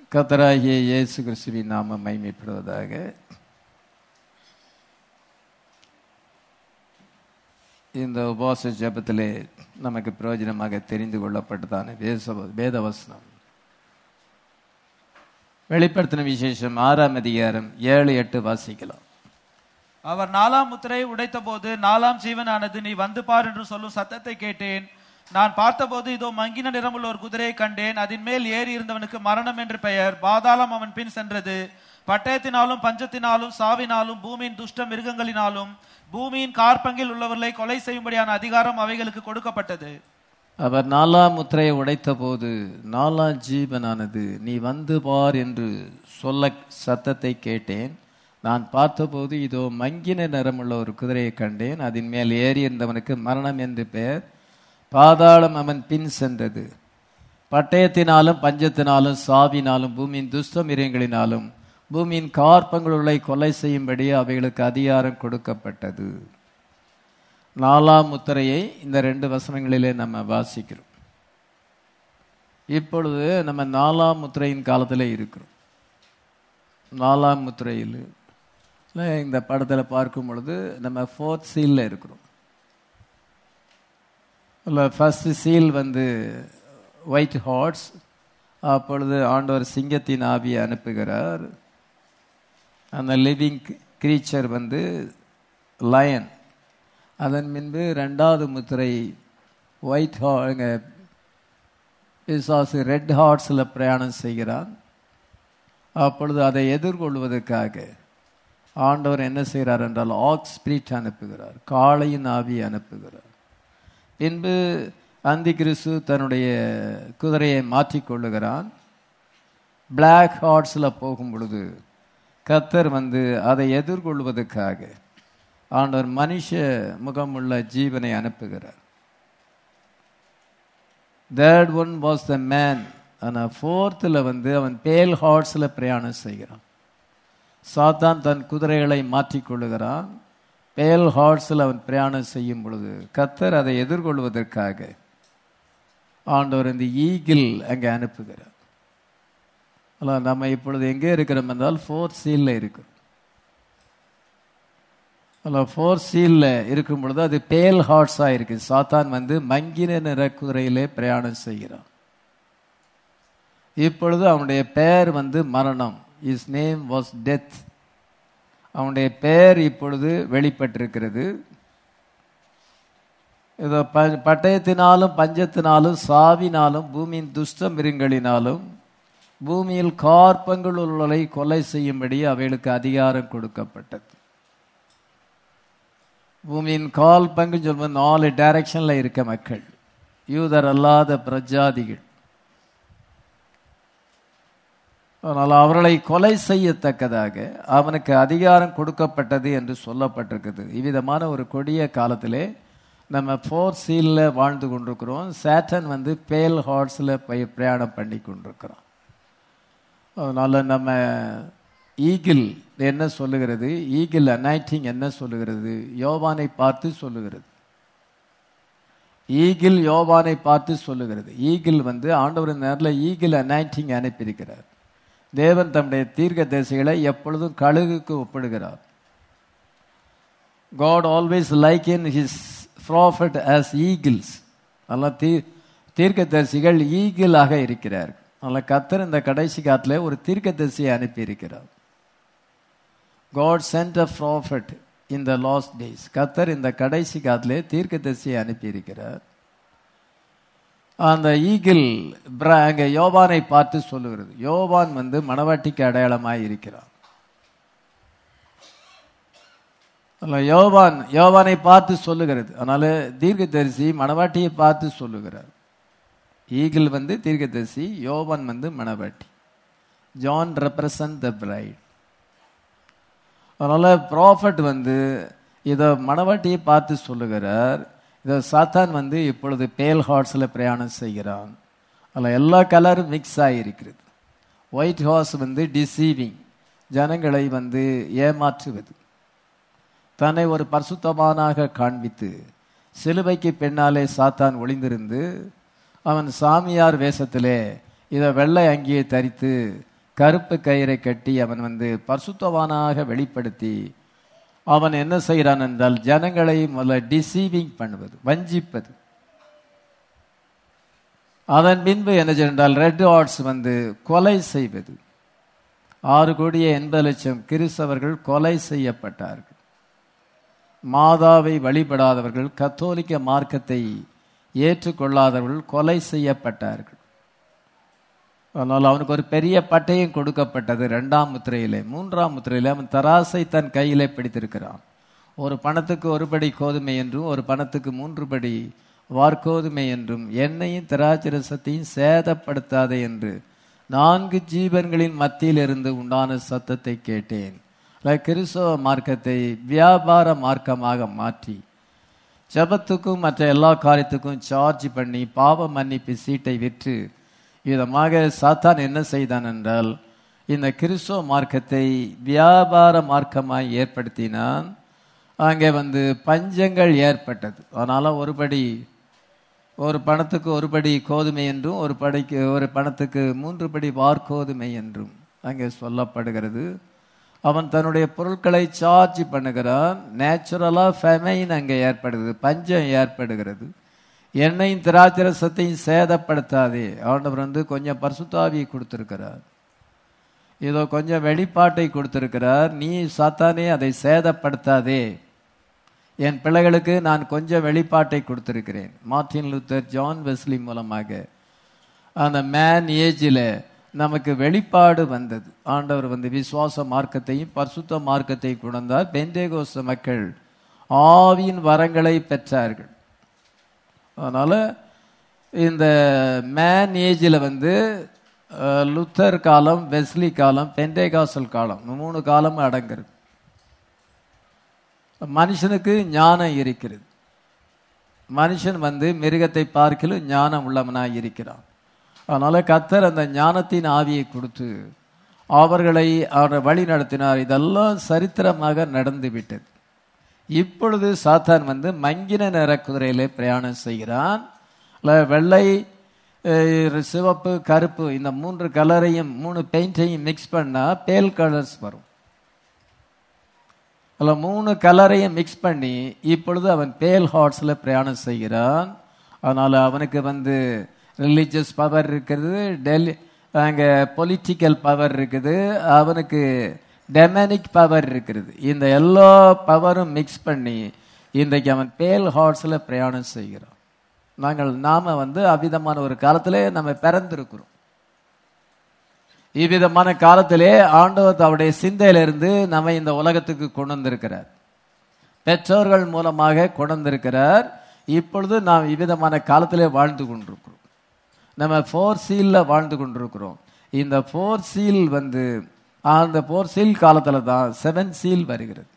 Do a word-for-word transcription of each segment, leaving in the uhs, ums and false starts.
கர்த்தராகிய இயேசு கிறிஸ்துவின் நாமம் மகிமைப்படுவதாக. இந்த உபவாச ஜெபத்திலே நமக்கு பிரயோஜனமாக தெரிந்து கொள்ளப்பட்டதான வேதவசனம் வெளிப்படுத்தின விசேஷம் ஆறாம் அதிகாரம் ஏழு எட்டு வாசிக்கலாம். அவர் நாலாம் முத்திரை உடைத்த போது நாலாம் ஜீவனானது, நீ வந்து பார் என்று சொல்லும் சத்தத்தை கேட்டேன். நான் பார்த்தபோது இதோ மங்கின நிறமுள்ள ஒரு குதிரையை கண்டேன். அதன் மேல் ஏறி இருந்தவனுக்கு மரணம் என்று பெயர். பாதாளம் அவன் பின் சென்றது. பட்டயத்தினாலும் பஞ்சத்தினாலும் சாவினாலும் பூமியின் துஷ்ட மிருகங்களினாலும் பூமியின் கார்பங்கில் உள்ளவர்களை கொலை செய்யும்படியான அதிகாரம் அவைகளுக்கு கொடுக்கப்பட்டது. அவர் நாலாம் முத்திரையை உடைத்த போது நாலாம் ஜீவனானது, நீ வந்து பார் என்று சொல்ல சத்தத்தை கேட்டேன். நான் பார்த்தபோது இதோ மங்கின நிறமுள்ள ஒரு குதிரையை கண்டேன். அதன் மேல் ஏறி இருந்தவனுக்கு மரணம் என்று பெயர். பாதாளம் அவன் பின் சென்றது. பட்டயத்தினாலும் பஞ்சத்தினாலும் சாவினாலும் பூமியின் துஷ்ட மிருகங்களினாலும் பூமியின் கார்பங்களுள்ளை கொலை செய்யும்படி அவைகளுக்கு அதிகாரம் கொடுக்கப்பட்டது. நாலாம் முத்திரையை இந்த ரெண்டு வசனங்களிலே நம்ம வாசிக்கிறோம். இப்பொழுது நம்ம நாலாம் முத்திரையின் காலத்தில் இருக்கிறோம். நாலாம் முத்திரையில் இந்த படத்தில் பார்க்கும் பொழுது நம்ம ஃபோர்த் சீலில் இருக்கிறோம். இல்லை, ஃபர்ஸ்ட் சீல் வந்து ஒயிட் ஹார்ஸ். அப்பொழுது ஆண்டவர் சிங்கத்தின் ஆவியை அனுப்புகிறார். அந்த லிவிங் கிரீச்சர் வந்து லயன். அதன் பின்பு ரெண்டாவது முத்திரை ஒயிட் ஹார்ஸ், பிசாசு ரெட் ஹார்ஸில் பிரயாணம் செய்கிறான். அப்பொழுது அதை எதிர்கொள்வதற்காக ஆண்டவர் என்ன செய்கிறார் என்றால் ஆக்ஸ் ஸ்பிரிட் அனுப்புகிறார், காளையின் ஆவியை அனுப்புகிறார். பின்பு அந்தி கிறிஸ்து தன்னுடைய குதிரையை மாற்றிக்கொள்ளுகிறான். பிளாக் ஹார்ஸில் போகும் பொழுது கர்த்தர் வந்து அதை எதிர்கொள்வதற்காக ஆண்டவர் மனுஷ முகமுள்ள ஜீவனை அனுப்புகிறார். Third one was the man. ஆனால் ஃபோர்த்தில் வந்து அவன் பேல் ஹார்ஸில் பிரயாணம் செய்கிறான். சாத்தான் தன் குதிரைகளை மாற்றிக்கொள்ளுகிறான். பேல் ஹார்ஸில் அவன் பிரயாணம் செய்யும் பொழுது கர்த்தர் அதை எதிர்கொள்வதற்காக ஆண்டவர் இந்த ஈகிள் அங்கே அனுப்புகிறார். அல்ல, நம்ம இப்பொழுது எங்கே இருக்கிறோம் என்றால் ஃபோர்த் சீலில் இருக்கிறோம். அல்ல, ஃபோர்த் சீலில் இருக்கும் பொழுது அது பேல் ஹார்ஸாக இருக்கு. சாத்தான் வந்து மங்கின நிற குதிரையிலே பிரயாணம் செய்கிறான். இப்பொழுது அவனுடைய பெயர் வந்து மரணம். His name was death. அவனுடைய பெயர் இப்பொழுது வெளிப்பட்டிருக்கிறது. இதோ பட்டயத்தினாலும் பஞ்சத்தினாலும் சாவினாலும் பூமியின் துஷ்ட மிருகங்களினாலும் பூமியில் கார்பங்கள் உள்ளவர்களை கொலை செய்யும்படி அவைகளுக்கு அதிகாரம் கொடுக்கப்பட்டது. பூமியின் கால் பங்கு சொல்வது நாலு டைரக்ஷன்ல இருக்க மக்கள், யூதர் அல்லாத பிரஜாதிகள். ஆனால் அவர்களை கொலை செய்யத்தக்கதாக அவனுக்கு அதிகாரம் கொடுக்கப்பட்டது என்று சொல்லப்பட்டிருக்குது. இவ்விதமான ஒரு கொடிய காலத்திலே நம்ம ஃபோர் சீலில் வாழ்ந்து கொண்டிருக்கிறோம். சேட்டன் வந்து பேல் ஹார்ஸில் போய் பிரயாணம் பண்ணி கொண்டிருக்கிறோம். அதனால் நம்ம ஈகிள் என்ன சொல்லுகிறது, ஈகிள் அனாயிட்டிங் என்ன சொல்லுகிறது, யோவானை பார்த்து சொல்லுகிறது. ஈகிள் யோவானை பார்த்து சொல்லுகிறது. ஈகிள் வந்து ஆண்டவரின் நேரில் ஈகிள் அனாயிட்டிங் அனுப்பியிருக்கிறார். தேவன் தம்முடைய தீர்க்கதரிசிகளை எப்பொழுதும் கழுகுக்கு ஒப்பிடுகிறார். God always liken his prophet as eagles. அதனால் தீ தீர்க்கதரிசிகள் ஈகிளாக இருக்கிறார். அதனால் கர்த்தர் இந்த கடைசி காலத்தில் ஒரு தீர்க்கதரிசியை அனுப்பி இருக்கிறார். God sent a prophet in the last days. கர்த்தர் இந்த கடைசி காலத்திலே தீர்க்கதரிசியை அனுப்பி இருக்கிறார். அந்த ஈகிள் அங்கே யோவானை பார்த்து சொல்லுகிறது. யோவான் வந்து மணவாட்டிக்கு அடையாளமாய் இருக்கிறான். யோவான் யோவானை பார்த்து சொல்லுகிறது. அதனால தீர்க்கதரிசி மணவாட்டியை பார்த்து சொல்லுகிறார். ஈகிள் வந்து தீர்க்கதரிசி, யோவான் வந்து மணவாட்டி. John represent the bride. அதனால ப்ராஃபட் வந்து இதை மணவாட்டியை பார்த்து சொல்லுகிறார். இதை சாத்தான் வந்து இப்பொழுது பேல் ஹார்ஸில் பிரயாணம் செய்கிறான். அதில் எல்லா கலரும் மிக்ஸ் ஆகியிருக்கிறது. ஒயிட் ஹார்ஸ் வந்து டிசீவிங், ஜனங்களை வந்து ஏமாற்றுவது, தன்னை ஒரு பரிசுத்தமானாக காண்பித்து சிலுவைக்கு பின்னாலே சாத்தான் ஒளிந்திருந்து அவன் சாமியார் வேஷத்திலே இதை வெள்ளை அங்கியை தரித்து கருப்பு கயிறை கட்டி அவன் வந்து பரிசுத்தவானாக வெளிப்படுத்தி அவன் என்ன செய்கிறான் என்றால் ஜனங்களை முதல்ல டிசீவிங் பண்ணுவது, வஞ்சிப்பது. அதன் பின்பு என்ன செய்தால் ரெட் ஹார்ட்ஸ் வந்து கொலை செய்வது. ஆறு கோடியே எண்பது லட்சம் கிறிஸ்தவர்கள் கொலை செய்யப்பட்டார்கள். மாதாவை வழிபடாதவர்கள், கத்தோலிக்க மார்க்கத்தை ஏற்றுக்கொள்ளாதவர்கள் கொலை செய்யப்பட்டார்கள். அதனால் அவனுக்கு ஒரு பெரிய பட்டயம் கொடுக்கப்பட்டது இரண்டாம் முத்திரையிலே. மூன்றாம் முத்திரையிலே அவன் தராசை தன் கையிலே பிடித்திருக்கிறான். ஒரு பணத்துக்கு ஒரு படி கோதுமை என்றும் ஒரு பணத்துக்கு மூன்று படி வார்கோதுமை என்றும் எண்ணெயும் திராட்சரசத்தையும் சேதப்படுத்தாதே என்று நான்கு ஜீவன்களின் மத்தியில் இருந்து உண்டான சத்தத்தை கேட்டேன். கிறிஸ்தவ மார்க்கத்தை வியாபார மார்க்கமாக மாற்றி ஜபத்துக்கும் மற்ற எல்லா காரியத்துக்கும் சார்ஜ் பண்ணி பாவ மன்னிப்பு சீட்டை விற்று விதமாக சாத்தான் என்ன செய்தான் என்றால் இந்த கிறிஸ்தவ மார்க்கத்தை வியாபார மார்க்கமாய் ஏற்படுத்தினான். அங்கே வந்து பஞ்சங்கள் ஏற்பட்டது. அதனால ஒருபடி ஒரு பணத்துக்கு ஒரு படி கோதுமை என்றும் ஒரு படிக்கு ஒரு பணத்துக்கு மூன்று படி வார்கோதுமை என்றும் அங்கே சொல்லப்படுகிறது. அவன் தன்னுடைய பொருட்களை சார்ஜ் பண்ணுகிறான். நேச்சுரலா ஃபெமைன் அங்கே ஏற்படுகிறது, பஞ்சம் ஏற்படுகிறது. எண்ணெயும் திராட்சரசத்தையும் சேதப்படுத்தாதே. ஆண்டவர் வந்து கொஞ்சம் பரிசுத்தாவியை கொடுத்திருக்கிறார், இதோ கொஞ்சம் வெளிப்பாட்டை கொடுத்திருக்கிறார். நீ சாத்தானே அதை சேதப்படுத்தாதே. என் பிள்ளைகளுக்கு நான் கொஞ்சம் வெளிப்பாட்டை கொடுத்திருக்கிறேன். மார்ட்டின் லூத்தர், ஜான் வெஸ்லி மூலமாக அந்த மேன் ஏஜில் நமக்கு வெளிப்பாடு வந்தது. ஆண்டவர் வந்து விசுவாச மார்க்கத்தையும் பரிசுத்த மார்க்கத்தையும் கொண்டார். பெந்தேகோஸ்த மக்கள் ஆவியின் வரங்களை பெற்றார்கள். அதனால இந்த மேன் ஏஜில் வந்து லுத்தர் காலம், வெஸ்லி காலம், பெந்தேகாசல் காலம், மூணு காலம் அடங்குறது. மனுஷனுக்கு ஞானம் இருக்கிறது. மனுஷன் வந்து மிருகத்தை பார்க்கலும் ஞானம் உள்ளவனாய் இருக்கிறான். அதனால கர்த்தர் அந்த ஞானத்தின் ஆவியை கொடுத்து அவர்களை அவர் வழி நடத்தினார். இதெல்லாம் சரித்திரமாக நடந்து விட்டது. இப்பொழுது சாத்தான் வந்து மங்கின நிற குதிரையிலே பிரயாணம் செய்கிறான். வெள்ளை, சிவப்பு, கருப்பு இந்த மூன்று கலரையும் மூணு பெயிண்டையும் மிக்ஸ் பண்ணா பேல் கலர்ஸ் வரும். அதில் மூணு கலரையும் மிக்ஸ் பண்ணி இப்பொழுது அவன் பேல் ஹார்ட்ஸ்ல பிரயாணம் செய்கிறான். அதனால அவனுக்கு வந்து ரிலீஜியஸ் பவர் இருக்குது, டெல்லி அங்கே பொலிட்டிக்கல் பவர் இருக்குது, அவனுக்கு டெமனிக் பவர் இருக்கிறது. இந்த எல்லா பவரும் மிக்ஸ் பண்ணி இன்றைக்கு அவன் பேல் ஹார்ட்ஸில் பிரயாணம் செய்கிறான். நாங்கள் நாம வந்து அவ்விதமான ஒரு காலத்திலே நம்ம பிறந்திருக்கிறோம். இவ்விதமான காலத்திலே ஆண்டவர் அவருடைய சிந்தையிலிருந்து நம்ம இந்த உலகத்துக்கு கொண்டு வந்திருக்கிறார். பெற்றோர்கள் மூலமாக கொண்டு வந்திருக்கிறார். இப்பொழுது நாம் இவ்விதமான காலத்திலே வாழ்ந்து கொண்டிருக்கிறோம். நம்ம ஃபோர் சீல்ல வாழ்ந்து கொண்டிருக்கிறோம். இந்த ஃபோர் சீல் வந்து அந்த ஃபோர் சீல் காலத்துல தான் செவன் சீல் வருகிறது.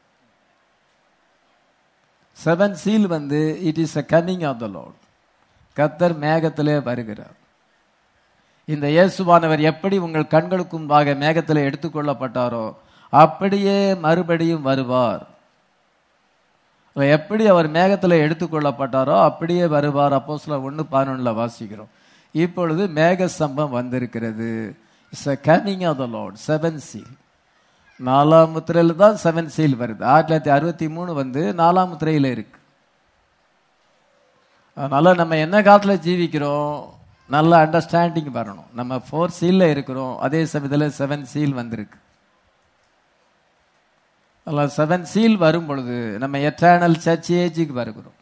செவன் சீல் வந்து it is a coming of the lord. கர்த்தர் மேகத்திலே வருகிறார். இந்த இயேசுவானவர் எப்படி உங்கள் கண்களுக்கு முன்பாக மேகத்திலே எடுத்துக்கொள்ளப்பட்டாரோ அப்படியே மறுபடியும் வருவார். எப்படி அவர் மேகத்தில் எடுத்துக்கொள்ளப்பட்டாரோ அப்படியே வருவார். அப்போஸ்தலர் ஒன்று பதினொன்றுல வாசிக்கிறோம். இப்பொழுது மேக ஸ்தம்பம் வந்திருக்கிறது. It's a coming of the Lord, seven seal. நாலாம் முத்திரையில தான் செவன் சீல் வருது. ஆயிரத்தி தொள்ளாயிரத்தி அறுபத்தி மூணு வந்து நாலாம் முத்திரையில இருக்கு. அதனால நம்ம என்ன காலத்துல ஜீவிக்கிறோம், நல்ல அண்டர்ஸ்டாண்டிங் வரணும். நம்ம ஃபோர் சீல்ல இருக்கிறோம், அதே சமயத்தில் செவன் சீல் வந்திருக்கு. அதில் செவன் சீல் வரும் பொழுது நம்ம எட்டர்னல் சர்ச் ஏஜுக்கு வருகிறோம்.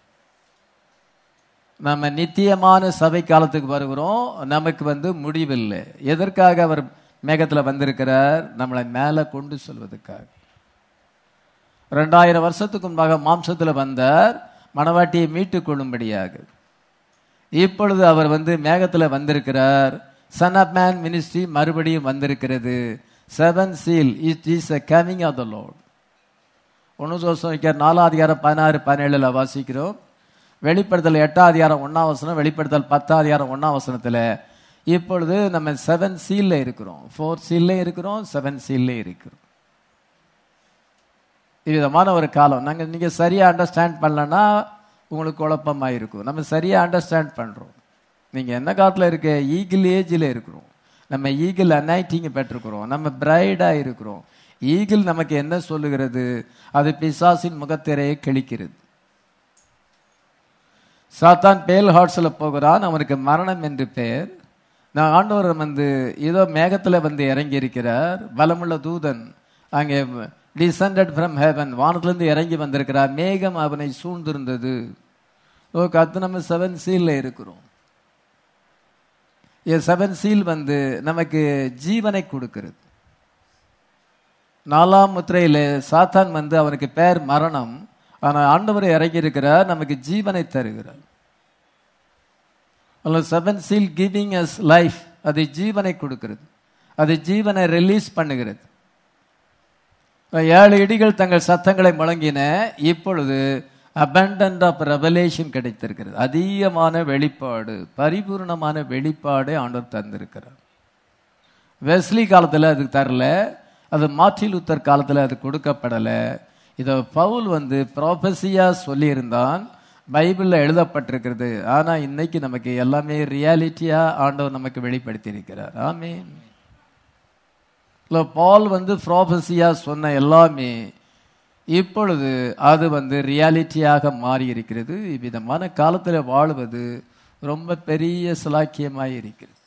நம்ம நித்தியமான சபை காலத்துக்கு வருகிறோம். நமக்கு வந்து முடிவில்லை. எதற்காக அவர் மேகத்தில் வந்திருக்கிறார்? நம்மளை மேலே கொண்டு செல்வதற்காக. ரெண்டாயிரம் வருஷத்துக்கு முன்பாக மாம்சத்தில் வந்தார், மணவாட்டியை மீட்டு கொள்ளும்படியாக. இப்பொழுது அவர் வந்து மேகத்தில் வந்திருக்கிறார். சன் ஆஃப் மேன் மினிஸ்ட்ரி மறுபடியும் வந்திருக்கிறது. Seven seal it is a coming of the Lord. ஒன்று தோசம் வைக்கிற நாலாம் அதிகாரம் பதினாறு பதினேழுல வாசிக்கிறோம். வெளிப்படுத்தல் எட்டாம் அதிகாரம் ஒன்னாம் வசனம், வெளிப்படுத்தல் பத்தாம் அதிகாரம் ஒன்னாம் வசனத்துல இப்பொழுது நம்ம செவன் சீல்ல இருக்கிறோம். ஃபோர் சீல்ல இருக்கிறோம், செவன் சீல்ல இருக்கிறோம். விதமான ஒரு காலம். நாங்க நீங்க சரியா அண்டர்ஸ்டாண்ட் பண்ணலன்னா உங்களுக்கு குழப்பமா இருக்கும். நம்ம சரியா அண்டர்ஸ்டாண்ட் பண்றோம். நீங்க என்ன காலத்துல இருக்க? ஈகிள் ஏஜில் இருக்கிறோம். நம்ம ஈகிள் அனாயிட்டிங் பெற்றிருக்கிறோம், நம்ம பிரைடா இருக்கிறோம். ஈகிள் நமக்கு என்ன சொல்லுகிறது? அது பிசாசின் முகத்திரையை கிழிக்கிறது. சாத்தான் பேல் ஹார்ட்ஸ்ல போகிறான், அவனுக்கு மரணம் என்று பெயர். நான் ஆண்டவர் வந்து ஏதோ மேகத்துல வந்து இறங்கி இருக்கிறார், பலமுள்ள தூதன் அங்கே டிசெண்டட் ஃப்ரம் ஹெவன், வானத்திலிருந்து இறங்கி வந்திருக்கிறார், மேகம் அவனை சூழ்ந்திருந்தது. ஓ கத்து, நம்ம செவன் சீல்ல இருக்கிறோம். செவன் சீல் வந்து நமக்கு ஜீவனை கொடுக்கிறது. நாலாம் முத்திரையில சாத்தான் வந்து அவனுக்கு பேர் மரணம், ஆனா ஆண்டவரை இறங்கி இருக்கிறார், நமக்கு ஜீவனை தருகிறார். Seven seal giving us life, அது ஜீவனை கொடுக்கிறது, அது ஜீவனை ரிலீஸ் பண்ணுகிறது. ஏழு இடிகள் தங்கள் சத்தங்களை முழங்கின, இப்பொழுது abundant ஆஃப் ரெவலேஷன் கிடைத்திருக்கிறது. அதிகமான வெளிப்பாடு, பரிபூர்ணமான வெளிப்பாடை ஆண்டவர் தந்திருக்கிறார். வெஸ்லி காலத்தில் அது தரல, அது மார்ட்டின் லூத்தர் காலத்தில் அது கொடுக்கப்படலை. இதை பவுல் வந்து ப்ராபசியா சொல்லியிருந்தான், பைபிளில் எழுதப்பட்டிருக்கிறது. ஆனால் இன்னைக்கு நமக்கு எல்லாமே ரியாலிட்டியா ஆண்டவர் நமக்கு வெளிப்படுத்தி இருக்கிறார். ஆமென். பால் வந்து ப்ராபசியா சொன்ன எல்லாமே இப்பொழுது அது வந்து ரியாலிட்டியாக மாறி இருக்கிறது. இவ்விதமான காலத்தில் வாழ்வது ரொம்ப பெரிய சிலாக்கியமாய் இருக்கிறது.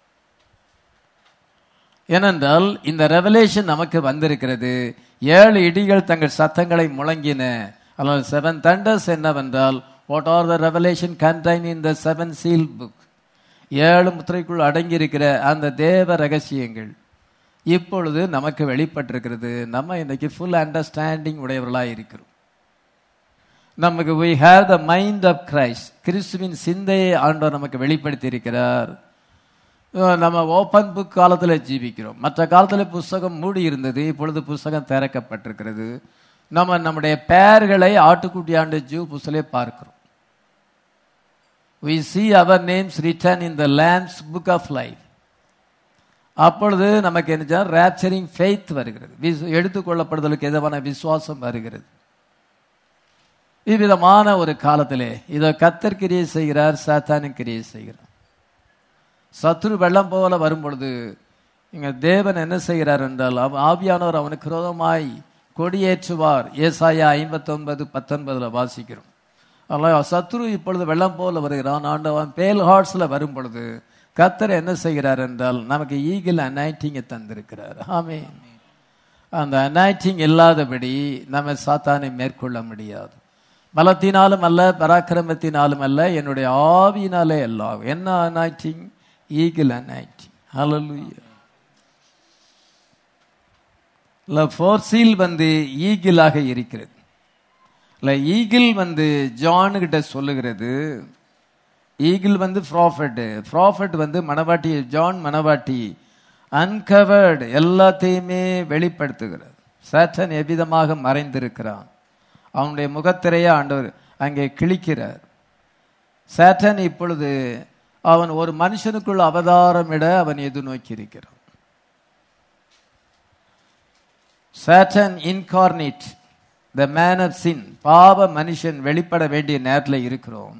ஏனென்றால் இந்த ரெவலேஷன் நமக்கு வந்திருக்கிறது. ஏழு இடிகள் தங்கள் சத்தங்களை முழங்கின. அல்லது செவன் தண்டர்ஸ் என்னவென்றால், what are the revelation contain in the seven seal book, ஏழு முத்திரைக்குள் அடங்கியிருக்கிற அந்த தேவ ரகசியங்கள் இப்பொழுது நமக்கு வெளிப்பட்டிருக்கிறது. நம்ம இன்னைக்கு ஃபுல் அண்டர்ஸ்டாண்டிங் உடையவர்களாக இருக்கிறோம். நமக்கு we have the mind of Christ, கிறிஸ்துவின் சிந்தையை ஆண்டவர் நமக்கு வெளிப்படுத்தி இருக்கிறார். நம்ம ஓப்பன் புக் காலத்தில் ஜீவிக்கிறோம். மற்ற காலத்தில் புஸ்தகம் மூடி இருந்தது, இப்பொழுது புஸ்தகம் திறக்கப்பட்டிருக்கிறது. நம்ம நம்முடைய பெயர்களை ஆட்டுக்குட்டி ஆண்டு ஜீவ புஸ்தலே பார்க்கிறோம். we see our names written in the Lamb's book of life. அப்பொழுது நமக்கு என்ன ராப்சரிங் ஃபெய்த் வருகிறது, எடுத்துக்கொள்ளப்படுதலுக்கு எதுவான விசுவாசம் வருகிறது. இவ்விதமான ஒரு காலத்திலே இதை கர்த்தர் கிரியை செய்கிறார், சாத்தானும் கிரியை செய்கிறார். சத்துரு வெள்ளம் போல வரும் பொழுது இங்க தேவன் என்ன செய்கிறார் என்றால், ஆவியானவர் அவனுக்கு விரோதமாய் கொடியேற்றுவார். ஏசாயா ஐம்பத்தி ஒன்பது பத்தொன்பதுல வாசிக்கிறோம். அதனால சத்துரு இப்பொழுது வெள்ளம் போல வருகிறான். ஆண்டவன் பேல் ஹார்ட்ஸ்ல வரும் பொழுது கர்த்தர் என்ன செய்கிறார் என்றால், நமக்கு ஈகிள் அனாயிட்டிங்கை தந்திருக்கிறார். ஆமென். அந்த அனாயிட்டிங் இல்லாதபடி நம்ம சாத்தானை மேற்கொள்ள முடியாது. பலத்தினாலும் அல்ல, பராக்கிரமத்தினாலும் அல்ல, என்னுடைய ஆவியினாலே எல்லாம். என்ன anointing? Eagle anointing. Hallelujah. Four seal வந்து ஈகிளாக இருக்கிறது. ஈகிள் வந்து ஜான் கிட்ட சொல்லுகிறது. ஈகிள் வந்து ப்ராஃபட், ப்ராஃபட் வந்து மணவாட்டி, ஜான் மணவாட்டி அன்கவர்டு எல்லாத்தையுமே வெளிப்படுத்துகிறார். சாத்தான் எவ்விதமாக மறைந்திருக்கிறான், அவனுடைய முகத்திரையை ஆண்டவர் அங்கே கிழிக்கிறார். சாத்தான் இப்பொழுது அவன் ஒரு மனுஷனுக்குள் அவதாரமிட அவன் எது நோக்கி இருக்கிறான். சாத்தான் incarnate, the man of sin, பாவ மனுஷன் வெளிப்பட வேண்டிய நேரத்தில் இருக்கிறோம்.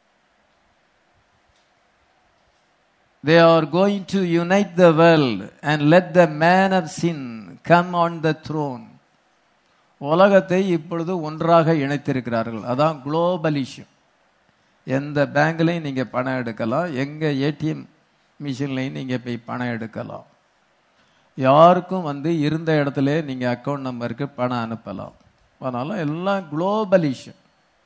They are going to unite the world and let the man of sin come on the throne. உலகத்தை இப்பொழுது ஒன்றாக இணைத்திருக்கிறார்கள். அதான் குளோபலிஷம். எந்த பேங்க்லையும் நீங்க பணம் எடுக்கலாம், எங்க ஏடிஎம் மிஷின்லையும் நீங்க போய் பணம் எடுக்கலாம். யாருக்கும் வந்து இருந்த இடத்துல நீங்க அக்கௌண்ட் நம்பருக்கு பணம் அனுப்பலாம். அதனால எல்லாம் குளோபலிஷம்,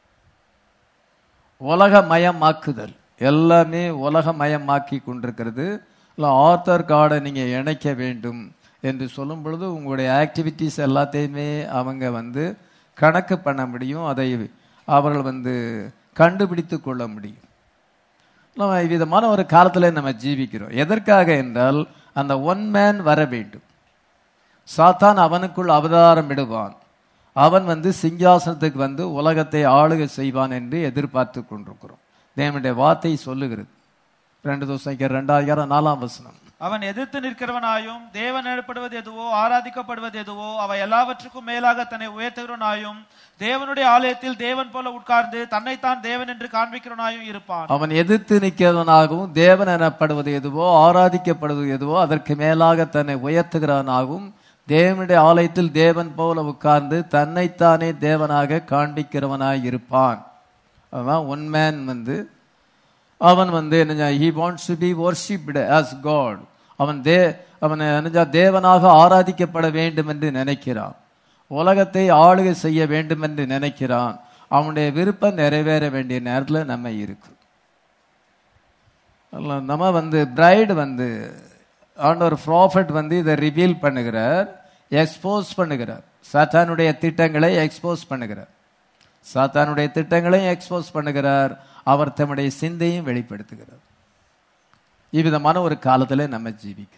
உலகமயமாக்குதல், எல்லாமே உலகமயமாக்கி கொண்டிருக்கிறது. ஆர்த்தர் கார்டை நீங்க இணைக்க வேண்டும் என்று சொல்லும் பொழுது உங்களுடைய ஆக்டிவிட்டிஸ் எல்லாத்தையுமே அவங்க வந்து கணக்கு பண்ண முடியும், அதை அவர்கள் வந்து கண்டுபிடித்து கொள்ள முடியும். நம்ம விதமான ஒரு காலத்தில் நம்ம ஜீவிக்கிறோம். எதற்காக என்றால், அந்த ஒன் மேன் வர வேண்டும். சாத்தான் அவனுக்குள் அவதாரம் விடுவான், அவன் வந்து சிங்காசனத்துக்கு வந்து உலகத்தை ஆளுகை செய்வான் என்று எதிர்பார்த்து கொண்டிருக்கிறோம். தேவனுடைய வார்த்தை சொல்லுகிறது. ரெண்டு தோசைக்கு ரெண்டாயிரம் நாலாம் வசனம். அவன் எதிர்த்து நிற்கிறவனாயும் தேவன் எனப்படுவது எதுவோ ஆராதிக்கப்படுவது எதுவோ அவை எல்லாவற்றுக்கும் மேலாக தன்னை உயர்த்துகிறவனாயும் தேவனுடைய ஆலயத்தில் தேவன் போல உட்கார்ந்து தன்னைத்தான் தேவன் என்று காண்பிக்கிறவனாயும் இருப்பான். அவன் எதிர்த்து நிற்கிறவனாகவும் தேவன் எனப்படுவது எதுவோ ஆராதிக்கப்படுவது எதுவோ அதற்கு மேலாக தன்னை உயர்த்துகிறவனாகவும் தேவனுடைய ஆலயத்தில் தேவன் போல உட்கார்ந்து தன்னைத்தானே தேவனாக காண்பிக்கிறவனாய் இருப்பான். அதான் ஒன் மேன் வந்து அவன் வந்து என்ன, he wants to be worshipped as God. அவன் தே அவன் என்ன தேவனாக ஆராதிக்கப்பட வேண்டும் என்று நினைக்கிறான். உலகத்தை ஆளுகை செய்ய வேண்டும் என்று நினைக்கிறான். அவனுடைய விருப்பம் நிறைவேற வேண்டிய நேரத்தில் நம்ம இருக்கு. நம்ம வந்து பிரைடு வந்து ஆண்டவர் ப்ராஃபட் வந்து இதை ரிவீல் பண்ணுகிறார், எக்ஸ்போஸ் பண்ணுகிறார். சாத்தானுடைய திட்டங்களை எக்ஸ்போஸ் பண்ணுகிறார். சாத்தானுடைய திட்டங்களையும் எக்ஸ்போஸ் பண்ணுகிறார். அவர் தம்முடைய சிந்தையும் வெளிப்படுத்துகிறார். இவ்விதமான ஒரு காலத்தில் நம்ம ஜீவிக்கிறோம்.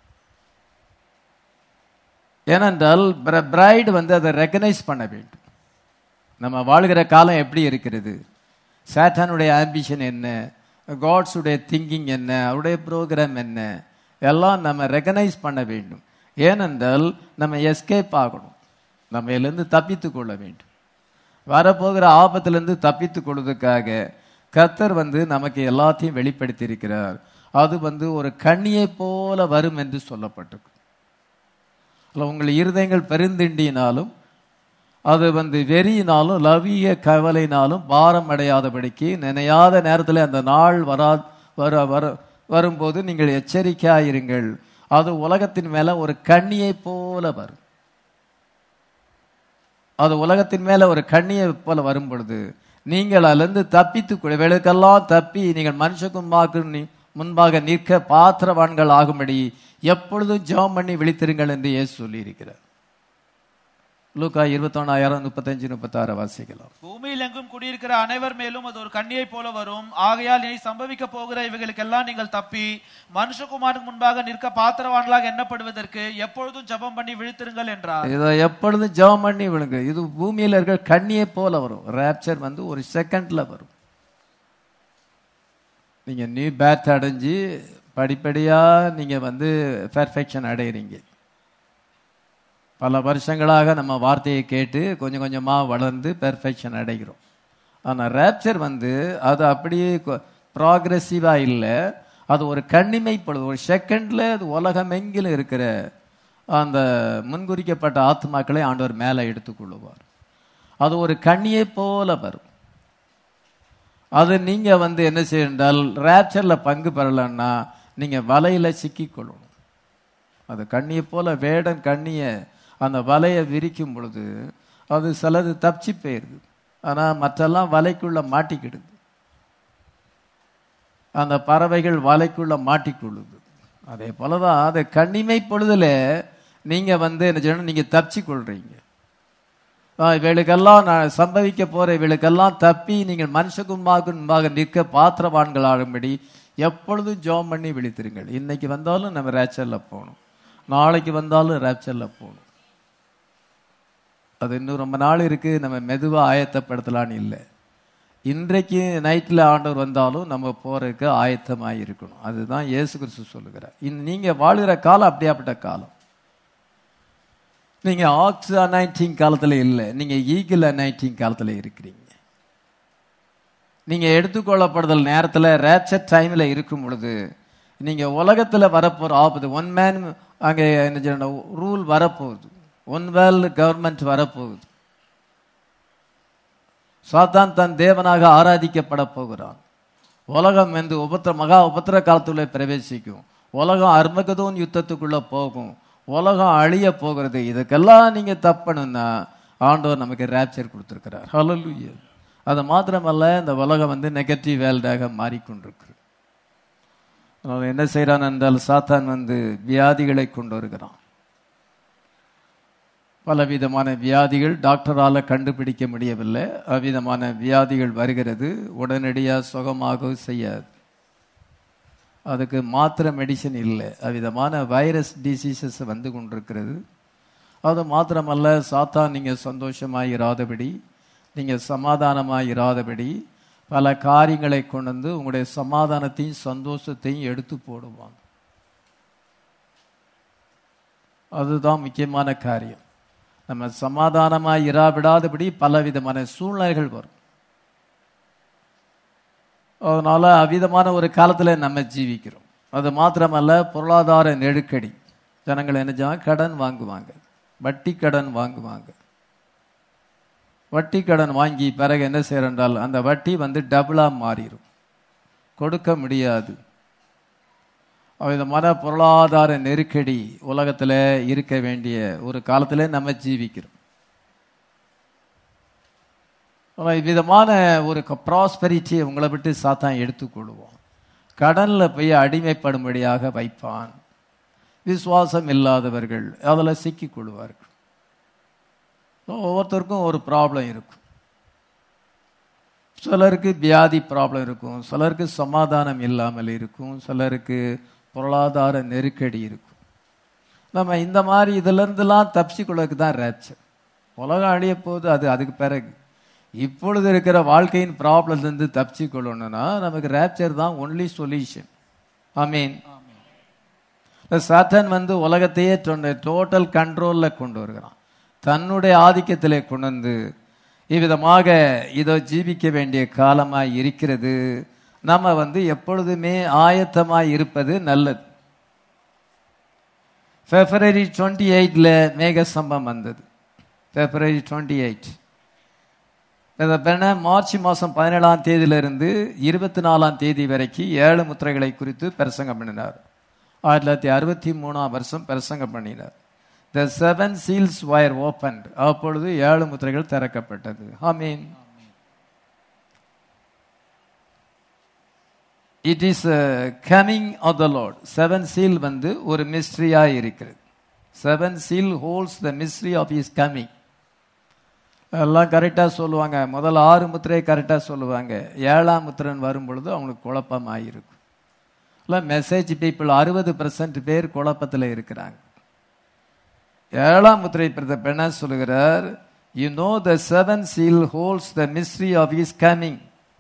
ஏனென்றால் பிரைடு வந்து அதை ரெகனைஸ் பண்ண வேண்டும். நம்ம வாழ்கிற காலம் எப்படி இருக்கிறது, சாத்தானுடைய ஆம்பிஷன் என்ன, காட்ஸுடைய திங்கிங் என்ன, அவருடைய ப்ரோக்ராம் என்ன, எல்லாம் நம்ம ரெகனைஸ் பண்ண வேண்டும். ஏனென்றால் நம்ம எஸ்கேப் ஆகணும், நம்ம இதிலிருந்து தப்பித்து கொள்ள வேண்டும். வரப்போகிற ஆபத்திலிருந்து தப்பித்து கொள்வதற்காக கர்த்தர் வந்து நமக்கு எல்லாத்தையும் வெளிப்படுத்தி இருக்கிறார். அது வந்து ஒரு கண்ணியை போல வரும் என்று சொல்லப்பட்டிருக்கு. உங்கள் இருதயங்கள் பெருந்திண்டினாலும் அது வந்து வெறியினாலும் லவிய கவலையினாலும் பாரம் அடையாதபடிக்கு நினையாத நேரத்தில் அந்த நாள் வரா வர வர வரும்போது நீங்கள் எச்சரிக்கையாயிருங்கள். அது உலகத்தின் மேல ஒரு கண்ணியை போல வரும். அது உலகத்தின் மேல ஒரு கண்ணியை போல வரும் பொழுது நீங்கள் அதிலிருந்து தப்பித்து வேலைக்கெல்லாம் தப்பி நீங்கள் மனுஷகுமாக்கு முன்பாக நிற்க பாத்திரவான்கள் ஆகும்படி எப்பொழுதும் ஜெபம் பண்ணி விழித்திருங்கள் என்று இயேசு சொல்லி இருக்கிறார். லூக்கா இருபத்தி ஒன்னாயிரம் முப்பத்தஞ்சு முப்பத்தி ஆறு வாசிக்கலாம். பூமியில் எங்கும் குடியிருக்கிற அனைவர் மேலும் அது ஒரு கண்ணியை போல வரும். ஆகையால் இனி சம்பவிக்க போகிற இவைகளுக்கெல்லாம் நீங்கள் தப்பி மனுஷகுமாருக்கு முன்பாக நிற்க பாத்திரவான்களாக எண்ணப்படுவதற்கு எப்பொழுதும் ஜெபம் பண்ணி விழித்திருங்கள் என்றார். இதை எப்பொழுதும் ஜெபம் பண்ணி விழுங்க. இது பூமியில் இருக்கிற கண்ணியை போல வரும். ராப்சர் வந்து ஒரு செகண்ட்ல வரும். நீங்க நியூ பேர்த் அடைஞ்சு படிப்படியா நீங்க வந்து பெர்ஃபெக்ஷன் அடைகிறீங்க. பல வருஷங்களாக நம்ம வார்த்தையை கேட்டு கொஞ்சம் கொஞ்சமாக வளர்ந்து பெர்ஃபெக்ஷன் அடைகிறோம். ஆனால் ரேப்சர் வந்து அது அப்படியே ப்ராக்ரெசிவாக இல்லை, அது ஒரு கண்ணிமைப்படுது. ஒரு செகண்டில் அது உலகம் எங்கிலும் இருக்கிற அந்த முன்குறிக்கப்பட்ட ஆத்மாக்களை ஆண்டவர் மேலே எடுத்துக்கொள்ளுவார். அது ஒரு கண்ணியை போல வரும். அது நீங்கள் வந்து என்ன செய்யண்டால் ரேப்சரில் பங்கு பெறலன்னா நீங்கள் வலையில் சிக்கிக்கொள்ளணும். அது கண்ணியை போல வேடன் கண்ணியை அந்த வலையை விரிக்கும் பொழுது அது சிலது தப்பிச்சு போயிருது, ஆனால் மற்றெல்லாம் வலைக்குள்ள மாட்டிக்கிடுது. அந்த பறவைகள் வலைக்குள்ள மாட்டிக்கொள்ளுது. அதே போலதான் அது கண்ணிமை பொழுதுல நீங்க வந்து என்ன செய்யணும், நீங்க தப்பிச்சு கொள்றீங்க. இவளுக்கெல்லாம் நான் சம்பவிக்க போற இவளுக்கெல்லாம் தப்பி நீங்கள் மனுஷகுமாருக்கு முன்பாக நிற்க பாத்திரவான்கள் ஆகும்படி எப்பொழுதும் ஜெபம் பண்ணி விழித்திருங்கள். இன்னைக்கு வந்தாலும் நம்ம ரேப்சர்ல போகணும், நாளைக்கு வந்தாலும் ரேப்சர்ல போகணும். அது இன்னும் ரொம்ப நாள் இருக்கு, நம்ம மெதுவா ஆயத்தப்படுத்தலான்னு இல்லை. இன்றைக்கு நைட்ல ஆண்டவர் வந்தாலும் நம்ம போறதுக்கு ஆயத்தமாய் இருக்கணும். அதுதான் இயேசு கிறிஸ்து சொல்லுகிறார். நீங்க வாழ்கிற காலம் அப்படியாப்பட்ட காலம். நீங்க ஆக்ஸ் அனைட்டிங் காலத்துல இல்லை, நீங்க ஈகிள் அனைட்டிங் காலத்துல இருக்கிறீங்க. நீங்க எடுத்துக்கொள்ளப்படுதல் நேரத்துல ரேப்சர் டைம்ல இருக்கும் பொழுது நீங்க உலகத்துல வரப்போற ஆபத்து, ஒன் மேன் அங்க என்ன செய்யணும், ரூல் வரப்போகுது, ஒன் வேர்ல்டு கவர்மெண்ட் வரப்போகுது. சாத்தான் தன் தேவனாக ஆராதிக்கப்பட போகிறான். உலகம் வந்து உபத்திர மகா உபத்திர காலத்துக்குள்ளே பிரவேசிக்கும். உலகம் அர்மகதோன் யுத்தத்துக்குள்ள போகும். உலகம் அழிய போகிறது. இதுக்கெல்லாம் நீங்க தப்பணும்னா ஆண்டவர் நமக்கு ரேப்சர் கொடுத்திருக்கிறார். ஹல்லேலூயா. அது மாத்திரமல்ல, இந்த உலகம் வந்து நெகட்டிவ் வேர்ல்டாக மாறிக்கொண்டிருக்கு. என்ன செய்யறான் என்றால் சாத்தான் வந்து வியாதிகளை கொண்டு வருகிறான். பலவிதமான வியாதிகள் டாக்டரால கண்டுபிடிக்க முடியவில்லை. அவ்விதமான வியாதிகள் வருகிறது, உடனடியாக சுகமாக செய்யாது. அதுக்கு மாத்திரை மெடிசன் இல்லை. அவ்விதமான வைரஸ் டிசீசஸ் வந்து கொண்டிருக்கிறது. அது மாத்திரமல்ல, சாத்தான் நீங்க சந்தோஷமாய் இராதபடி, நீங்க சமாதானமாய் இராதபடி பல காரியங்களை கொண்டு வந்து உங்களுடைய சமாதானத்தையும் சந்தோஷத்தையும் எடுத்து போடுவாங்க. அதுதான் முக்கியமான காரியம். நம்ம சமாதானமாக இராவிடாதபடி பலவிதமான சூழ்நிலைகள் வரும். அதனால அவ்விதமான ஒரு காலத்தில் நம்ம ஜீவிக்கிறோம். அது மாத்திரமல்ல, பொருளாதார நெருக்கடி. ஜனங்கள் என்ன செய்வாங்க? கடன் வாங்குவாங்க, வட்டி கடன் வாங்குவாங்க. வட்டி கடன் வாங்கி பிறகு என்ன செய்யறால் அந்த வட்டி வந்து டபுளா மாறிடும், கொடுக்க முடியாது. விதமான பொருளாதார நெருக்கடி உலகத்தில் இருக்க வேண்டிய ஒரு காலத்தில் நம்ம ஜீவிக்கிறோம். விதமான ஒரு ப்ராஸ்பெரிட்டியை உங்களை விட்டு சாத்தான் எடுத்துக்கொள்வோம். கடனில் போய் அடிமைப்படும்படியாக வைப்பான். விசுவாசம் இல்லாதவர்கள் அதில் சிக்கிக் கொள்வார்கள். ஒவ்வொருத்தருக்கும் ஒரு ப்ராப்ளம் இருக்கும். சிலருக்கு வியாதி ப்ராப்ளம் இருக்கும், சிலருக்கு சமாதானம் இல்லாமல் இருக்கும், சிலருக்கு பொருளாதார நெருக்கடி இருக்கும். நம்ம இந்த மாதிரி இதிலிருந்துலாம் தப்பிச்சுக்கொள்ளக்கு தான் ரேப்சர். உலகம் அழிய போது அது அதுக்கு பிறகு. இப்பொழுது இருக்கிற வாழ்க்கையின் ப்ராப்ளம்லேருந்து தப்பிச்சு கொள்ளணும்னா நமக்கு ரேப்சர் தான் ஒன்லி சொல்யூஷன். ஆமீன். சாத்தான் வந்து உலகத்தையே டோட்டல் கண்ட்ரோலில் கொண்டு வருகிறான். தன்னுடைய ஆதிக்கத்திலே கொண்டு வந்து இவ்விதமாக இதோ ஜீவிக்க வேண்டிய காலமாய் இருக்கிறது. நம்ம வந்து எப்பொழுதுமே ஆயத்தமாய் இருப்பது நல்லது. பிப்ரவரி டுவெண்ட்டி எயிட்ல மேக சம்பவம் வந்தது. பிப்ரவரி டுவெண்ட்டி எயிட் மார்ச் மாதம் பதினேழாம் தேதியிலிருந்து இருபத்தி நாலாம் தேதி வரைக்கும் ஏழு முத்திரைகளை குறித்து பிரசங்கம் பண்ணினார். ஆயிரத்தி தொள்ளாயிரத்தி அறுபத்தி மூணாம் வருஷம் பிரசங்கம் பண்ணினார். The seven seals were opened. அப்பொழுது ஏழு முத்திரைகள் திறக்கப்பட்டது. ஆமீன். It is a coming of the Lord. Seven seal வந்து ஒரு மிஸ்ட்ரியா இருக்கிறது. Seven seal holds the mystery of his coming. எல்லாம் கரெக்டா சொல்லுவாங்க. முதல் ஆறு முத்திரை கரெக்டா சொல்லுவாங்க. ஏழாம் முத்திரன் வரும் பொழுது அவங்களுக்கு குழப்பமாயிருக்கும். மெசேஜ் பீப்புள் அறுபது பெர்சன்ட் பேர் குழப்பத்தில் இருக்கிறாங்க. ஏழாம் முத்திரை என்ன சொல்லுகிறார்? You know the seven seal holds the mystery of his coming.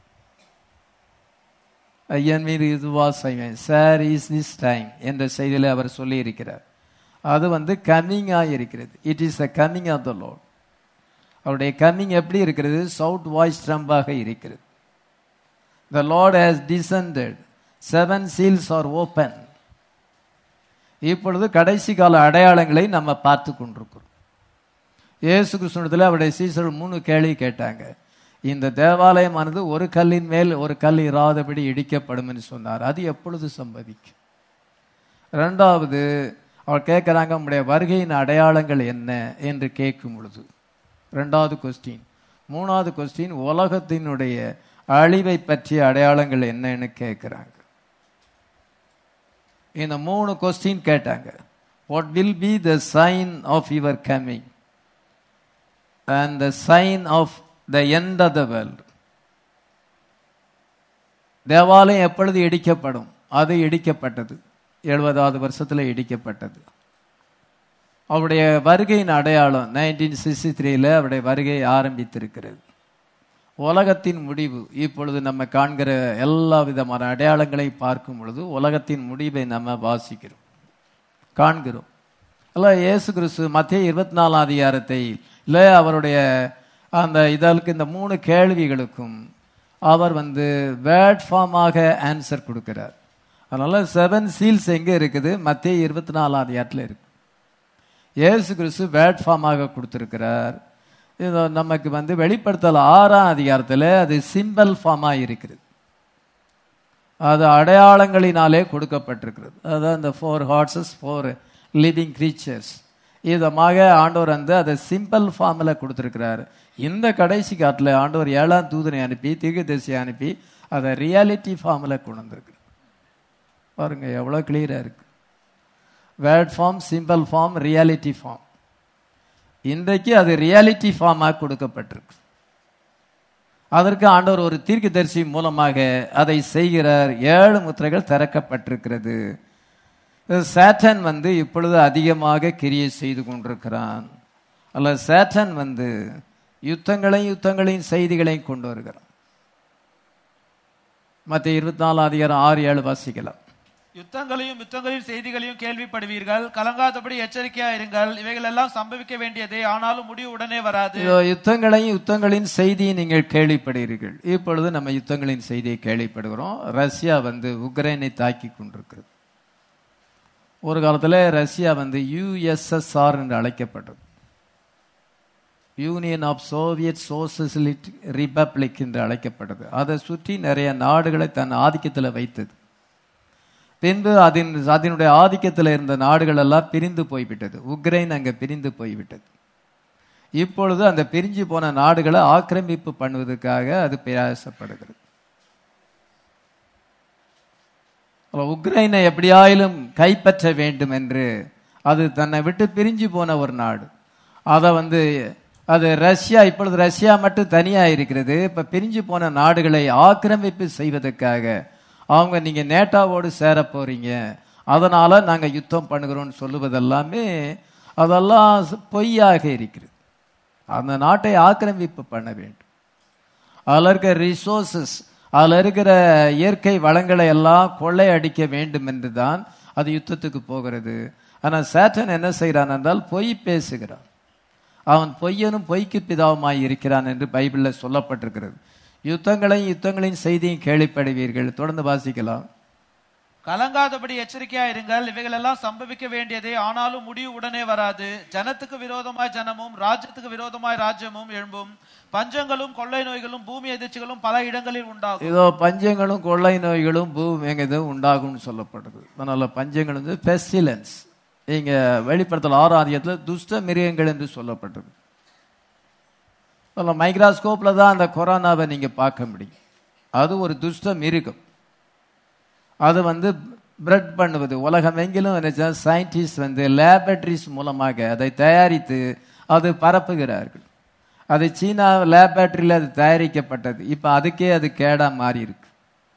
Sir is this time என்ற செய்தியில அவர் சொல்லி இருக்கிறார். அது வந்து கம்மிங்கா இருக்கிறது. It is the coming of the Lord. அவருடைய கம்மிங் எப்படி இருக்கிறது? சவுட் வாய்ஸ் ட்ரம்பாக இருக்கிறது. The Lord has descended. Seven seals are open. இப்பொழுது கடைசி கால அடையாளங்களை நம்ம பார்த்து கொண்டிருக்கிறோம். இயேசு கிறிஸ்துவிடத்தில் அவருடைய சீசர்கள் மூணு கேள்வி கேட்டாங்க. இந்த தேவாலயமானது ஒரு கல்லின் மேல் ஒரு கல் இராதபடி இடிக்கப்படும் என்று சொன்னார். அது எப்பொழுது சம்பவிக்கும்? ரெண்டாவது அவர் கேட்கிறாங்க, உங்களுடைய வருகையின் அடையாளங்கள் என்ன என்று கேட்கும் பொழுது ரெண்டாவது கொஸ்டின். மூணாவது கொஸ்டின், உலகத்தினுடைய அழிவை பற்றிய அடையாளங்கள் என்னன்னு கேட்கிறாங்க. இந்த மூணு கொஸ்டின் கேட்டாங்க. What will be the sign of your coming and the sign of the end of the world? தேவாலயம் எப்பொழுது இடிக்கப்படும்? அது இடிக்கப்பட்டது, எழுபதாவது வருஷத்துல இடிக்கப்பட்டது. அவருடைய வருகையின் அடையாளம் நைன்டீன் சிக்ஸ்டி த்ரீல அவருடைய வருகை ஆரம்பித்திருக்கிறது. உலகத்தின் முடிவு இப்பொழுது நம்ம காண்கிற எல்லா விதமான அடையாளங்களை பார்க்கும் பொழுது உலகத்தின் முடிவை நம்ம வாசிக்கிறோம், காண்கிறோம். அல்ல இயேசு கிறிஸ்து மத்தேயு இருபத்தி நாலாம் அதிகாரத்தை இல்லை அவருடைய அந்த இதற்கு இந்த மூணு கேள்விகளுக்கும் அவர் வந்து வேர்ட் ஃபார்மாக ஆன்சர் கொடுக்கிறார். அதனால செவன் சீல்ஸ் எங்க இருக்குது? மத்தேயு இருபத்தி நாலாம் அதிகாரத்தில் இருக்கு. இயேசு கிறிஸ்து வேர்ட் ஃபார்மாக கொடுத்திருக்கிறார். இது நமக்கு வந்து வெளிப்படுத்தல் ஆறாம் அதிகாரத்தில் அது சிம்பல் ஃபார்மாக இருக்கிறது. அது அடையாளங்களினாலே கொடுக்கப்பட்டிருக்கிறது. அதான் இந்த four horses four living creatures இதமாக ஆண்டவர் வந்து அதை சிம்பிள் ஃபார்மில் கொடுத்துருக்கிறார். இந்த கடைசி காலத்தில் ஆண்டவர் ஏழாம் தூதனை அனுப்பி தீர்க்கதரிசியை அனுப்பி அதை ரியாலிட்டி ஃபார்மில் கொண்டு வந்திருக்கு. பாருங்க எவ்வளோ கிளியராக இருக்கு. Word form, simple form, reality form. இன்றைக்கு அது ரியாலிட்டி ஃபார்மாக கொடுக்கப்பட்டிருக்கு. அதற்கு ஆண்டவர் ஒரு தீர்க்கதரிசி மூலமாக அதை செய்கிறார். ஏழு முத்திரைகள் திறக்கப்பட்டிருக்கிறது. சாட்டன் வந்து இப்பொழுது அதிகமாக கிரியை செய்து கொண்டிருக்கிறான். அல்ல சாட்டன் வந்து யுத்தங்களையும் யுத்தங்களையும் செய்திகளையும் கொண்டு வருகிறான். மத்திய இருபத்தி நாலாம் அதிகாரம் ஆறு ஏழு வாசிக்கலாம். யுத்தங்களையும் யுத்தங்களின் செய்திகளையும் கேள்விப்படுவீர்கள், கலங்காதபடி எச்சரிக்கையா இருங்கள். இவைகள் எல்லாம் சம்பவிக்க வேண்டியதே, ஆனாலும் முடிவு உடனே வராது. யுத்தங்களையும் யுத்தங்களின் செய்தியை நீங்கள் கேள்விப்படுகிறீர்கள். இப்பொழுது நம்ம யுத்தங்களின் செய்தியை கேள்விப்படுகிறோம். ரஷ்யா வந்து உக்ரைனை தாக்கி கொண்டிருக்கிறது. ஒரு காலத்தில் ரஷ்யா வந்து யுஎஸ்எஸ்ஆர் என்று அழைக்கப்பட்டது, union of Soviet socialist republic என்று அழைக்கப்பட்டது. அதை சுற்றி நிறைய நாடுகளை தன் ஆதிக்கத்தில் வைத்தது. பின்பு அதன் அதனுடைய ஆதிக்கத்தில் இருந்த நாடுகள் எல்லாம் பிரிந்து போய்விட்டது. உக்ரைன் அங்கே பிரிந்து போய்விட்டது. இப்பொழுது அந்த பிரிஞ்சு போன நாடுகளை ஆக்கிரமிப்பு பண்ணுவதற்காக அது பிரயாசப்படுகிறது. உக்ரைனை எப்படியாயிலும் கைப்பற்ற வேண்டும் என்று அது தன்னை விட்டு பிரிஞ்சு போன ஒரு நாடு. அதை வந்து அது ரஷ்யா, இப்பொழுது ரஷ்யா மட்டும் தனியாக இருக்கிறது. இப்போ பிரிஞ்சு போன நாடுகளை ஆக்கிரமிப்பு செய்வதற்காக அவங்க நீங்க நேட்டாவோடு சேர போறீங்க, அதனால நாங்க யுத்தம் பண்ணுகிறோம்னு சொல்லுவதெல்லாமே அதெல்லாம் பொய்யாக இருக்கிறது. அந்த நாட்டை ஆக்கிரமிப்பு பண்ண வேண்டும். அதில் இருக்கிற ரிசோர்சஸ், அதில் இருக்கிற இயற்கை வளங்களை எல்லாம் கொள்ளை அடிக்க வேண்டும் என்று தான் அது யுத்தத்துக்கு போகிறது. ஆனால் சாட்டன் என்ன செய்கிறான் என்றால் பொய் பேசுகிறான். அவன் பொய்யனும் பொய்க்கு பிதாவுமாய் இருக்கிறான் என்று பைபிளில் சொல்லப்பட்டிருக்கிறது. யுத்தங்களையும் யுத்தங்களின் செய்தியும் கேள்விப்படுவீர்கள். தொடர்ந்து வாசிக்கலாம். கலங்காதபடி எச்சரிக்கையா இருங்கள், இவைகள் எல்லாம் சம்பவிக்க வேண்டியதே, ஆனாலும் முடிவு உடனே வராது. ஜனத்துக்கு விரோதமாய் ஜனமும் ராஜ்யத்துக்கு விரோதமாய் ராஜ்யமும் எழும்பும். பஞ்சங்களும் கொள்ளை நோய்களும் பூமி எதிர்ச்சிகளும் பல இடங்களில் உண்டாகும். இதோ பஞ்சங்களும் கொள்ளை நோய்களும் பூமி எங்கேயும் உண்டாகும் சொல்லப்படுது. அதனால பஞ்சங்கள் வந்து பெஸ்டிலன்ஸ், இங்க வெளிப்படுத்தல் ஆறாம் அதிகாரத்தில் துஷ்ட மிருகங்கள் என்று சொல்லப்பட்டது. மைக்ராஸ்கோப்ல தான் அந்த கொரோனாவை நீங்க பார்க்க முடியும். அது ஒரு துஷ்ட மிருகம். அது வந்து பிரெட் பண்ணுவது உலகம் எங்கிலும் சயின்டிஸ்ட் வந்து லேபரட்டரிஸ் மூலமாக அதை தயாரித்து அது பரப்புகிறார்கள். அது சீனா லேபரட்டரியில் அது தயாரிக்கப்பட்டது. இப்போ அதுக்கே அது கேடா மாறி இருக்கு.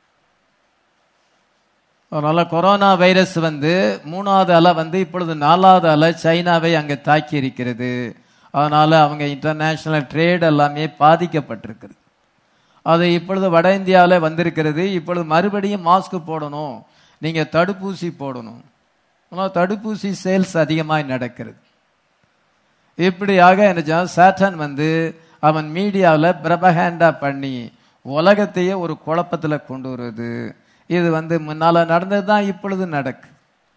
அதனால கொரோனா வைரஸ் வந்து மூணாவது அலை வந்து இப்பொழுது நாலாவது அலை சைனாவை அங்கே தாக்கி இருக்கிறது. அதனால அவங்க இன்டர்நேஷனல் ட்ரேட் எல்லாமே பாதிக்கப்பட்டிருக்கிறது. அது இப்பொழுது வட இந்தியாவில் வந்திருக்கிறது. இப்பொழுது மறுபடியும் மாஸ்க் போடணும், நீங்க தடுப்பூசி போடணும். ஆனால் தடுப்பூசி சேல்ஸ் அதிகமாக நடக்கிறது. இப்படியாக என்ன சாட்டன் வந்து அவன் மீடியாவில் பிரபகேண்டா பண்ணி உலகத்தையே ஒரு குழப்பத்தில் கொண்டு வருவது. இது வந்து முன்னால நடந்தது தான் இப்பொழுது நடக்கு.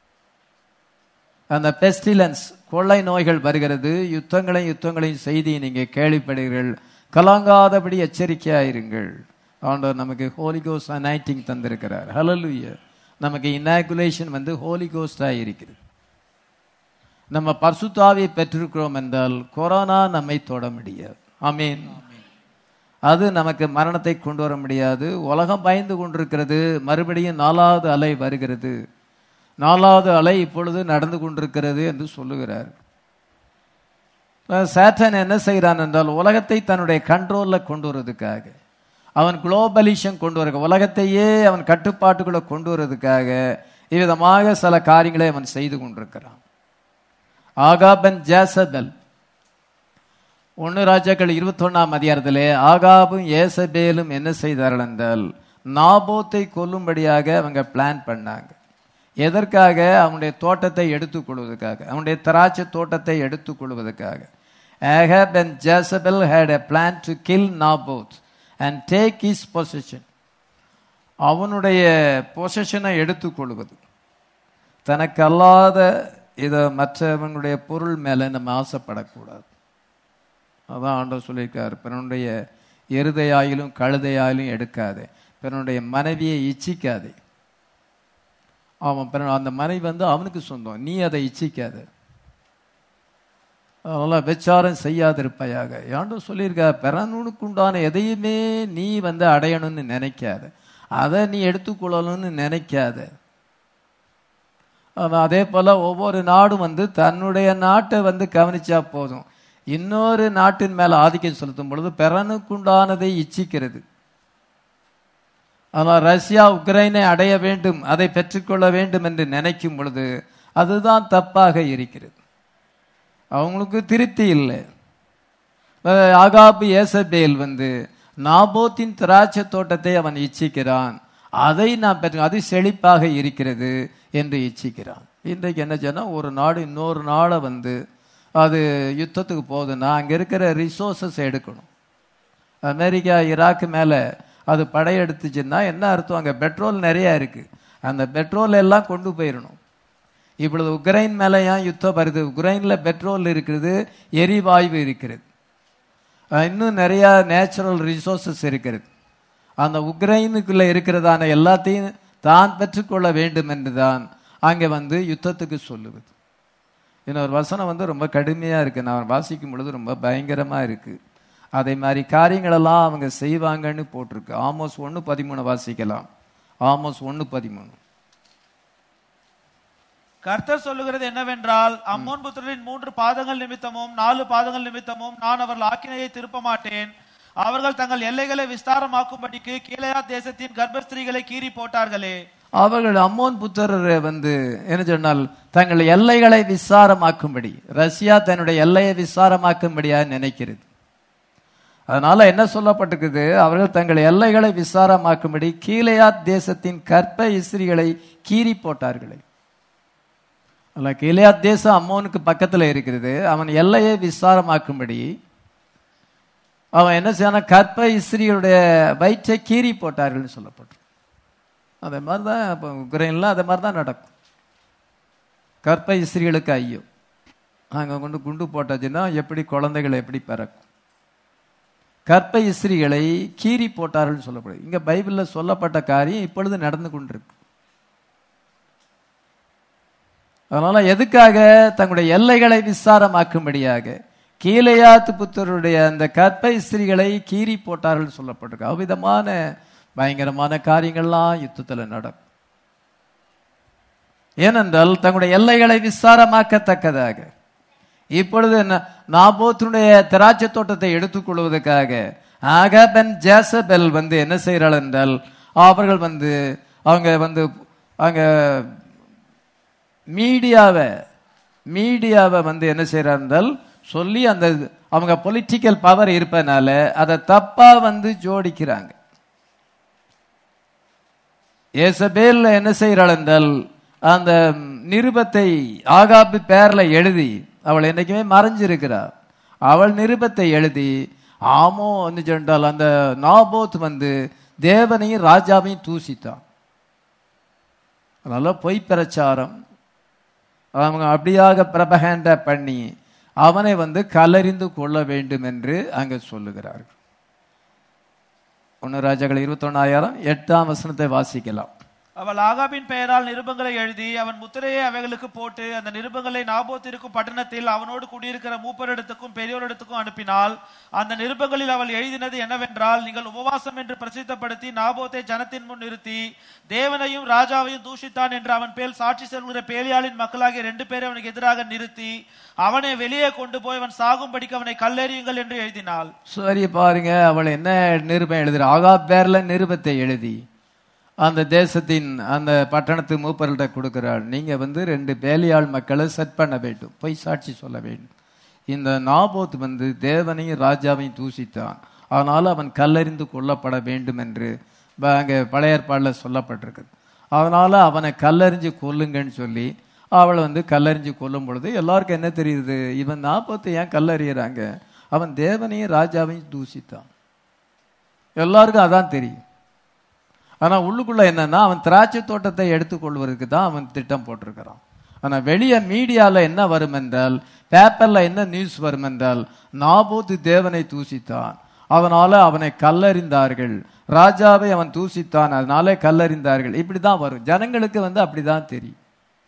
அந்த பெஸ்டிலன்ஸ் கொள்ளை நோய்கள் வருகிறது. யுத்தங்களையும் யுத்தங்களையும் செய்தியை நீங்க கேள்விப்படுகிறீர்கள். கலங்காதபடி எச்சரிக்கையாயிருங்கள். ஆண்டவர் நமக்கு ஹோலி கோஸ்ட் அனாயிண்டிங் தந்திருக்கிறார். ஹல்லேலூயா. நமக்கு இனாகுலேஷன் வந்து ஹோலி கோஸ்டாக இருக்கிறது. நம்ம பரிசுத்தாவியை பெற்றிருக்கிறோம் என்றால் கொரோனா நம்மை தொட முடியாது. ஆமீன். அது நமக்கு மரணத்தை கொண்டு வர முடியாது. உலகம் பயந்து கொண்டிருக்கிறது. மறுபடியும் நாலாவது அலை வருகிறது. நாலாவது அலை இப்பொழுது நடந்து கொண்டிருக்கிறது என்று சொல்லுகிறார். சாட்டன் என்ன செய்கிறான் என்றால் உலகத்தை தன்னுடைய கண்ட்ரோல்ல கொண்டு வருவதற்காக, அவன் குளோபலிஷன் கொண்டு வர, உலகத்தையே அவன் கட்டுப்பாட்டுக்குள்ள கொண்டு வருவதற்காக இவ்விதமாக சில காரியங்களை அவன் செய்து கொண்டிருக்கிறான். ஆகாபன் ஜேசபெல் ஒன்னு ராஜாக்கள் இருபத்தி ஒன்னாம் அதிகாரத்திலே ஆகாபும் ஏசபேலும் என்ன செய்தார்கள் என்றால் நாபோத்தை கொல்லும்படியாக அவங்க பிளான் பண்ணாங்க. எதற்காக? அவனுடைய தோட்டத்தை எடுத்துக் கொள்வதற்காக, அவனுடைய திராட்சை தோட்டத்தை எடுத்துக் கொள்வதற்காக. Ahab and Jezebel had a plan to kill Naboth and take his possession. அவனுடைய பொசிஷனை எடுத்துக் கொள்வது. தனக்கு அல்லாத இதை மற்றவனுடைய பொருள் மேல நம்ம ஆசைப்படக்கூடாது. அதான் ஆண்டவர் சொல்லியிருக்காரு, பிறனுடைய எருதையாயிலும் கழுதையாயிலும் எடுக்காதே, பிறனுடைய மனைவியை இச்சிக்காதே. அவன் பிற அந்த மனைவி வந்து அவனுக்கு சொந்தம், நீ அதை இச்சிக்காத. அதனால விசாரம் செய்யாதிருப்பையாக. ஆண்டவர் சொல்லியிருக்கா, பிறனுக்கு உண்டான எதையுமே நீ வந்து அடையணும்னு நினைக்காத, அதை நீ எடுத்துக்கொள்ளணும்னு நினைக்காத. அதே போல ஒவ்வொரு நாடும் வந்து தன்னுடைய நாட்டை வந்து கவனிச்சா போதும். இன்னொரு நாட்டின் மேல ஆதிக்கம் செலுத்தும் பொழுது பிறனுக்குண்டானதை இச்சிக்கிறது. ஆனால் ரஷ்யா உக்ரைனை அடைய வேண்டும், அதை பெற்றுக்கொள்ள வேண்டும் என்று நினைக்கும் பொழுது அதுதான் தப்பாக இருக்கிறது. அவங்களுக்கு திருப்தி இல்லை. ஆகாபு ஏசபேல் வந்து நாபோத்தின் திராட்சை தோட்டத்தை அவன் இச்சிக்கிறான். அதை நான் பெற்று அது செழிப்பாக இருக்கிறது என்று இச்சிக்கிறான். இன்றைக்கு என்ன சொன்னால், ஒரு நாடு இன்னொரு நாளை வந்து அது யுத்தத்துக்கு போகுதுன்னா அங்கே இருக்கிற ரிசோர்ஸஸ் எடுக்கணும். அமெரிக்கா ஈராக்கு மேலே அது படையெடுத்துச்சுன்னா என்ன அர்த்தம்? அங்கே பெட்ரோல் நிறையா இருக்குது, அந்த பெட்ரோல் எல்லாம் கொண்டு போயிடணும். இப்பொழுது உக்ரைன் மேலே ஏன் யுத்தம் வருது? உக்ரைனில் பெட்ரோல் இருக்கிறது, எரிவாயு இருக்கிறது, இன்னும் நிறையா நேச்சுரல் ரிசோர்ஸஸ் இருக்கிறது. அந்த உக்ரைனுக்குள்ளே இருக்கிறதான எல்லாத்தையும் தான் பெற்றுக்கொள்ள வேண்டும் என்று தான் அங்கே வந்து யுத்தத்துக்கு சொல்லுவது. இன்னொரு வசனம் வந்து ரொம்ப கடுமையாக இருக்குது, நான் வாசிக்கும் பொழுது ரொம்ப பயங்கரமாக இருக்குது. அதே மாதிரி காரியங்களெல்லாம் அவங்க செய்வாங்கன்னு போட்டிருக்கு. ஆமோஸ் ஒன்று பதிமூணு வாசிக்கலாம். ஆமோஸ் ஒன்று பதிமூணு. கர்த்தர் சொல்லுகிறது என்னவென்றால், அம்மோன் புத்திரரின் மூன்று பாதங்கள் நிமித்தமும் நாலு பாதங்கள் நிமித்தமும் நான் அவர்கள் ஆக்கினையை திருப்ப மாட்டேன். அவர்கள் தங்கள் எல்லைகளை விஸ்தாரமாக்கும்படிக்கு கீலேயா தேசத்தின் கர்ப்பஸ்திரீகளை கீறி போட்டார்களே. அவர்கள் அம்மோன் புத்திரரை வந்து என்ன சொன்னால், தங்கள் எல்லைகளை விசாரமாக்கும்படி, ரஷ்யா தன்னுடைய எல்லையை விசாரமாக்கும்படியா நினைக்கிறது. அதனால என்ன சொல்லப்பட்டிருக்குது? அவர்கள் தங்கள் எல்லைகளை விசாரமாக்கும்படி கீலேயா தேசத்தின் கற்ப இஸ்திரிகளை கீறி போட்டார்களே. அல்ல, கீலேயா தேசம் அம்மோனுக்கு பக்கத்தில் இருக்கிறது. அவன் எல்லையை விசாரமாக்கும்படி அவன் என்ன செய்ய, கற்ப இஸ்திரிகளுடைய வயிற்றை கீறி போட்டார்கள் சொல்லப்பட்டு. அதே மாதிரி தான் இப்போ உக்ரைனில் அதே மாதிரி தான் நடக்கும். கற்ப இஸ்திரிகளுக்கு ஐயோ, அங்கே கொண்டு குண்டு போட்டாச்சுன்னா எப்படி குழந்தைகளை எப்படி பிறக்கும்? கற்ப இஸ்திரிகளை கீறி போட்டார்கள் சொல்லப்படுது. இங்கே பைபிளில் சொல்லப்பட்ட காரியம் இப்பொழுது நடந்து கொண்டிருக்கு. அதனால எதுக்காக? தங்களுடைய எல்லைகளை விசாரமாக்கும்படியாக கீலேயாத்து புத்தருடைய அந்த கற்ப இஸ்திரிகளை கீறி போட்டார்கள் சொல்லப்பட்டிருக்கு. அவ்விதமான பயங்கரமான காரியங்கள்லாம் யுத்தத்தில் நடக்கும். ஏனென்றால் தங்களுடைய எல்லைகளை விசாரமாக்கத்தக்கதாக இப்பொழுது நாபோத்தினுடைய திராட்சை தோட்டத்தை எடுத்துக்கொள்வதற்காக ஆகாபன் ஜேசபெல் வந்து என்ன செய்கிறாள் என்றால், அவர்கள் வந்து அவங்க வந்து அங்க மீடியாவை மீடியாவை வந்து என்ன செய்கிறார் என்றால் சொல்லி, அந்த அவங்க பொலிட்டிக்கல் பவர் இருப்பதனால அதை தப்பா வந்து ஜோடிக்கிறாங்க. ஏசபேல் என்ன செய்கிறாள் என்றால், அந்த நிருபத்தை ஆகாபு பேர்ல எழுதி, அவள் என்னைக்குமே மறைஞ்சிருக்கிறார், அவள் நிருபத்தை எழுதி ஆமோ சொன்னால் அந்த நாபோத் வந்து தேவனையும் ராஜாவையும் தூசித்தான். அதனால பொய் பிரச்சாரம் அவங்க அப்படியாக பிரபகண்ட பண்ணி அவனை வந்து கல்லறிந்து கொள்ள வேண்டும் என்று அங்கே சொல்லுகிறார்கள். ஒன்னு ராஜாக்கள் இருபத்தி ஒன்னாயிரம் எட்டாம் வசனத்தை வாசிக்கலாம். அவள் ஆகாபின் பெயரால் நிருபங்களை எழுதி அவன் முத்திரையை அவைகளுக்கு போட்டு அந்த நிருபங்களை நாபோத்திற்கும் பட்டணத்தில் அவனோடு குடியிருக்கிற மூப்பரிடத்துக்கும் பெரியோரிடத்துக்கும் அனுப்பினாள். அந்த நிருபங்களில் அவள் எழுதினது என்னவென்றால், நீங்கள் உபவாசம் என்று பிரசித்தப்படுத்தி நாபோத்தை ஜனத்தின் முன் நிறுத்தி தேவனையும் ராஜாவையும் தூஷித்தான் என்று அவன் பேர் சாட்சி சொல்கிற பேலியாளின் மக்களாகிய ரெண்டு பேரை அவனுக்கு எதிராக நிறுத்தி அவனை வெளியே கொண்டு போய் அவன் சாகும்படிக்கு அவனை கல்லெறியுங்கள் என்று எழுதினாள். சரி பாருங்க, அவள் என்ன நிருபம் எழுதுற? ஆகாப் பேர்ல நிருபத்தை எழுதி அந்த தேசத்தின் அந்த பட்டணத்து மூப்பர்கிட்ட கொடுக்கிறாள். நீங்க வந்து ரெண்டு பேலியாள் மக்களை செட் பண்ண வேண்டும், பொய் சாட்சி சொல்ல வேண்டும். இந்த நாபோத் வந்து தேவனையும் ராஜாவையும் தூசித்தான், அதனால அவன் கல்லறிந்து கொல்லப்பட வேண்டும் என்று அங்கே பழைய ஏற்பாடில் சொல்லப்பட்டிருக்கு. அதனால அவனை கல்லறிஞ்சு கொல்லுங்கன்னு சொல்லி அவளை வந்து கல்லறிஞ்சு கொல்லும் பொழுது எல்லாருக்கும் என்ன தெரியுது? இவன் நாபோத்தை ஏன் கல்லறியறாங்க? அவன் தேவனையும் ராஜாவையும் தூசித்தான். எல்லாருக்கும் அதான் தெரியும். ஆனா உள்ளுக்குள்ள என்னன்னா, அவன் திராட்சை தோட்டத்தை எடுத்துக்கொள்வதற்கு தான் அவன் திட்டம் போட்டிருக்கிறான். ஆனா வெளியே மீடியால என்ன வரும் என்றால், பேப்பர்ல என்ன நியூஸ் வரும் என்றால், நாபோத்து தேவனை தூசித்தான், அதனால அவனை கல்லறிந்தார்கள், ராஜாவை அவன் தூசித்தான், அதனால கல்லறிந்தார்கள். இப்படிதான் வரும். ஜனங்களுக்கு வந்து அப்படிதான் தெரியும்.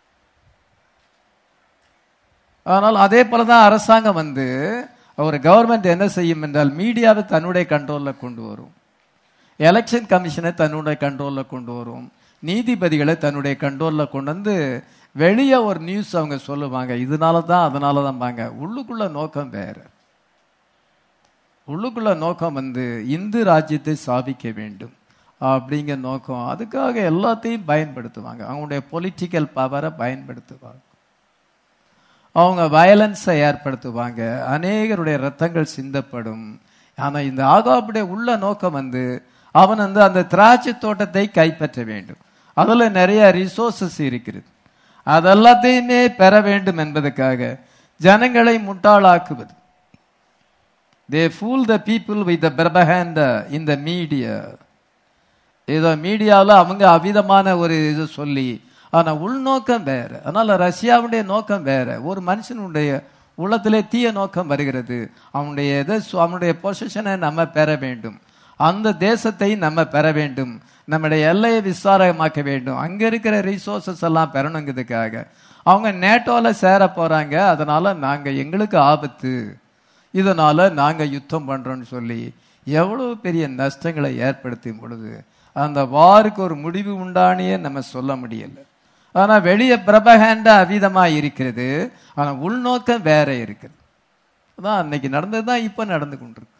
ஆனால் அதே போலதான் அரசாங்கம் வந்து ஒரு கவர்மெண்ட் என்ன செய்யும் என்றால், மீடியாவை தன்னுடைய கண்ட்ரோல்ல கொண்டு வரும், எலெக்ஷன் கமிஷனை தன்னுடைய கண்ட்ரோலில் கொண்டு வரும், நீதிபதிகளை தன்னுடைய கண்ட்ரோலில் கொண்டு வந்து வெளியே ஒரு நியூஸ் அவங்க சொல்லுவாங்க, இதனால தான் அதனால தான் பாங்க. உள்ளுக்குள்ள நோக்கம் வேற. உள்ளுக்குள்ள நோக்கம் வந்து இந்து ராஜ்யத்தை ஸ்தாபிக்க வேண்டும் அப்படிங்கிற நோக்கம். அதுக்காக எல்லாத்தையும் பயன்படுத்துவாங்க, அவங்களுடைய பொலிட்டிக்கல் பவரை பயன்படுத்துவாங்க, அவங்க வயலன்ஸை ஏற்படுத்துவாங்க, அநேகருடைய ரத்தங்கள் சிந்தப்படும். ஆனால் இந்த ஆகாபுடைய உள்ள நோக்கம் வந்து அவன் வந்து அந்த திராட்சை தோட்டத்தை கைப்பற்ற வேண்டும். அதுல நிறைய ரிசோர்சஸ் இருக்கிறது. அதெல்லாத்தையுமே பெற வேண்டும் என்பதற்காக ஜனங்களை முட்டாளாக்குவது. They fool the people with the propaganda in the media. ஏதோ மீடியாவில் அவங்க அவிதமான ஒரு இது சொல்லி, ஆனால் உள்நோக்கம் வேற. அதனால ரஷ்யாவுடைய நோக்கம் வேற. ஒரு மனுஷனுடைய உள்ளத்திலே தீய நோக்கம் வருகிறது. அவனுடைய எதை அவனுடைய பொசிஷனை நம்ம பெற வேண்டும், அந்த தேசத்தை நம்ம பெற வேண்டும், நம்முடைய எல்லையை விசாரமாக்க வேண்டும், அங்க இருக்கிற ரிசோர்சஸ் எல்லாம் பெறணுங்கிறதுக்காக அவங்க நேட்டோல சேர போறாங்க. அதனால நாங்க எங்களுக்கு ஆபத்து, இதனால நாங்க யுத்தம் பண்றோம்னு சொல்லி எவ்வளவு பெரிய நஷ்டங்களை ஏற்படுத்தும் பொழுது அந்த வாருக்கு ஒரு முடிவு உண்டானே நம்ம சொல்ல முடியல. ஆனா வெளியே பிரபகண்டா அவிதமா இருக்கிறது, ஆனா உள்நோக்கம் வேற இருக்குது. அதான் அன்னைக்கு நடந்ததுதான் இப்ப நடந்து கொண்டிருக்கு.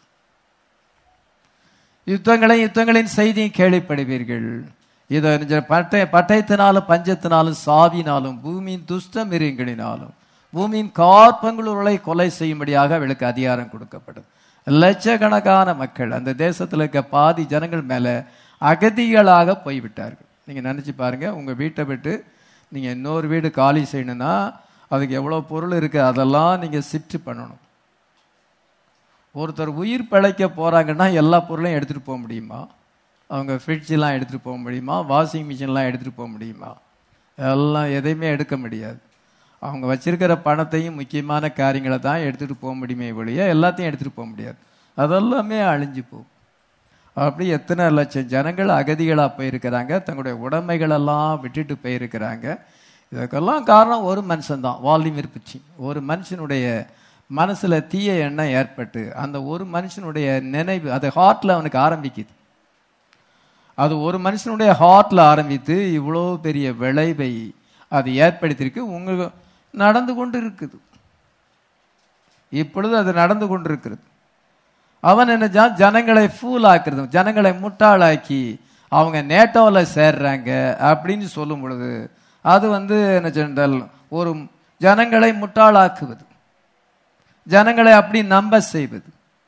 யுத்தங்களை யுத்தங்களின் செய்தியும் கேள்விப்படுவீர்கள். இதை பட்டை பட்டயத்தினாலும் பஞ்சத்தினாலும் சாவினாலும் பூமியின் துஷ்ட மிருகங்களினாலும் பூமியின் கார்பங்களுளை கொலை செய்யும்படியாக அவளுக்கு அதிகாரம் கொடுக்கப்படும். லட்சக்கணக்கான மக்கள் அந்த தேசத்தில் இருக்க பாதி ஜனங்கள் மேல அகதிகளாக போய்விட்டார்கள். நீங்க நினைச்சு பாருங்க, உங்க வீட்டை விட்டு நீங்க இன்னொரு வீடு காலி செய்யணும்னா அதுக்கு எவ்வளவு பொருள் இருக்கு, அதெல்லாம் நீங்க ஷிஃப்ட் பண்ணணும். ஒருத்தர் உயிர் பிழைக்க போறாங்கன்னா எல்லா பொருளையும் எடுத்துட்டு போக முடியுமா? அவங்க ஃப்ரிட்ஜெல்லாம் எடுத்துட்டு போக முடியுமா? வாஷிங் மிஷின்லாம் எடுத்துட்டு போக முடியுமா? எல்லாம் எதையுமே எடுக்க முடியாது. அவங்க வச்சிருக்கிற பணத்தையும் முக்கியமான காரியங்களை தான் எடுத்துட்டு போக முடியுமே ஒழிய எல்லாத்தையும் எடுத்துட்டு போக முடியாது. அதெல்லாமே அழிஞ்சு போகும். அப்படி எத்தனை லட்சம் ஜனங்கள் அகதிகளா போயிருக்கிறாங்க, தங்களுடைய உடைமைகளெல்லாம் விட்டுட்டு போயிருக்கிறாங்க. இதுக்கெல்லாம் காரணம் ஒரு மனுஷன் தான், வால்டிமிர் புட்டின். ஒரு மனுஷனுடைய மனசுல தீய எண்ணம் ஏற்பட்டு அந்த ஒரு மனுஷனுடைய நினைவு அது ஹார்ட்ல அவனுக்கு ஆரம்பிக்குது. அது ஒரு மனுஷனுடைய ஹார்ட்ல ஆரம்பித்து இவ்வளோ பெரிய விளைவை அது ஏற்படுத்தியிருக்கு. உங்களுக்கு நடந்து கொண்டு இருக்குது, இப்பொழுது அது நடந்து கொண்டிருக்கிறது. அவன் என்ன ஜனங்களை ஃபூல் ஆக்குறது, ஜனங்களை முட்டாளாக்கி அவங்க நேட்டோவில் சேர்றாங்க அப்படின்னு சொல்லும் பொழுது அது வந்து என்ன சொன்னால் ஒரு ஜனங்களை முட்டாளாக்குவது, ஜனங்களை அப்படி நம்ப செய்வது.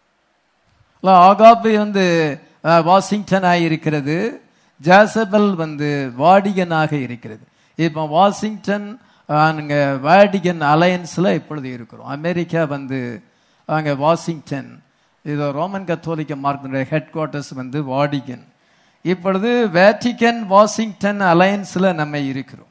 ஆகாபு வந்து வாஷிங்டன் இருக்கிறது, ஜாசபல் வந்து வாடிகனாக இருக்கிறது. இப்போ வாஷிங்டன் அங்கே வாடிகன் அலையன்ஸ்ல இப்பொழுது இருக்கிறோம். அமெரிக்கா வந்து அங்கே வாஷிங்டன், இதோ ரோமன் கத்தோலிக்க மார்க்கினுடைய ஹெட் குவார்ட்டர்ஸ் வந்து வாடிகன். இப்பொழுது வேட்டிகன் வாஷிங்டன் அலையன்ஸ்ல நம்ம இருக்கிறோம்.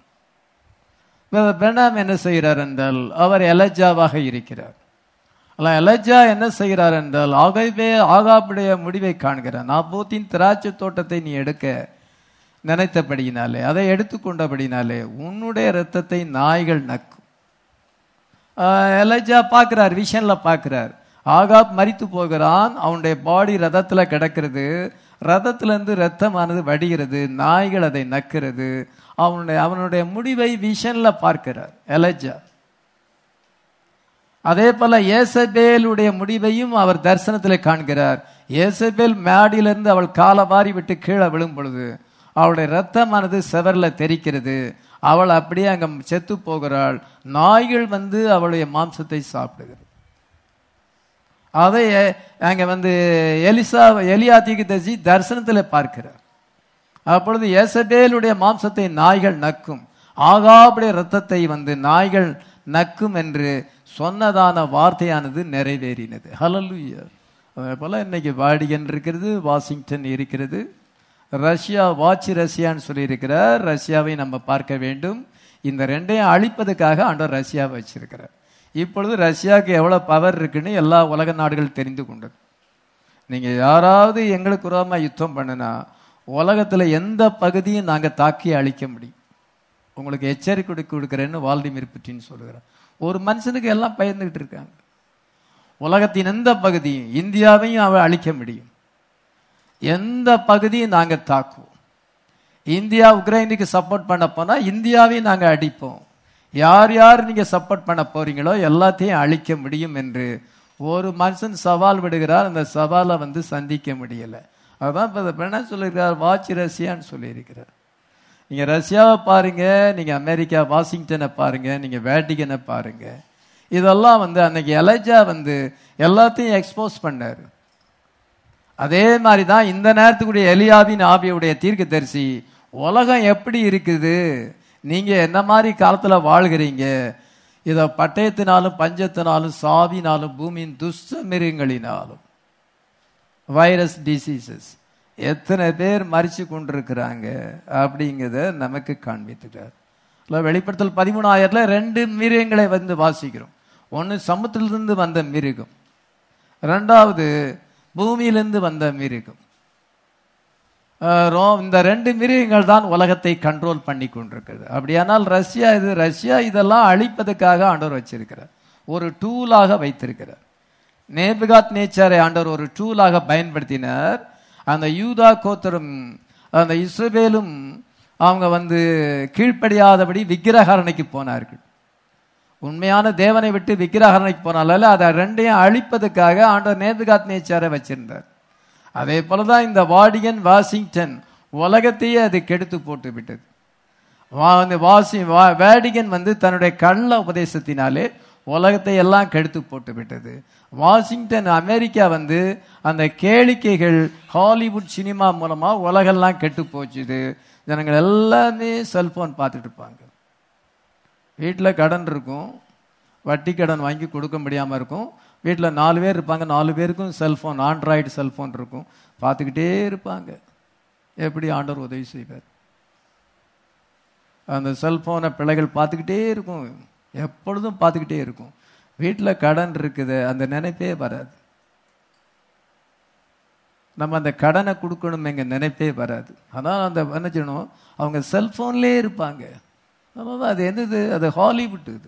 பெர்னாம் என்ன செய்கிறார் என்றால் அவர் எலஜாவாக இருக்கிறார். எலஜா என்ன செய்கிறார் என்றால் ஆகாபே ஆகாபுடைய முடிவை காண்கிறார். நாபோத்தின் திராட்சை தோட்டத்தை நீ எடுக்க நினைத்தபடியினாலே, அதை எடுத்துக்கொண்டபடினாலே உன்னுடைய ரத்தத்தை நாய்கள் நக்கும். எலஜா பார்க்கிறார், விஷன்ல பார்க்கிறார். ஆகாப் மரித்து போகிறான், அவனுடைய பாடி ரதத்துல கிடக்கிறது, ரதத்திலிருந்து ரத்தமானது வடிகிறது, நாய்கள் அதை நக்கிறது. அவனுடைய அவனுடைய முடிவை விஷன்ல பார்க்கிறார் எலஜா. அதே போல ஏசபேலுடைய முடிவையும் அவர் தரிசனத்தில் காண்கிறார். ஏசபேல் மேடியிலிருந்து அவள் காலவாரி விட்டு கீழே விழும் பொழுது அவளுடைய ரத்தமானது செவர்ல தெரிக்கிறது. அவள் அப்படியே அங்க செத்து போகிறாள். நாய்கள் வந்து அவளுடைய மாம்சத்தை சாப்பிடுகிறது. அதை அங்க வந்து எலிசா எலியா தீர்க்கதரிசி தரிசனத்தில் பார்க்கிறார். அப்பொழுது ஏசபேலுடைய மாம்சத்தை நாய்கள் நக்கும், ஆகாபுடைய ரத்தத்தை வந்து நாய்கள் நக்கும் என்று சொன்னதான வார்த்தையானது நிறைவேறினது. ஹல்லேலூயா. அதே போல இன்னைக்கு வாடிகன் இருக்கிறது, வாஷிங்டன் இருக்கிறது, ரஷ்யா வாட்சி ரஷ்யான்னு சொல்லி இருக்கிறார். ரஷ்யாவை நம்ம பார்க்க வேண்டும். இந்த ரெண்டையும் அழிப்பதற்காக ஆண்டவர் ரஷ்யாவை வச்சிருக்கிறார். இப்பொழுது ரஷ்யாவுக்கு எவ்வளவு பவர் இருக்குன்னு எல்லா உலக நாடுகள் தெரிந்து கொண்டது. நீங்க யாராவது எங்களுக்கு விரோதமா யுத்தம் பண்ணுனா உலகத்துல எந்த பகுதியும் நாங்க தாக்கி அழிக்க முடியும், உங்களுக்கு எச்சரிக்கை கொடுக்கிறேன்னு வால்டிமிர் புட்டின் சொல்லுகிறார். ஒரு மனுஷனுக்கு எல்லாம் பயந்துகிட்டு இருக்காங்க. உலகத்தின் எந்த பகுதியும், இந்தியாவையும் அவ அழிக்க முடியும், எந்த பகுதியும் நாங்க தாக்குவோம். இந்தியா உக்ரைனுக்கு சப்போர்ட் பண்ண போனா இந்தியாவையும் நாங்க அடிப்போம். யார் யார் நீங்க சப்போர்ட் பண்ண போறீங்களோ எல்லாத்தையும் அழிக்க முடியும் என்று ஒரு மனுஷன் சவால் விடுகிறார். அந்த சவாலை வந்து சந்திக்க முடியல. அதான் என்ன சொல்லியிருக்கிறார், வாட்சி ரஷ்யான்னு சொல்லி இருக்கிறார். நீங்க ரஷ்யாவை பாருங்க, நீங்க அமெரிக்கா வாஷிங்டனை பாருங்க, நீங்க வேட்டிகனை பாருங்க. இதெல்லாம் வந்து அன்னைக்கு எலஜா வந்து எல்லாத்தையும் எக்ஸ்போஸ் பண்ணாரு. அதே மாதிரி தான் இந்த நேரத்துக்குரிய எலியாவின் ஆவியுடைய தீர்க்கதரிசி உலகம் எப்படி இருக்குது, நீங்க என்ன மாதிரி காலத்துல வாழ்கிறீங்க, இத பட்டயத்தினாலும் பஞ்சத்தினாலும் சாவினாலும் பூமியின் துஷ்ட மிருகங்களினாலும் வைரஸ் டிசீசஸ் எத்தனை பேர் மறிச்சு கொண்டிருக்கிறாங்க அப்படிங்கிறத நமக்கு காண்பித்துக்கிறார். வெளிப்படுத்தல் பதிமூணாயிரத்துல ரெண்டு மிருகங்களை வந்து வாசிக்கிறோம். ஒன்னு சமுத்திரத்திலிருந்து வந்த மிருகம், ரெண்டாவது பூமியிலிருந்து வந்த மிருகம். இந்த ரெண்டு மிருகங்கள் தான் உலகத்தை கண்ட்ரோல் பண்ணி கொண்டிருக்கிறது. அப்படியானால் ரஷ்யா இது ரஷ்யா இதெல்லாம் அழிப்பதற்காக ஆண்டவர் வச்சிருக்கிறார், ஒரு டூலாக வைத்திருக்கிறார். நேபுகாத் நேச்சாரை ஆண்டவர் ஒரு டூலாக பயன்படுத்தினார். அந்த யூதா கோத்தரும் அந்த இஸ்ரவேலும் அவங்க வந்து கீழ்ப்படியாதபடி விக்கிரகாரணைக்கு போனார்கள். உண்மையான தேவனை விட்டு விக்கிரகாரணைக்கு போனால அதை ரெண்டையும் அழிப்பதற்காக ஆண்டவர் நேபுகாத் நேச்சாரை வச்சிருந்தார். அதே போலதான் இந்த வாடிகன் வாஷிங்டன் உலகத்தையே அது கெடுத்து போட்டு விட்டது. வாஷி வேடிகன் வந்து தன்னுடைய கள்ள உபதேசத்தினாலே உலகத்தை எல்லாம் கெடுத்து போட்டு விட்டது. வாஷிங்டன் அமெரிக்கா வந்து அந்த கேளிக்கைகள் ஹாலிவுட் சினிமா மூலமா உலகெல்லாம் கெட்டு போச்சுது. ஜனங்கள் எல்லாமே செல்போன் பார்த்துட்டு இருப்பாங்க. வீட்டில் கடன் இருக்கும், வட்டி கடன் வாங்கி கொடுக்க முடியாமல் இருக்கும். வீட்டில் நாலு பேர் இருப்பாங்க, நாலு பேருக்கும் செல்ஃபோன், ஆண்ட்ராய்டு செல்ஃபோன் இருக்கும், பார்த்துக்கிட்டே இருப்பாங்க. எப்படி ஆண்டவர் உதவி செய்வார்? அந்த செல்ஃபோனை பிள்ளைகள் பார்த்துக்கிட்டே இருக்கும், எப்பொழுதும் பார்த்துக்கிட்டே இருக்கும். வீட்டில் கடன் இருக்குது, அந்த நினைப்பே வராது. நம்ம அந்த கடனை கொடுக்கணும் எங்க நினைப்பே வராது. அதான் அந்த என்ன செய்யணும், அவங்க செல்ஃபோன்லேயே இருப்பாங்க. அதனால அது என்னது, அது ஹாலிவுட். இது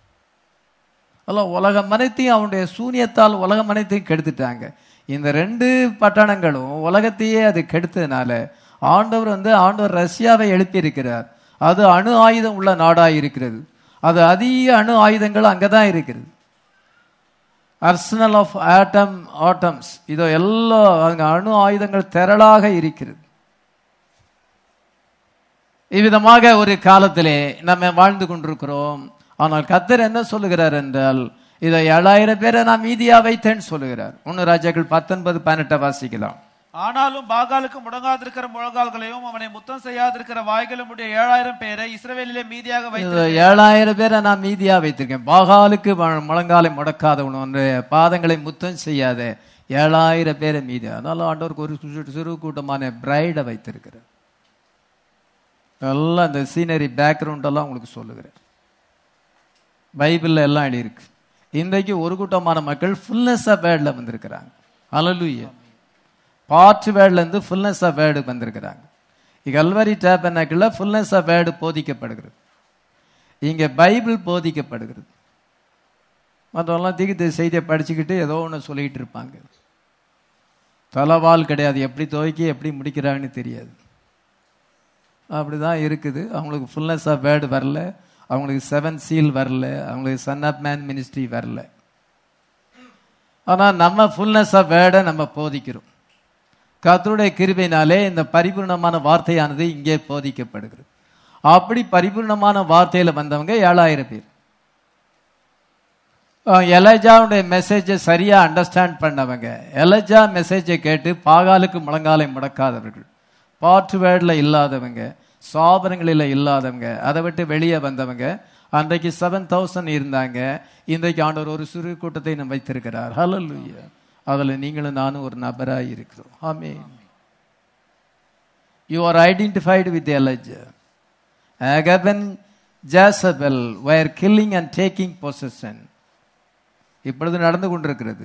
உலகம் அனைத்தையும் அவனுடைய சூனியத்தால் உலகம் அனைத்தையும் கெடுத்துட்டாங்க. இந்த ரெண்டு பட்டணங்களும் உலகத்தையே அது கெடுத்ததுனால ஆண்டவர் வந்து ஆண்டவர் ரஷ்யாவை எழுப்பி இருக்கிறார். அது அணு ஆயுதம் உள்ள நாடாக இருக்கிறது. அது அதிக அணு ஆயுதங்கள் அங்கதான் இருக்கிறது. அர்சனல் ஆஃப் ஆட்டம் ஆட்டம்ஸ் இதோ எல்லா அங்க அணு ஆயுதங்கள் திரளாக இருக்கிறது. இவ்விதமாக ஒரு காலத்திலே நம்ம வாழ்ந்து கொண்டிருக்கிறோம். ஆனால் கர்த்தர் என்ன சொல்லுகிறார் என்றால், இதை ஏழாயிரம் பேரை நான் மீதியா வைத்தேன்னு சொல்லுகிறார். ஒன்னு ராஜாக்கள் பத்தொன்பது பதினெட்டை வாசிக்கலாம். ஆனாலும் பாகாலுக்கு முடங்காதிருக்கிற முழங்கால்களையும் அவனை முத்தம் செய்யாதிருக்கிற வாய்களும் உடைய ஏழாயிரம் பேரை இஸ்ரவேலிலே மீதியாக வைத்து ஏழாயிரம் பேரை நான் மீதியா வைத்திருக்கேன். பாகாலுக்கு முழங்காலை முடக்காதவனுடைய பாதங்களை முத்தம் செய்யாத ஏழாயிரம் பேரை மீதி. அதனால ஆண்டவருக்கு ஒரு சிறு கூட்டமான பிரைடை வைத்திருக்கிறார். எல்லாம் இந்த சீனரி பேக்ரவுண்ட் எல்லாம் உங்களுக்கு சொல்லுகிறேன். பைபிள்ல எல்லாம் எழுதியிருக்கு. இன்றைக்கு ஒரு கூட்டமான மக்கள் ஃபுல்னஸ் ஆஃப் வேர்ட்ல வந்திருக்கிறாங்க. ஹல்லேலூயா. பார்ட் வேர்ட்ல இருந்து ஃபுல்னஸ் ஆஃப் வேர்டு வந்திருக்கிறாங்க. கல்வரி டேபர்னக்கிள்ல ஃபுல்னஸ் ஆஃப் வேர்டு போதிக்கப்படுகிறது. இங்க பைபிள் போதிக்கப்படுகிறது. மற்றவெல்லாம் தீர்க்க செய்தியை படிச்சுக்கிட்டு ஏதோ ஒன்று சொல்லிக்கிட்டு இருப்பாங்க. தலைவால் கிடையாது, எப்படி துவக்கி எப்படி முடிக்கிறாங்கன்னு தெரியாது. அப்படிதான் இருக்குது. அவங்களுக்கு ஃபுல்னஸ் ஆஃப் வேர்டு வரல, அவங்களுக்கு செவன் சீல் வரல, அவங்களுக்கு சன் ஆஃப் மேன் மினிஸ்ட்ரி வரல. ஆனால் நம்ம ஃபுல்னஸ் ஆஃப் வேர்டை நம்ம போதிக்கிறோம். கர்த்தருடைய கிருபையினாலே இந்த பரிபூர்ணமான வார்த்தையானது இங்கே போதிக்கப்படுகிறது. அப்படி பரிபூர்ணமான வார்த்தையில வந்தவங்க ஏழாயிரம் பேர். எலஜாவுடைய மெசேஜை சரியா அண்டர்ஸ்டாண்ட் பண்ணவங்க, எலஜா மெசேஜை கேட்டு பாகாலுக்கு முழங்காலை முடக்காதவர்கள், பார்ட் வேர்ட்ல இல்லாதவங்க, சாபனங்களில் இல்லாதவங்க, அதை விட்டு வெளியே வந்தவங்க. அன்றைக்கு செவன் தௌசண்ட் இருந்தாங்க. இன்றைக்கு ஆண்டவர் ஒரு சிறு கூட்டத்தை நம்ம வைத்திருக்கிறார். ஹல்லேலூயா. அதுல நீங்களும் நானும் ஒரு நபராய் இருக்கிறோம். ஆமென். You are identified with Elijah. Ahab and Jezebel were killing and taking possession. இப்பொழுது நடந்து கொண்டிருக்கிறது.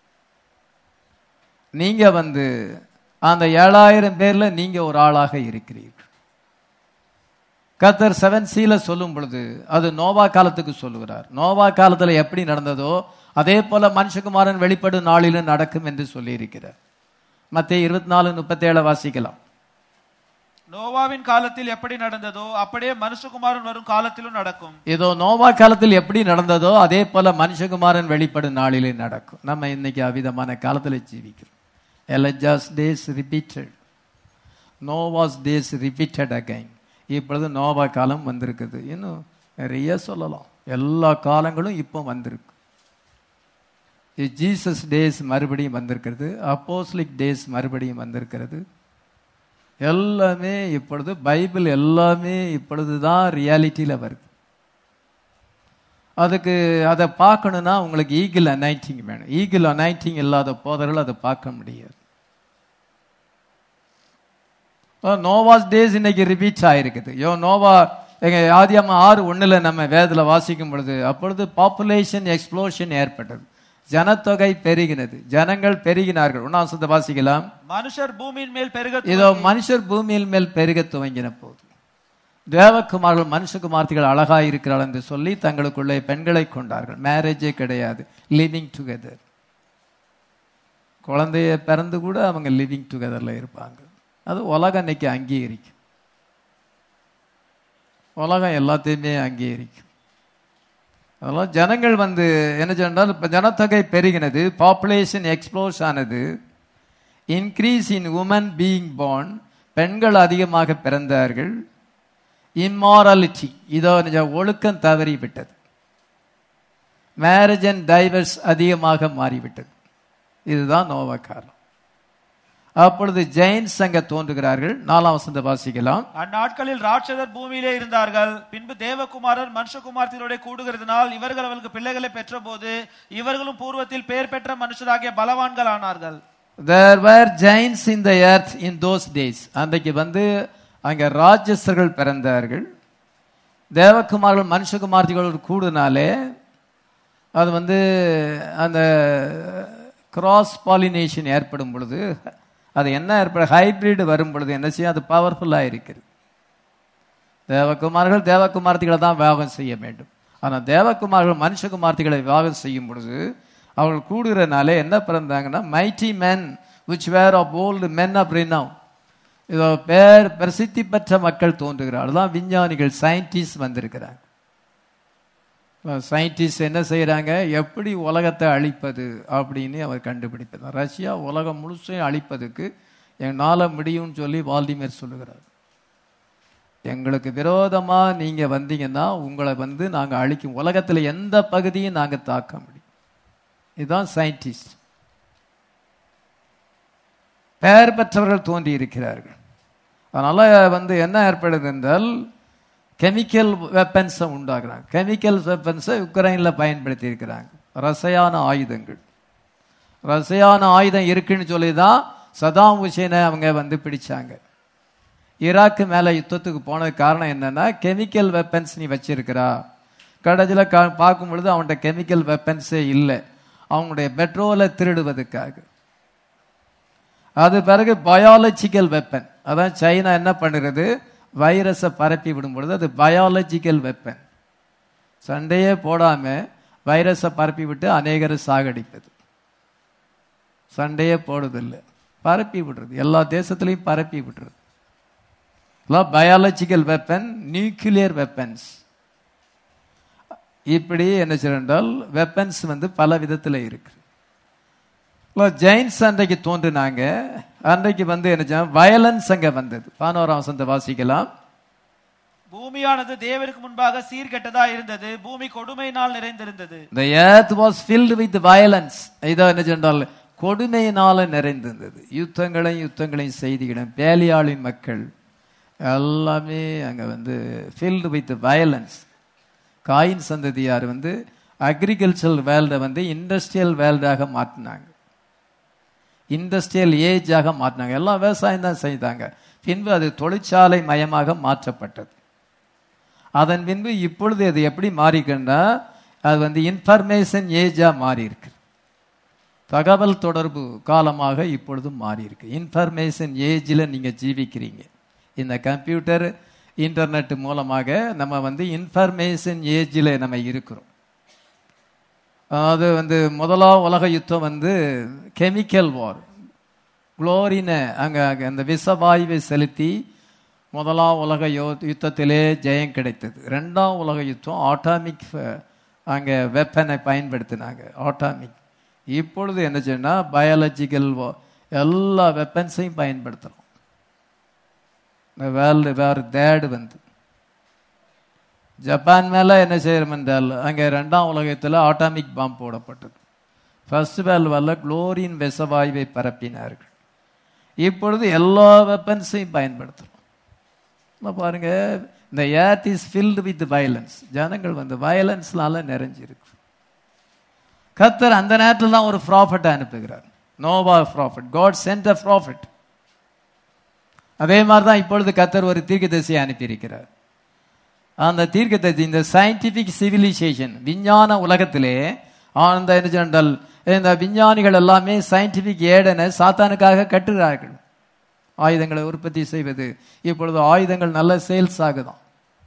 நீங்க வந்து அந்த ஏழாயிரம் பேர்ல நீங்க ஒரு ஆளாக இருக்கிறீர்கள். கர்த்தர் செவன் சீல சொல்லும் பொழுது அது நோவா காலத்துக்கு சொல்லுகிறார். நோவா காலத்துல எப்படி நடந்ததோ அதே போல மனுஷகுமாரன் வெளிப்படும் நாளிலும் நடக்கும் என்று சொல்லி இருக்கிறார். மத்தேயு இருபத்தி நாலு முப்பத்தி ஏழு வாசிக்கலாம். நோவாவின் காலத்தில் எப்படி நடந்ததோ அப்படியே மனுஷகுமாரன் வரும் காலத்திலும் நடக்கும். இதோ நோவா காலத்தில் எப்படி நடந்ததோ அதே போல மனுஷகுமாரன் வெளிப்படும் நாளிலே நடக்கும். நம்ம இன்னைக்கு அவிதமான காலத்தில் ஜீவிக்கிறோம். Elijah's days repeated, Noah's days repeated again. இப்பொழுது நோவா காலம் வந்திருக்குது. இன்னும் நிறைய சொல்லலாம். எல்லா காலங்களும் இப்போ வந்திருக்கு. ஜீசஸ் டேஸ் மறுபடியும் வந்திருக்கிறது, அப்போஸ்லிக் டேஸ் மறுபடியும் வந்திருக்கிறது. எல்லாமே இப்பொழுது பைபிள் எல்லாமே இப்பொழுது தான் ரியாலிட்டியில் வருது. அதுக்கு அதை பார்க்கணுன்னா உங்களுக்கு ஈகிள் அனைட்டிங் வேணும். ஈகிள் அனைட்டிங் இல்லாத போதர்கள் அதை பார்க்க முடியாது. நோவாஸ் டேஸ் இன்னைக்கு ரிப்பீட் ஆயிருக்குது. யோ நோவா எங்க ஆதியாம ஆறு ஒண்ணுல நம்ம வேதத்துல வாசிக்கும் பொழுது அப்பொழுது பாப்புலேஷன் எக்ஸ்ப்ளோஷன் ஏற்பட்டது, ஜனத்தொகை பெருகினது, ஜனங்கள் பெருகினார்கள். ஒன்னாம் வசனத்தை வாசிக்கலாம். மனுஷர் பூமியின் மேல் பெருக இதோ மனுஷர் பூமியின் மேல் பெருக துவங்கின போது தேவகுமார்கள் மனுஷகுமார்த்திகள் அழகா இருக்கிறாள் என்று சொல்லி தங்களுக்குள்ளே பெண்களை கொண்டார்கள். மேரேஜே கிடையாது, லிவிங் டுகெதர். குழந்தைய பிறந்து கூட அவங்க லிவிங் டுகெதர்ல இருப்பாங்க. அது உலகம் இன்னைக்கு அங்கீகரிக்கும், உலகம் எல்லாத்தையுமே அங்கீகரிக்கும். அதெல்லாம் ஜனங்கள் வந்து என்ன சொன்னால் இப்போ ஜனத்தொகை பெருகினது, பாப்புலேஷன் எக்ஸ்ப்ளோஸ் ஆனது, increase in women being born, பெண்கள் அதிகமாக பிறந்தார்கள். இம்மாரலிட்டி, இதோ ஒழுக்கம் தவறிவிட்டது. மேரேஜ் அண்ட் டைவர்ஸ் அதிகமாக மாறிவிட்டது. இதுதான் நோவா காலம். அப்பொழுது ஜெயின்ஸ் அங்க தோன்றுகிறார்கள். நாலாம் வசனத்தை வாசிக்கலாம். அந்நாட்களில் ராட்சதர் பூமியிலே இருந்தார்கள். பின்பு தேவகுமாரர் மனுஷகுமார்த்திகளோட கூடுகிறதுனால் இவர்கள் அவர்களுக்கு பிள்ளைகளை பெற்ற போது இவர்களும் பூர்வத்தில் பெயர் பெற்ற மனுஷராகிய பலவான்கள் ஆனார்கள். There were giants in the earth in those days. அன்றைக்கு வந்து அங்க ராட்சசர்கள் பிறந்தார்கள். தேவகுமார்கள் மனுஷகுமார்த்திகளோடு கூடுனாலே அது வந்து அந்த கிராஸ் பாலினேஷன் ஏற்படும் பொழுது அது என்ன ஏற்படும், ஹைபிரிட் வரும் பொழுது என்ன செய்யும், அது பவர்ஃபுல்லாக இருக்கிறது. தேவகுமார்கள் தேவகுமார்த்திகளை தான் விவாகம் செய்ய வேண்டும். ஆனால் தேவகுமார்கள் மனுஷகுமார்த்திகளை விவாகம் செய்யும் பொழுது அவர்கள் கூடுகிறனாலே என்ன பிறந்தாங்கன்னா mighty men which were of old men of renown, இதோ பேர் பிரசித்தி பெற்ற மக்கள் தோன்றுகிறார். அதுதான் விஞ்ஞானிகள், சயின்டிஸ்ட் வந்திருக்கிறாங்க. சயின்டிஸ்ட் என்ன செய்யறாங்க, எப்படி உலகத்தை அழிப்பது அப்படின்னு அவர் கண்டுபிடிப்பது. ரஷ்யா உலகம் முழுசையும் அழிப்பதுக்கு என்னால் முடியும்னு சொல்லி வால்டிமிர் சொல்லுகிறார். எங்களுக்கு விரோதமா நீங்க வந்தீங்கன்னா உங்களை வந்து நாங்க அழிக்கும், உலகத்துல எந்த பகுதியும் நாங்க தாக்க முடியும். இதுதான் சயின்டிஸ்ட். பெயர் பெற்றவர்கள் தோன்றி இருக்கிறார்கள். அதனால வந்து என்ன ஏற்படுது என்றால் கெமிக்கல் வெப்பன்ஸை உண்டாக்குறாங்க. கெமிக்கல் வெப்பன்ஸை உக்ரைனில் பயன்படுத்தி இருக்கிறாங்க. ரசாயன ஆயுதங்கள், ரசாயன ஆயுதம் இருக்குன்னு சொல்லி தான் சதாம் ஹுசேனை அவங்க வந்து பிடிச்சாங்க. ஈராக்கு மேலே யுத்தத்துக்கு போனது காரணம் என்னன்னா கெமிக்கல் வெப்பன்ஸ் நீ வச்சிருக்கிறா. கடைசியில் கா பார்க்கும் பொழுது அவன்கிட்ட கெமிக்கல் வெப்பன்ஸே இல்லை, அவங்களுடைய பெட்ரோலை திருடுவதற்காக. அது பிறகு பயாலஜிக்கல் வெப்பன், அதான் சைனா என்ன பண்ணுறது, வைரஸை பரப்பி விடும் பொழுது அது பயாலஜிக்கல் வெப்பன். சண்டையே போடாம வைரஸை பரப்பி விட்டு அநேகரை சாகடிப்பது. சண்டையே போடுறதில்லை, பரப்பி விடுறது, எல்லா தேசத்திலையும் பரப்பி விடுறது. Biological weapon, nuclear weapons. இப்படி என்ன செய்யறால் வெப்பன்ஸ் வந்து பல விதத்தில் இருக்கு. ஜெயின்ஸ் அன்றைக்கு தோன்றினாங்க. அன்றைக்கு வந்து என்ன வயலன்ஸ் அங்க வந்தது. பதினோராம் வசனத்தை வாசிக்கலாம். பூமியானது தேவனுக்கு முன்பாக சீர்கெட்டதா இருந்தது, பூமி கொடுமையினால் நிறைந்திருந்தது. The earth was filled with violence. இதோ என்ன சொன்னால் கொடுமையினால நிறைந்திருந்தது. யுத்தங்களையும் யுத்தங்களையும் செய்திகளும் பேலியாளின் மக்கள் எல்லாமே அங்க வந்து filled with violence. காயின் சந்ததியார் வந்து அக்ரிகல்ச்சரல் வேல்டை வந்து இண்டஸ்ட்ரியல் வேல்டாக மாற்றினாங்க, இண்டஸ்ட்ரியல் ஏஜாக மாற்றினாங்க. எல்லாம் விவசாயம் தான் செய்தாங்க. பின்பு அது தொழிற்சாலை மயமாக மாற்றப்பட்டது. அதன் பின்பு இப்பொழுது அது எப்படி மாறிக்கண்டா அது வந்து இன்ஃபர்மேஷன் ஏஜா மாறி இருக்கு. தகவல் தொடர்பு காலமாக இப்பொழுது மாறி இருக்கு. இன்ஃபர்மேஷன் ஏஜில் நீங்க ஜீவிக்கிறீங்க. இந்த கம்ப்யூட்டர் இன்டர்நெட் மூலமாக நம்ம வந்து இன்ஃபர்மேஷன் ஏஜில் நம்ம இருக்கிறோம். அது வந்து முதலாம் உலக யுத்தம் வந்து கெமிக்கல் வார், குளோரின அங்கே அந்த விஷவாயுவை செலுத்தி முதலாம் உலக யுத்தத்திலே ஜெயம் கிடைத்தது. ரெண்டாம் உலக யுத்தம் ஆட்டாமிக் அங்கே வெப்பனை பயன்படுத்தினாங்க, ஆட்டாமிக். இப்பொழுது என்ன செய்யணும்னா பயாலஜிக்கல் எல்லா வெப்பன்ஸையும் பயன்படுத்தணும். வேர்ல்டு வேறு தேர்டு வந்து ஜப்பான் மேலே என்ன செய்யறோம் என்றால் அங்கே ரெண்டாம் உலகத்தில் ஆட்டாமிக் பாம்பு போடப்பட்டது. ஃபர்ஸ்ட் வேர்ல்ட் வார்ல குளோரின் விஷவாயுவை பரப்பினார்கள். இப்பொழுது எல்லா வெப்பன்ஸையும் பயன்படுத்துறோம். பாருங்க, இந்த earth is filled with violence. ஜனங்கள் வந்து வயலன்ஸ்னால நிறைஞ்சிருக்கு. கர்த்தர் அந்த நேரத்தில் தான் ஒரு ப்ராஃபட் அனுப்புகிறார், Noah prophet. God sent a prophet. அதே மாதிரி தான் இப்பொழுது கர்த்தர் ஒரு தீர்க்கதரிசியை அனுப்பியிருக்கிறார். அந்த தீர்க்கதரிசி இந்த சயின்டிபிக் சிவிலைசேஷன், விஞ்ஞான உலகத்திலே அந்த ஜெனரல் இந்த விஞ்ஞானிகள் எல்லாமே சயின்டிபிக் ஏடனை சாத்தானுக்காக கட்டுகிறார்கள். ஆயுதங்களை உற்பத்தி செய்வது. இப்பொழுது ஆயுதங்கள் நல்ல சேல்ஸ் ஆகுதான்.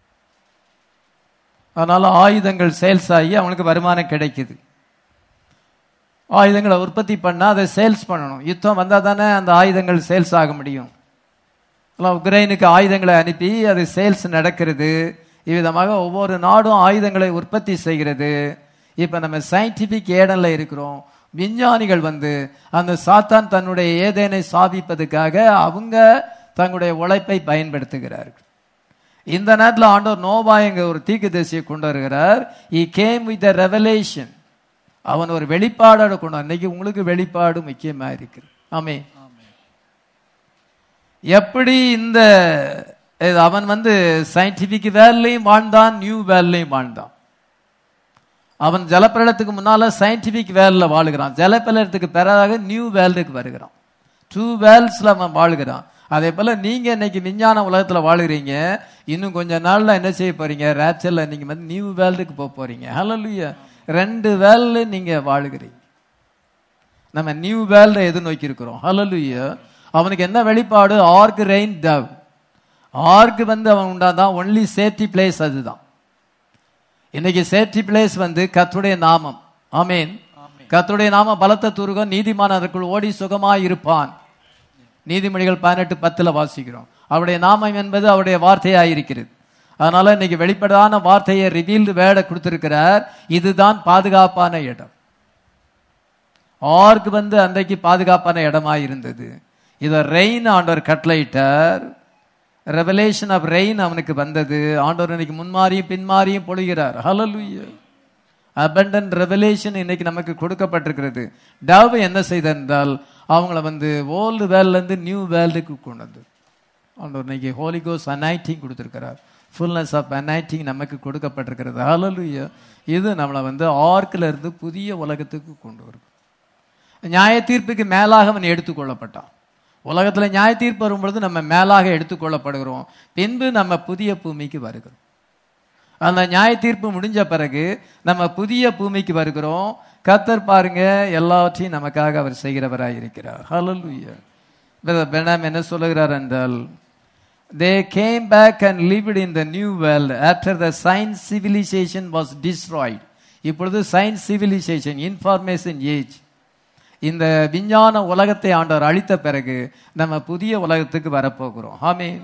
அதனால ஆயுதங்கள் சேல்ஸ் ஆகி அவங்களுக்கு வருமானம் கிடைக்குது. ஆயுதங்களை உற்பத்தி பண்ணா அதை சேல்ஸ் பண்ணணும். யுத்தம் வந்தா தானே அந்த ஆயுதங்கள் சேல்ஸ் ஆக முடியும். உக்ரைனுக்கு ஆயுதங்களை அனுப்பி அது சேல்ஸ் நடக்கிறது. இவ்விதமாக ஒவ்வொரு நாடும் ஆயுதங்களை உற்பத்தி செய்கிறது. இப்ப நம்ம சயின்டிபிக் ஏடன்ல இருக்கிறோம். விஞ்ஞானிகள் வந்து அந்த சாத்தான் தன்னுடைய ஏதேனை சாதிப்பதற்காக அவங்க தங்களுடைய உழைப்பை பயன்படுத்துகிறார்கள். இந்த நேரத்தில் ஆண்டவர் நோவா எங்க ஒரு தீர்க்கதரிசியை கொண்டு வருகிறார். he came with a revelation. அவன் ஒரு வெளிப்பாடோட கொண்டு வர. இன்னைக்கு உங்களுக்கு வெளிப்பாடு முக்கியமா இருக்கு. ஆமென். எப்படி இந்த அவன் வந்து சயின்டிபிக் வேர்லையும் வாழ்ந்தான், நியூ வேர்லையும் வாழ்ந்தான். அவன் ஜலப்பிரளயத்துக்கு முன்னால சயின்டிபிக் வேர்ல வாழுகிறான். ஜலப்பிரளயத்துக்கு பிறகு நியூ வேர்ல்டுக்கு வருகிறான். டூ வேர்ல்ட்ஸ்ல அவன் வாழுகிறான். அதே போல நீங்க இன்னைக்கு விஞ்ஞான உலகத்துல வாழுகிறீங்க. இன்னும் கொஞ்ச நாள்ல என்ன செய்ய போறீங்க? ராப்சர்ல நீங்க வந்து நியூ வேர்ல்டுக்கு போக போறீங்க. ஹல்லேலூயா. ரெண்டு வேர்ல்ட்ல நீங்க வாழுகிறீங்க. நம்ம நியூ வேர்ல்ட எது நோக்கி இருக்கிறோம்? ஹல்லேலூயா. அவனுக்கு என்ன வெளிப்பாடு? Arc rain tau. ஆர்க் வந்து அவன் உண்டாதான் ஒன்லி சேஃப்டி பிளேஸ். அதுதான் இன்னைக்கு சேஃப்டி பிளேஸ் வந்து கர்த்தருடைய நாமம். ஆமென். கர்த்தருடைய நாமம் பலத்த துருகம், நீதிமான் அதற்குள் ஓடி சுகமாய் இருப்பான். நீதிமொழிகள் பதினெட்டு பத்துல வாசிக்கிறோம். அவருடைய நாமம் என்பது அவருடைய வார்த்தையாயிருக்கிறது. அதனால இன்னைக்கு வெளிப்படான வார்த்தையை ரிவீல்டு வேர்ட கொடுத்திருக்கிறார். இதுதான் பாதுகாப்பான இடம். ஆர்க் வந்து அன்றைக்கு பாதுகாப்பான இடமா இருந்தது. இத ரெயின் ஆண்டவர் கட்டளையிட்டார். ரெவலேஷன் ஆஃப் ரெயின் அவனுக்கு வந்தது. ஆண்டவர் இன்னைக்கு முன்மாறியும் பின்மாறியும் பொழிகிறார். ஹல்லேலூயா. அபண்டன்ட் ரெவலேஷன் இன்னைக்கு நமக்கு கொடுக்கப்பட்டிருக்கிறது. டவ் என்ன செய்தால் அவங்கள வந்து ஓல்டு வேர்ல்ட்ல இருந்து நியூ வேர்ல்டுக்கு கொண்டு வந்து ஆண்டவர் இன்னைக்கு ஹோலி கோஸ்ட் அனாயிட்டிங் கொடுத்திருக்கிறார். ஃபுல்னஸ் ஆஃப் அனாயிட்டிங் நமக்கு கொடுக்கப்பட்டிருக்கிறது. ஹல்லேலூயா. இது நம்மளை வந்து ஆர்க்ல இருந்து புதிய உலகத்துக்கு கொண்டு வரும். நியாய தீர்ப்புக்கு மேலாக அவன் எடுத்துக்கொள்ளப்பட்டான். உலகத்துல நியாய தீர்ப்பு வரும் பொழுது நம்ம மேலாக எடுத்துக்கொள்ளப்படுகிறோம். பின்பு நம்ம புதிய பூமிக்கு வருகிறோம். அந்த நியாய தீர்ப்பு முடிஞ்ச பிறகு நம்ம புதிய பூமிக்கு வருகிறோம். கர்த்தர் பாருங்க எல்லாவற்றையும் நமக்காக அவர் செய்கிறவராய் இருக்கிறார். ஹல்லேலூயா. பெனாம் என்ன சொல்லுகிறார் என்றால், they came back and lived in the new world after the science civilization was destroyed. இப்பொழுது சயின்ஸ் சிவிலைசேஷன், இன்ஃபர்மேஷன் ஏஜ், இந்த விஞ்ஞான உலகத்தை ஆண்டவர் அழித்த பிறகு நம்ம புதிய உலகத்துக்கு வரப்போகிறோம். ஆமென்.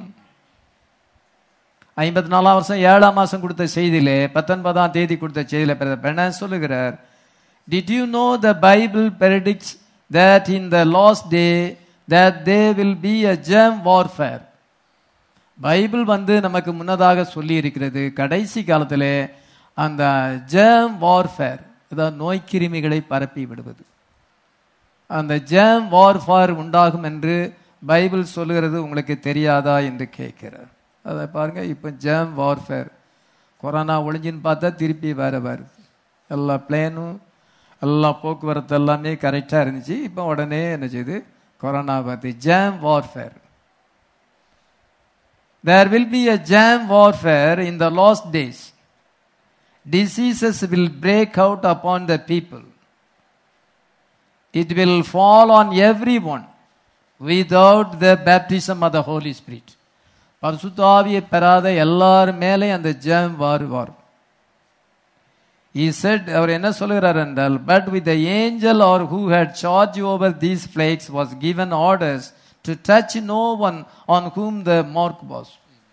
ஐம்பத்தி நாலாம் வருஷம் ஏழாம் மாசம் கொடுத்த செய்தியிலே பத்தொன்பதாம் தேதி கொடுத்த செய்தியில பெனாம் சொல்லுகிறார், did you know the Bible predicts that in the last day that there will be a germ warfare. Bible வந்து நமக்கு முன்னதாக சொல்லி இருக்கிறது, கடைசி காலத்திலே அந்த germ warfare, அதாவது நோய் கிருமிகளை பரப்பி விடுவது, அந்த germ warfare உண்டாகும் என்று பைபிள் சொல்லுகிறது. உங்களுக்கு தெரியாதா என்று கேட்கிறார். அதை பாருங்க. இப்போ germ warfare, கொரோனா ஒளிஞ்சின்னு பார்த்தா திருப்பி வேற வருது. எல்லா பிளேனும் எல்லா போக்குவரத்து எல்லாமே கரெக்டாக இருந்துச்சு. இப்போ உடனே என்ன செய்யுது? கொரோனா பார்த்து germ warfare. There will be a germ warfare in the last days. Diseases will break out upon the people. It will fall on everyone without the baptism of the Holy Spirit. பரிசுத்த ஆவியை பெறாத எல்லார் மேலே அந்த germ war வரும். He said, அவர் என்ன சொல்கிறார் என்றால், but with the angel or who had charge over these plagues was given orders to touch no one on whom the mark was.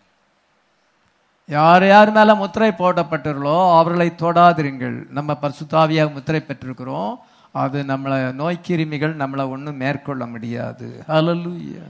யார் யார் மேல முத்திரை போடப்பட்டுள்ளோ அவர்களை தொடாதிருங்கள். நம்ம பரிசுத்த ஆவியாக முத்திரை பெற்றிருக்கிறோம். அது நம்மளை நோய் கிருமிகள் நம்மளை ஒன்றும் மேற்கொள்ள முடியாது. ஹல்லேலூயா.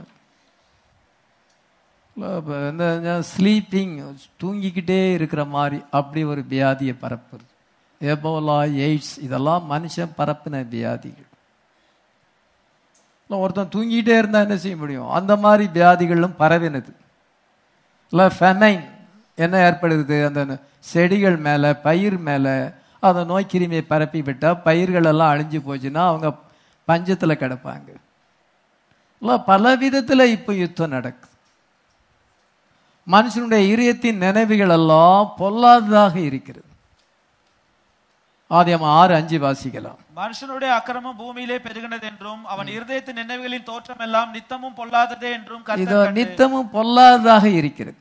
இந்த ஸ்லீப்பிங், தூங்கிக்கிட்டே இருக்கிற மாதிரி அப்படி ஒரு வியாதியை பரப்புறது. எபோலா, எய்ட்ஸ் இதெல்லாம் மனுஷன் பரப்பின வியாதிகள். ஒருத்தன் தூங்கிட்டே இருந்தா என்ன செய்ய முடியும்? அந்த மாதிரி வியாதிகளும் பரவினது. இல்லை ஃபெமைன் என்ன ஏற்படுது? அந்த செடிகள் மேலே, பயிர் மேலே அந்த நோய் கிருமியை பரப்பி விட்டால் பயிர்கள் எல்லாம் அழிஞ்சு போச்சுன்னா அவங்க பஞ்சத்தில் கிடப்பாங்க. இல்லை பல விதத்தில் இப்போ யுத்தம் நடக்குது. மனுஷனுடைய இதயத்தின் நினைவுகள் எல்லாம் பொல்லாததாக இருக்கிறது. ஆதியாகமம் ஆறு அஞ்சு வாசிக்கலாம். மனுஷனுடைய அக்கிரமம் பூமியிலே பெருகினது என்றும் அவன் இருதயத்தின் நினைவுகளின் தோற்றம் எல்லாம் நித்தமும் பொல்லாததே என்றும் இதோ நித்தமும் பொல்லாததாக இருக்கிறது.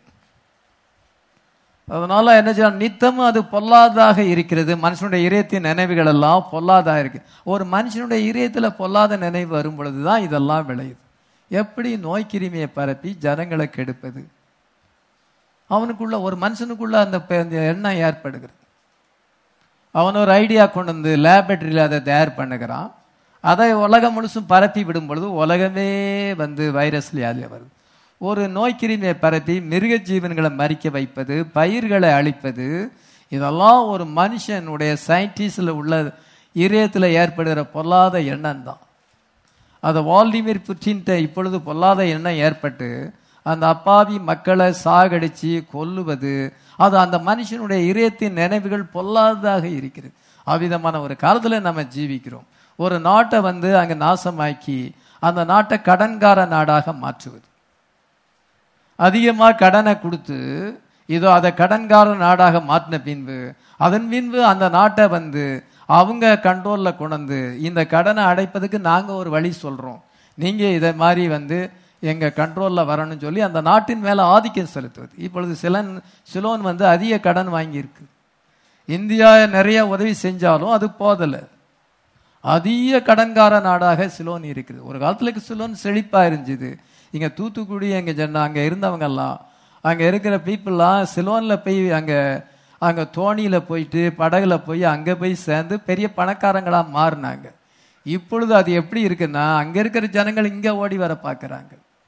அதனால என்ன செய்ய, நித்தமும் அது பொல்லாததாக இருக்கிறது. மனுஷனுடைய இதயத்தின் நினைவுகள் எல்லாம் பொல்லாததாக இருக்கு. ஒரு மனுஷனுடைய இதயத்துல பொல்லாத நினைவு வரும் பொழுதுதான் இதெல்லாம் விளையுது. எப்படி நோய் கிருமியை பரப்பி ஜனங்களை கெடுப்பது? அவனுக்குள்ள ஒரு மனுஷனுக்குள்ள அந்த எண்ணம் ஏற்படுகிறது. அவன் ஒரு ஐடியா கொண்டு வந்து லேபரட்டரியில் அதை தயார் பண்ணுகிறான். அதை உலகம் முழுசும் பரப்பி விடும் பொழுது உலகமே வந்து வைரஸ் வியாதியாக வருது. ஒரு நோய் கிருமியை பரப்பி மிருக ஜீவன்களை மறிக்க வைப்பது, பயிர்களை அழிப்பது, இதெல்லாம் ஒரு மனுஷனுடைய சயின்டிஸ்டில் உள்ள இதயத்தில் ஏற்படுகிற பொல்லாத எண்ணம் தான். அதை வால்டிமிர் புட்டின்ட்ட இப்பொழுது பொல்லாத எண்ணம் ஏற்பட்டு அந்த அப்பாவி மக்களை சாகடிச்சு கொல்லுவது, அது அந்த மனுஷனுடைய இதயத்தின் நினைவுகள் பொல்லாததாக இருக்கிறது. அவ்விதமான ஒரு காலத்தில் நம்ம ஜீவிக்கிறோம். ஒரு நாட்டை வந்து அங்கே நாசமாக்கி அந்த நாட்டை கடன்கார நாடாக மாற்றுவது, அதிகமாக கடனை கொடுத்து இதோ அதை கடன்கார நாடாக மாற்றின பின்பு அதன் பின்பு அந்த நாட்டை வந்து அவங்க கண்ட்ரோலில் கொண்டு இந்த கடனை அடைப்பதுக்கு நாங்கள் ஒரு வழி சொல்கிறோம், நீங்கள் இதை மாதிரி வந்து எங்கள் கண்ட்ரோலில் வரணும்னு சொல்லி அந்த நாட்டின் மேலே ஆதிக்கம் செலுத்துவது. இப்பொழுது சிலன் சிலோன் வந்து அதிக கடன் வாங்கியிருக்கு. இந்தியா நிறைய உதவி செஞ்சாலும் அது போதலை. அதிக கடன்கார நாடாக சிலோன் இருக்குது. ஒரு காலத்தில் சிலோன் செழிப்பாக இருந்துச்சு. இங்கே தூத்துக்குடி எங்கள் ஜன அங்கே இருந்தவங்கெல்லாம், அங்கே இருக்கிற பீப்புளெலாம் சிலோனில் போய் அங்கே அங்கே தோணியில் போயிட்டு படகுல போய் அங்கே போய் சேர்ந்து பெரிய பணக்காரங்களாக மாறினாங்க. இப்பொழுது அது எப்படி இருக்குன்னா, அங்கே இருக்கிற ஜனங்கள் இங்கே ஓடி வர பார்க்குறாங்க.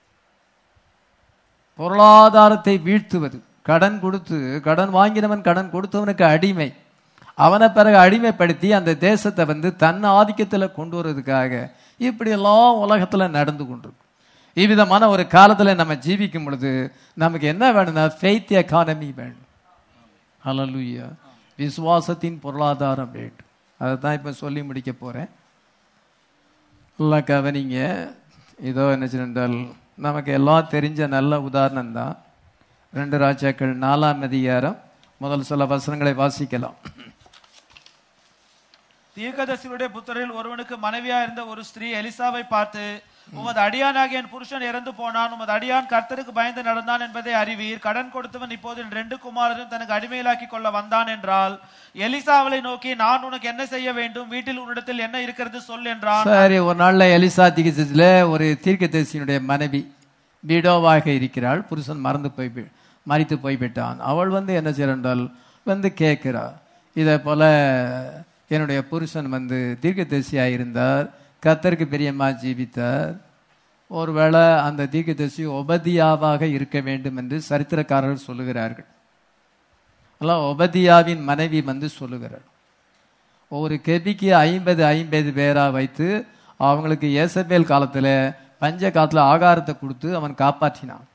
பொருளாதாரத்தை வீழ்த்துவது, கடன் கொடுத்து, கடன் வாங்கினவன் கடன் கொடுத்தவனுக்கு அடிமை, அவனை பிறகு அடிமைப்படுத்தி அந்த தேசத்தை வந்து தன் ஆதிக்கத்தில் கொண்டு வருவதுக்காக இப்படியெல்லாம் உலகத்தில் நடந்து கொண்டிருக்கு. இவ்விதமான ஒரு காலத்தில் நம்ம ஜீவிக்கும் பொழுது நமக்கு என்ன வேணும்னா ஃபெய்த் எக்கானமி வேணும். ஹல்லேலூயா. விசுவாசத்தின் பொருளாதாரம் வேண்டும். அதை தான் இப்போ சொல்லி முடிக்க போகிறேன். நல்லா கவனிங்க. இதோ என்ன சொன்னால் நமக்கு எல்லாம் தெரிஞ்ச நல்ல உதாரணம் தான். ரெண்டு ராஜாக்கள் நாலாம் அதிகாரம் முதல் சில வசனங்களை வாசிக்கலாம். தீர்க்கதரிசியுடைய புத்தரில் ஒருவனுக்கு மனைவியா இருந்த ஒரு ஸ்திரீ எலிசாவை பார்த்து, உமது அடியானாகிய என் புருஷன் இறந்து போனான், உமது அடியான் கர்த்தருக்கு பயந்து நடந்தான் என்பதை அறிவீர். கடன் கொடுத்தவன் இப்போது ரெண்டு குமாரரும் தனக்கு அடிமையிலாக்கி கொள்ள வந்தான் என்றால், எலிசாவை நோக்கி, நான் உனக்கு என்ன செய்ய வேண்டும், வீட்டில் உன்னிடத்தில் என்ன இருக்கிறது சொல் என்றான். சரி, ஒரு நாள்ல எலிசா தீர்க்கதரிசியில ஒரு தீர்க்கதரிசியினுடைய மனைவி பீடோவாக இருக்கிறாள். புருஷன் மறந்து போய் மரித்து போய்விட்டான். அவள் வந்து என்ன செய்யறாள் வந்து கேட்கிறா, இதே போல என்னுடைய புருஷன் வந்து தீர்க்கதரிசியாக இருந்தார், கர்த்தருக்கு பிரியமா ஜீவித்தார், ஒருவேளை அந்த தீர்க்கதரிசி ஒபதியாவாக இருக்க வேண்டும் என்று சரித்திரக்காரர்கள் சொல்லுகிறார்கள். அல்ல, ஒபதியாவின் மனைவி வந்து சொல்லுகிறார், ஒரு கெபிக்கு ஐம்பது ஐம்பது பேரா வைத்து அவங்களுக்கு ஏசபேல் காலத்தில் பஞ்ச காலத்தில் ஆகாரத்தை கொடுத்து அவன் காப்பாற்றினான்.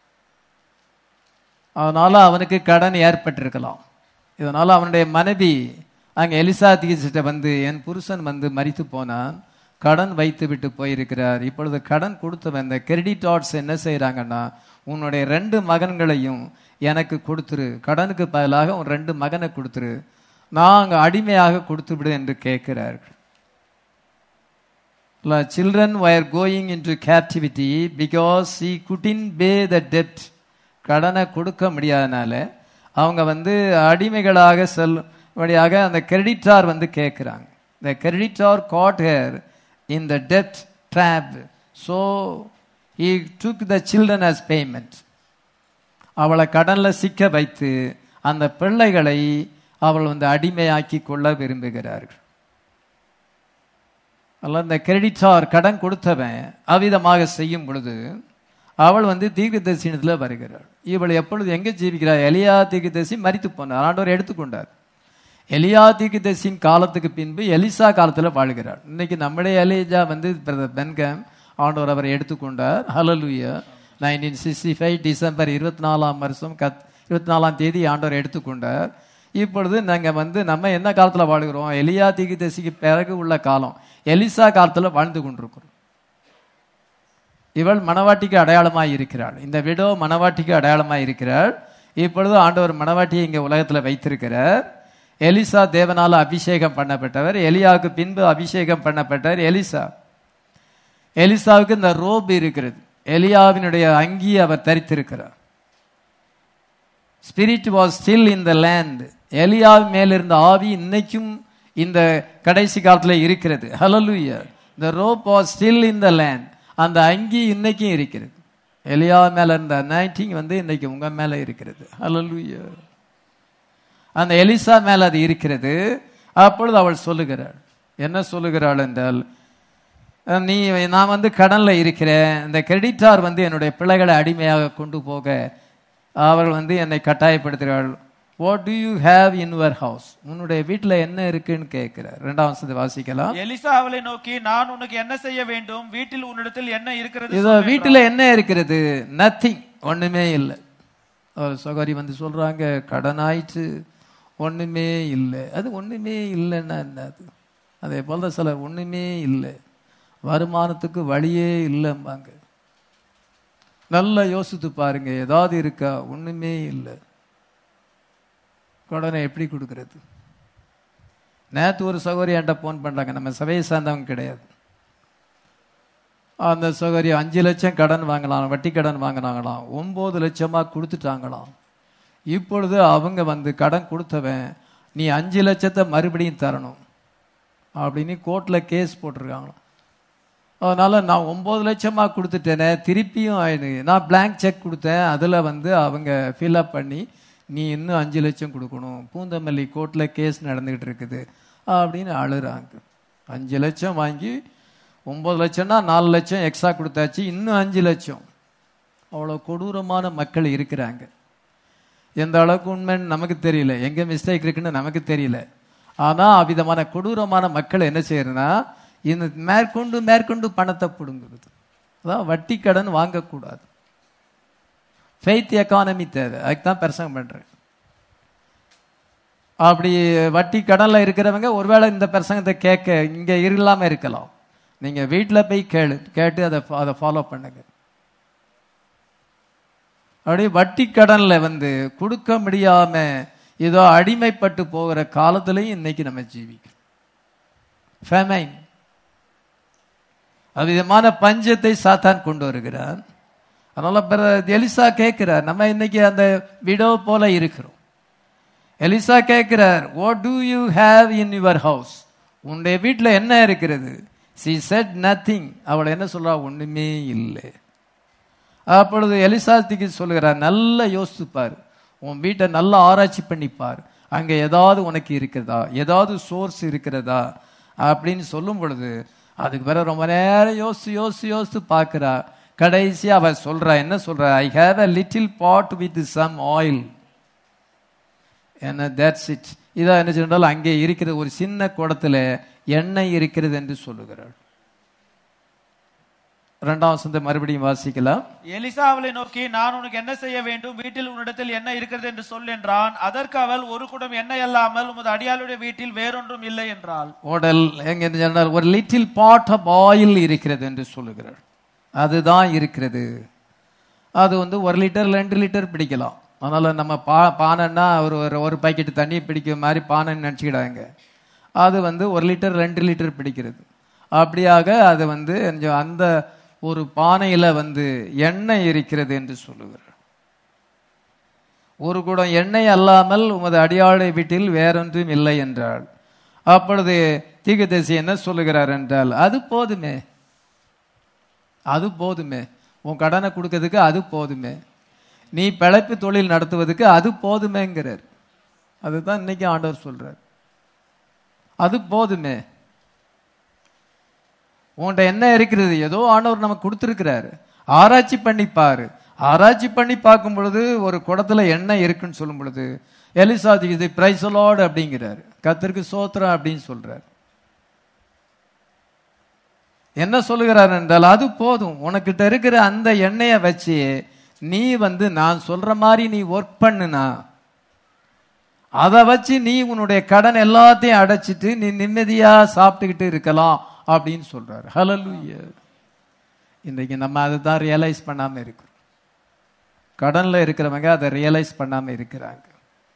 அதனால அவனுக்கு கடன் ஏற்பட்டிருக்கலாம். இதனால அவனுடைய மனைவி அங்கே எலிசா தீர்க்கதரிசிட்ட வந்து, என் புருஷன் வந்து மரித்து போனான், கடன் வைத்து விட்டு போயிருக்கிறார், இப்பொழுது கடன் கொடுத்தவன் இந்த கிரெடிட்டார்ஸ் என்ன செய்யறாங்கன்னா, உன்னுடைய ரெண்டு மகன்களையும் எனக்கு கொடுத்துரு, கடனுக்கு பதிலாக உன் ரெண்டு மகனை கொடுத்துரு, நான் அங்கே அடிமையாக கொடுத்து விடு என்று கேட்கிறார்கள். Children were going into captivity because he couldn't pay the debt. கடனை கொடுக்க முடியாதனால அவங்க வந்து அடிமைகளாக செல் வழியாக அந்த கிரெடிட்டார் வந்து கேட்குறாங்க. The creditor caught her in the debt trap, so he took the children as payment. அவளை கடனில் சிக்க வைத்து அந்த பிள்ளைகளை அவள் வந்து அடிமையாக்கி கொள்ள விரும்புகிறார்கள். அல்ல, இந்த கிரெடிட்டார் கடன் கொடுத்தவன் அவ்விதமாக செய்யும் பொழுது அவள் வந்து தீர்க்கதரிசனத்தில் வருகிறாள். இவள் எப்பொழுது எங்கே ஜீவிக்கிறார்? எலியா தீர்க்கதரிசி மரித்து போனார், ஆண்டவர் எடுத்துக்கொண்டார். எலியா தீர்க்கதரிசியின் காலத்துக்கு பின்பு எலிசா காலத்துல வாழ்கிறார். இன்னைக்கு நம்முடைய எலிஜா வந்து பென்காம் ஆண்டவர் அவரை எடுத்துக்கொண்டார். Hallelujah. Nineteen sixty five December இருபத்தி நாலாம் வருஷம் கத் இருபத்தி நாலாம் தேதி ஆண்டவர் எடுத்துக்கொண்டார். இப்பொழுது நாங்க வந்து நம்ம என்ன காலத்துல வாழ்கிறோம்? எலியா தீர்க்கதரிசிக்கு பிறகு உள்ள காலம், எலிசா காலத்துல வாழ்ந்து கொண்டிருக்கிறோம். இவள் மணவாட்டிக்கு அடையாளமாய் இருக்கிறாள். இந்த விடோ மணவாட்டிக்கு அடையாளமாய் இருக்கிறாள். இப்பொழுது ஆண்டவர் மணவாட்டியை இங்க உலகத்துல வைத்திருக்கிறார். எலிசா தேவனால அபிஷேகம் பண்ணப்பட்டவர். எலியாவுக்கு பின்பு அபிஷேகம் பண்ணப்பட்டவர் எலிசா. எலிசாவுக்கு இந்த ரோப் இருக்கிறது. எலியாவினுடைய அங்கி அவர் தரித்திருக்கிறார். Spirit was still in the land. எலியாவின் மேல் இருந்த ஆவி இன்னைக்கும் இந்த கடைசி காலத்துல இருக்கிறது. ஹல்லேலூயா. the rope was still in the land. அந்த அங்கி இன்னைக்கும் இருக்கிறது. எலியா மேல இருந்த அனாயிண்டிங் வந்து இன்னைக்கு உங்க மேல இருக்கிறது. ஹல்லேலூயா. அந்த எலிசா மேல அது இருக்கிறது. அப்பொழுது அவள் சொல்லுகிறாள், என்ன சொல்லுகிறாள் என்றால், நீ நான் வந்து கடன்ல இருக்கிறேன், இந்த கிரெடிட்டார் வந்து என்னுடைய பிள்ளைகளை அடிமையாக கொண்டு போக அவர்கள் வந்து என்னை கட்டாயப்படுத்துகிறாள். What do you have in your house? உன்னுடைய வீட்டுல என்ன இருக்குன்னு கேட்கிறார். இரண்டாம் வசனத்தை வாசிக்கலாம். எலிசா அவளை நோக்கி, நான் உனக்கு என்ன செய்ய வேண்டும்? வீட்டில் உன்னிடத்தில் என்ன இருக்கிறது? இதோ வீட்டுல என்ன இருக்கிறது? நத்திங், ஒண்ணுமே இல்லை. ஒரு சகோதரி வந்து சொல்றாங்க, கடன் ஆயிடுச்சு, ஒண்ணுமே இல்லை. அது ஒண்ணுமே இல்லைன்னா என்ன? அது அதே போல சிலர் ஒண்ணுமே இல்லை, வருமானத்துக்கு வழியே இல்லைம்பாங்க. நல்லா யோசித்து பாருங்க, ஏதாவது இருக்கா? ஒண்ணுமே இல்லை. கடனை எப்படி கொடுக்கறது? நேற்று ஒரு சகோதரி என்கிட்ட போன் பண்றாங்க, நம்ம சபையை சார்ந்தவங்க கிடையாது. அந்த சகோதரி அஞ்சு லட்சம் கடன் வாங்கலாம், வட்டி கடன் வாங்கினாங்களாம், ஒன்பது லட்சமா கொடுத்துட்டாங்களாம். இப்பொழுது அவங்க வந்து கடன் கொடுத்தவன் நீ அஞ்சு லட்சத்தை மறுபடியும் தரணும் அப்படின்னு கோர்ட்ல கேஸ் போட்டிருக்காங்களாம். அதனால நான் ஒன்பது லட்சமா கொடுத்துட்டேனே, திருப்பியும் நான் பிளாங்க் செக் கொடுத்தேன், அதுல வந்து அவங்க ஃபில்அப் பண்ணி நீ இன்னும் அஞ்சு லட்சம் கொடுக்கணும், பூந்தமல்லி கோர்ட்ல கேஸ் நடந்துகிட்டு இருக்குது அப்படின்னு அழுறாங்க. அஞ்சு லட்சம் வாங்கி ஒன்பது லட்சம்னா நாலு லட்சம் எக்ஸ்ட்ரா கொடுத்தாச்சு, இன்னும் அஞ்சு லட்சம். அவ்வளோ கொடூரமான மக்கள் இருக்கிறாங்க. எந்த அளவுக்கு உண்மைன்னு நமக்கு தெரியல, எங்க மிஸ்டேக் இருக்குன்னு நமக்கு தெரியல. ஆனா அவ்விதமான கொடூரமான மக்கள் என்ன செய்யறதுன்னா, இந்த மேற்கொண்டு மேற்கொண்டு பணத்தை பிடுங்குறது. அதான் வட்டி கடன் வாங்கக்கூடாது. ஃபெய்த் எக்கானமி தேவை, அதுக்குதான் பிரசங்கம் பண்றேன். அப்படி வட்டி கடன்ல இருக்கிறவங்க ஒருவேளை இந்த பிரசங்கத்தை கேட்க இங்க இல்லாம இருக்கலாம். நீங்க வீட்டில் போய் கேளு, கேட்டு அதை அதை ஃபாலோ பண்ணுங்க. அப்படி வட்டி கடன்ல வந்து கொடுக்க முடியாம ஏதோ அடிமைப்பட்டு போகிற காலத்திலையும் இன்னைக்கு நம்ம ஜீவிக்கிறோம். ஃபெமைன், அவ்விதமான பஞ்சத்தை சாத்தான் கொண்டு வருகிறான். அதனால எலிசா கேட்கிறார், நம்ம இன்னைக்கு அந்த விடோ போல இருக்கிறோம். எலிசா கேட்கிறார், what do you have in your house? உன்னுடைய வீட்டுல என்ன இருக்கிறது? she said nothing. அவளை என்ன சொல்றா? ஒண்ணுமே இல்லை. அப்பொழுது எலிசாத்துக்கு சொல்லுகிறார், நல்லா யோசிச்சுப்பார், உன் வீட்டை நல்லா ஆராய்ச்சி பண்ணிப்பார், அங்க ஏதாவது உனக்கு இருக்கிறதா, ஏதாவது சோர்ஸ் இருக்கிறதா அப்படின்னு சொல்லும் பொழுது அதுக்கு பிறகு ரொம்ப நேரம் யோசிச்சு யோசிச்சு யோசிச்சு பார்க்கிறா. கடைசி அவ சொல்றா, என்ன சொல்றா? I have a little pot with some oil. என்ன, தட்ஸ் இட். இதான் என்ன சொன்னால் அங்கே இருக்கிற ஒரு சின்ன குடத்துல எண்ணெய் இருக்கிறது என்று சொல்லுகிறாள். இரண்டாம் வசனத்தை மறுபடியும் வாசிக்கலாம். எலிசா அவளை நோக்கி, நான் உனக்கு என்ன செய்ய வேண்டும்? வீட்டில் உன்னிடத்தில் என்ன இருக்கிறது என்று சொல் என்றான். அதற்கு அவள், ஒரு குடம் எண்ணெய் அல்லாமல் உமது அடியாளுடைய வீட்டில் வேறொன்றும் இல்லை என்றாள். உடல் எங்க சொன்னால் ஒரு லிட்டில் பாட் ஆஃப் ஆயில் இருக்கிறது என்று சொல்லுகிறாள். அதுதான் இருக்கிறது. அது வந்து ஒரு லிட்டர் ரெண்டு லிட்டர் பிடிக்கலாம். அதனால நம்ம பா பானைன்னா ஒரு ஒரு பாக்கெட் தண்ணி பிடிக்கிற மாதிரி பானைன்னு நினச்சிக்கிடாங்க. அது வந்து ஒரு லிட்டர் ரெண்டு லிட்டர் பிடிக்கிறது. அப்படியாக அது வந்து அந்த ஒரு பானையில வந்து எண்ணெய் இருக்கிறது என்று சொல்லுகிறார். ஒரு குடம் எண்ணெய் அல்லாமல் உமது அடியாளை வீட்டில் வேறொன்றும் இல்லை என்றாள். அப்பொழுது தீர்க்கதரிசி என்ன சொல்லுகிறார் என்றால், அது போதுமே, அது போதுமே, உன் கடனை கொடுக்கறதுக்கு அது போதுமே, நீ பிழைப்பு தொழில் நடத்துவதற்கு அது போதுமேங்கிறார். அதுதான் இன்னைக்கு ஆண்டவர் சொல்றார், அது போதுமே. உன்கிட்ட என்ன இருக்கிறது? ஏதோ ஆண்டவர் நமக்கு கொடுத்துருக்கிறாரு, ஆராய்ச்சி பண்ணிப்பாரு. ஆராய்ச்சி பண்ணி பார்க்கும் பொழுது ஒரு குடத்துல எண்ணெய் இருக்குன்னு சொல்லும் பொழுது எலிசா இது பிரைஸ் லார்ட் அப்படிங்கிறாரு, கர்த்தருக்கு சோத்திரம் அப்படின்னு சொல்றாரு. என்ன சொல்லுகிறார் என்றால், அது போதும், உனக்கிட்ட இருக்கிற அந்த எண்ணெயை வச்சு நீ வந்து நான் சொல்ற மாதிரி நீ ஒர்க் பண்ணுனா அதை வச்சு நீ உன்னுடைய கடன் எல்லாத்தையும் அடைச்சிட்டு நீ நிம்மதியா சாப்பிட்டுக்கிட்டு இருக்கலாம் அப்படின்னு சொல்றாரு. ஹல்லேலூயா. இன்றைக்கு நம்ம அதை தான் ரியலைஸ் பண்ணாம இருக்கிறோம். கடன்ல இருக்கிறவங்க அதை ரியலைஸ் பண்ணாம இருக்கிறாங்க.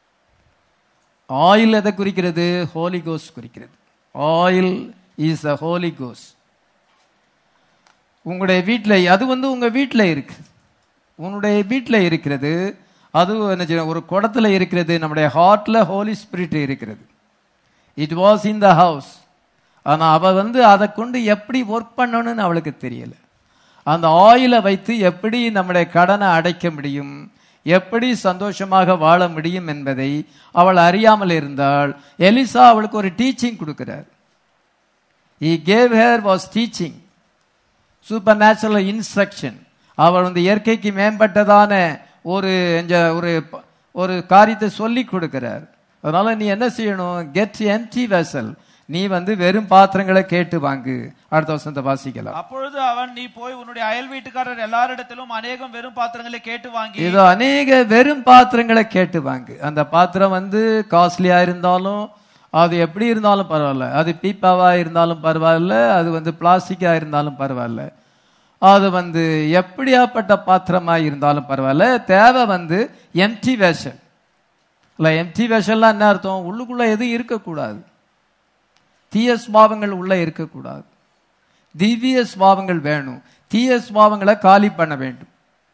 ஆயில் எதை குறிக்கிறது? ஹோலி கோஸ்ட் குறிக்கிறது. Oil is a holy ghost. உங்களுடைய வீட்டில் அது வந்து உங்க வீட்டில் இருக்கு, உன்னுடைய வீட்டில் இருக்கிறது. அது என்ன, ஒரு குடத்துல இருக்கிறது. நம்முடைய ஹார்ட்ல ஹோலி ஸ்பிரிட் இருக்கிறது. It was in the house. ஆனா அவ வந்து அதை கொண்டு எப்படி ஒர்க் பண்ணணும்னு அவளுக்கு தெரியல. அந்த ஆயிலை வைத்து எப்படி நம்முடைய கடனை அடைக்க முடியும், எப்படி சந்தோஷமாக வாழ முடியும் என்பதை அவள் அறியாமல் இருந்தால் எலிசா அவளுக்கு ஒரு டீச்சிங் கொடுக்கிறார். he gave her was teaching, supernatural instruction. அவள் வந்து இயற்கைக்கு மேம்பட்டதான ஒரு ஒரு ஒரு காரியத்தை சொல்லி கொடுக்கிறார். அதனால நீ என்ன செய்யணும்? Get empty vessel. நீ வந்து வெறும் பாத்திரங்களை கேட்டு வாங்கு. அடுத்த வசனத்தை வாசிக்கலாம். அப்பொழுது அவன், நீ போய் உன்னுடைய அயல் வீட்டுக்காரர் எல்லாரிடத்திலும் அநேகம் வெறும் பாத்திரங்களை கேட்டு வாங்கி. இதோ அநேக வெறும் பாத்திரங்களை கேட்டு வாங்கு. அந்த பாத்திரம் வந்து காஸ்ட்லியா இருந்தாலும், அது எப்படி இருந்தாலும் பரவாயில்ல, அது பீப்பாவா இருந்தாலும் பரவாயில்ல, அது வந்து பிளாஸ்டிக்கா இருந்தாலும் பரவாயில்ல, அது வந்து எப்படியாப்பட்ட பாத்திரமா இருந்தாலும் பரவாயில்ல, தேவை வந்து எம்டி வெசல். இல்ல எம்டி வெசல்லாம் என்ன அர்த்தம்? உள்ளுக்குள்ள எதுவும் இருக்கக்கூடாது, தீய சுபாவங்கள் உள்ள இருக்கக்கூடாது, திவ்ய சுபாவங்கள் வேணும். தீய சுபாவங்களை காலி பண்ண வேண்டும்.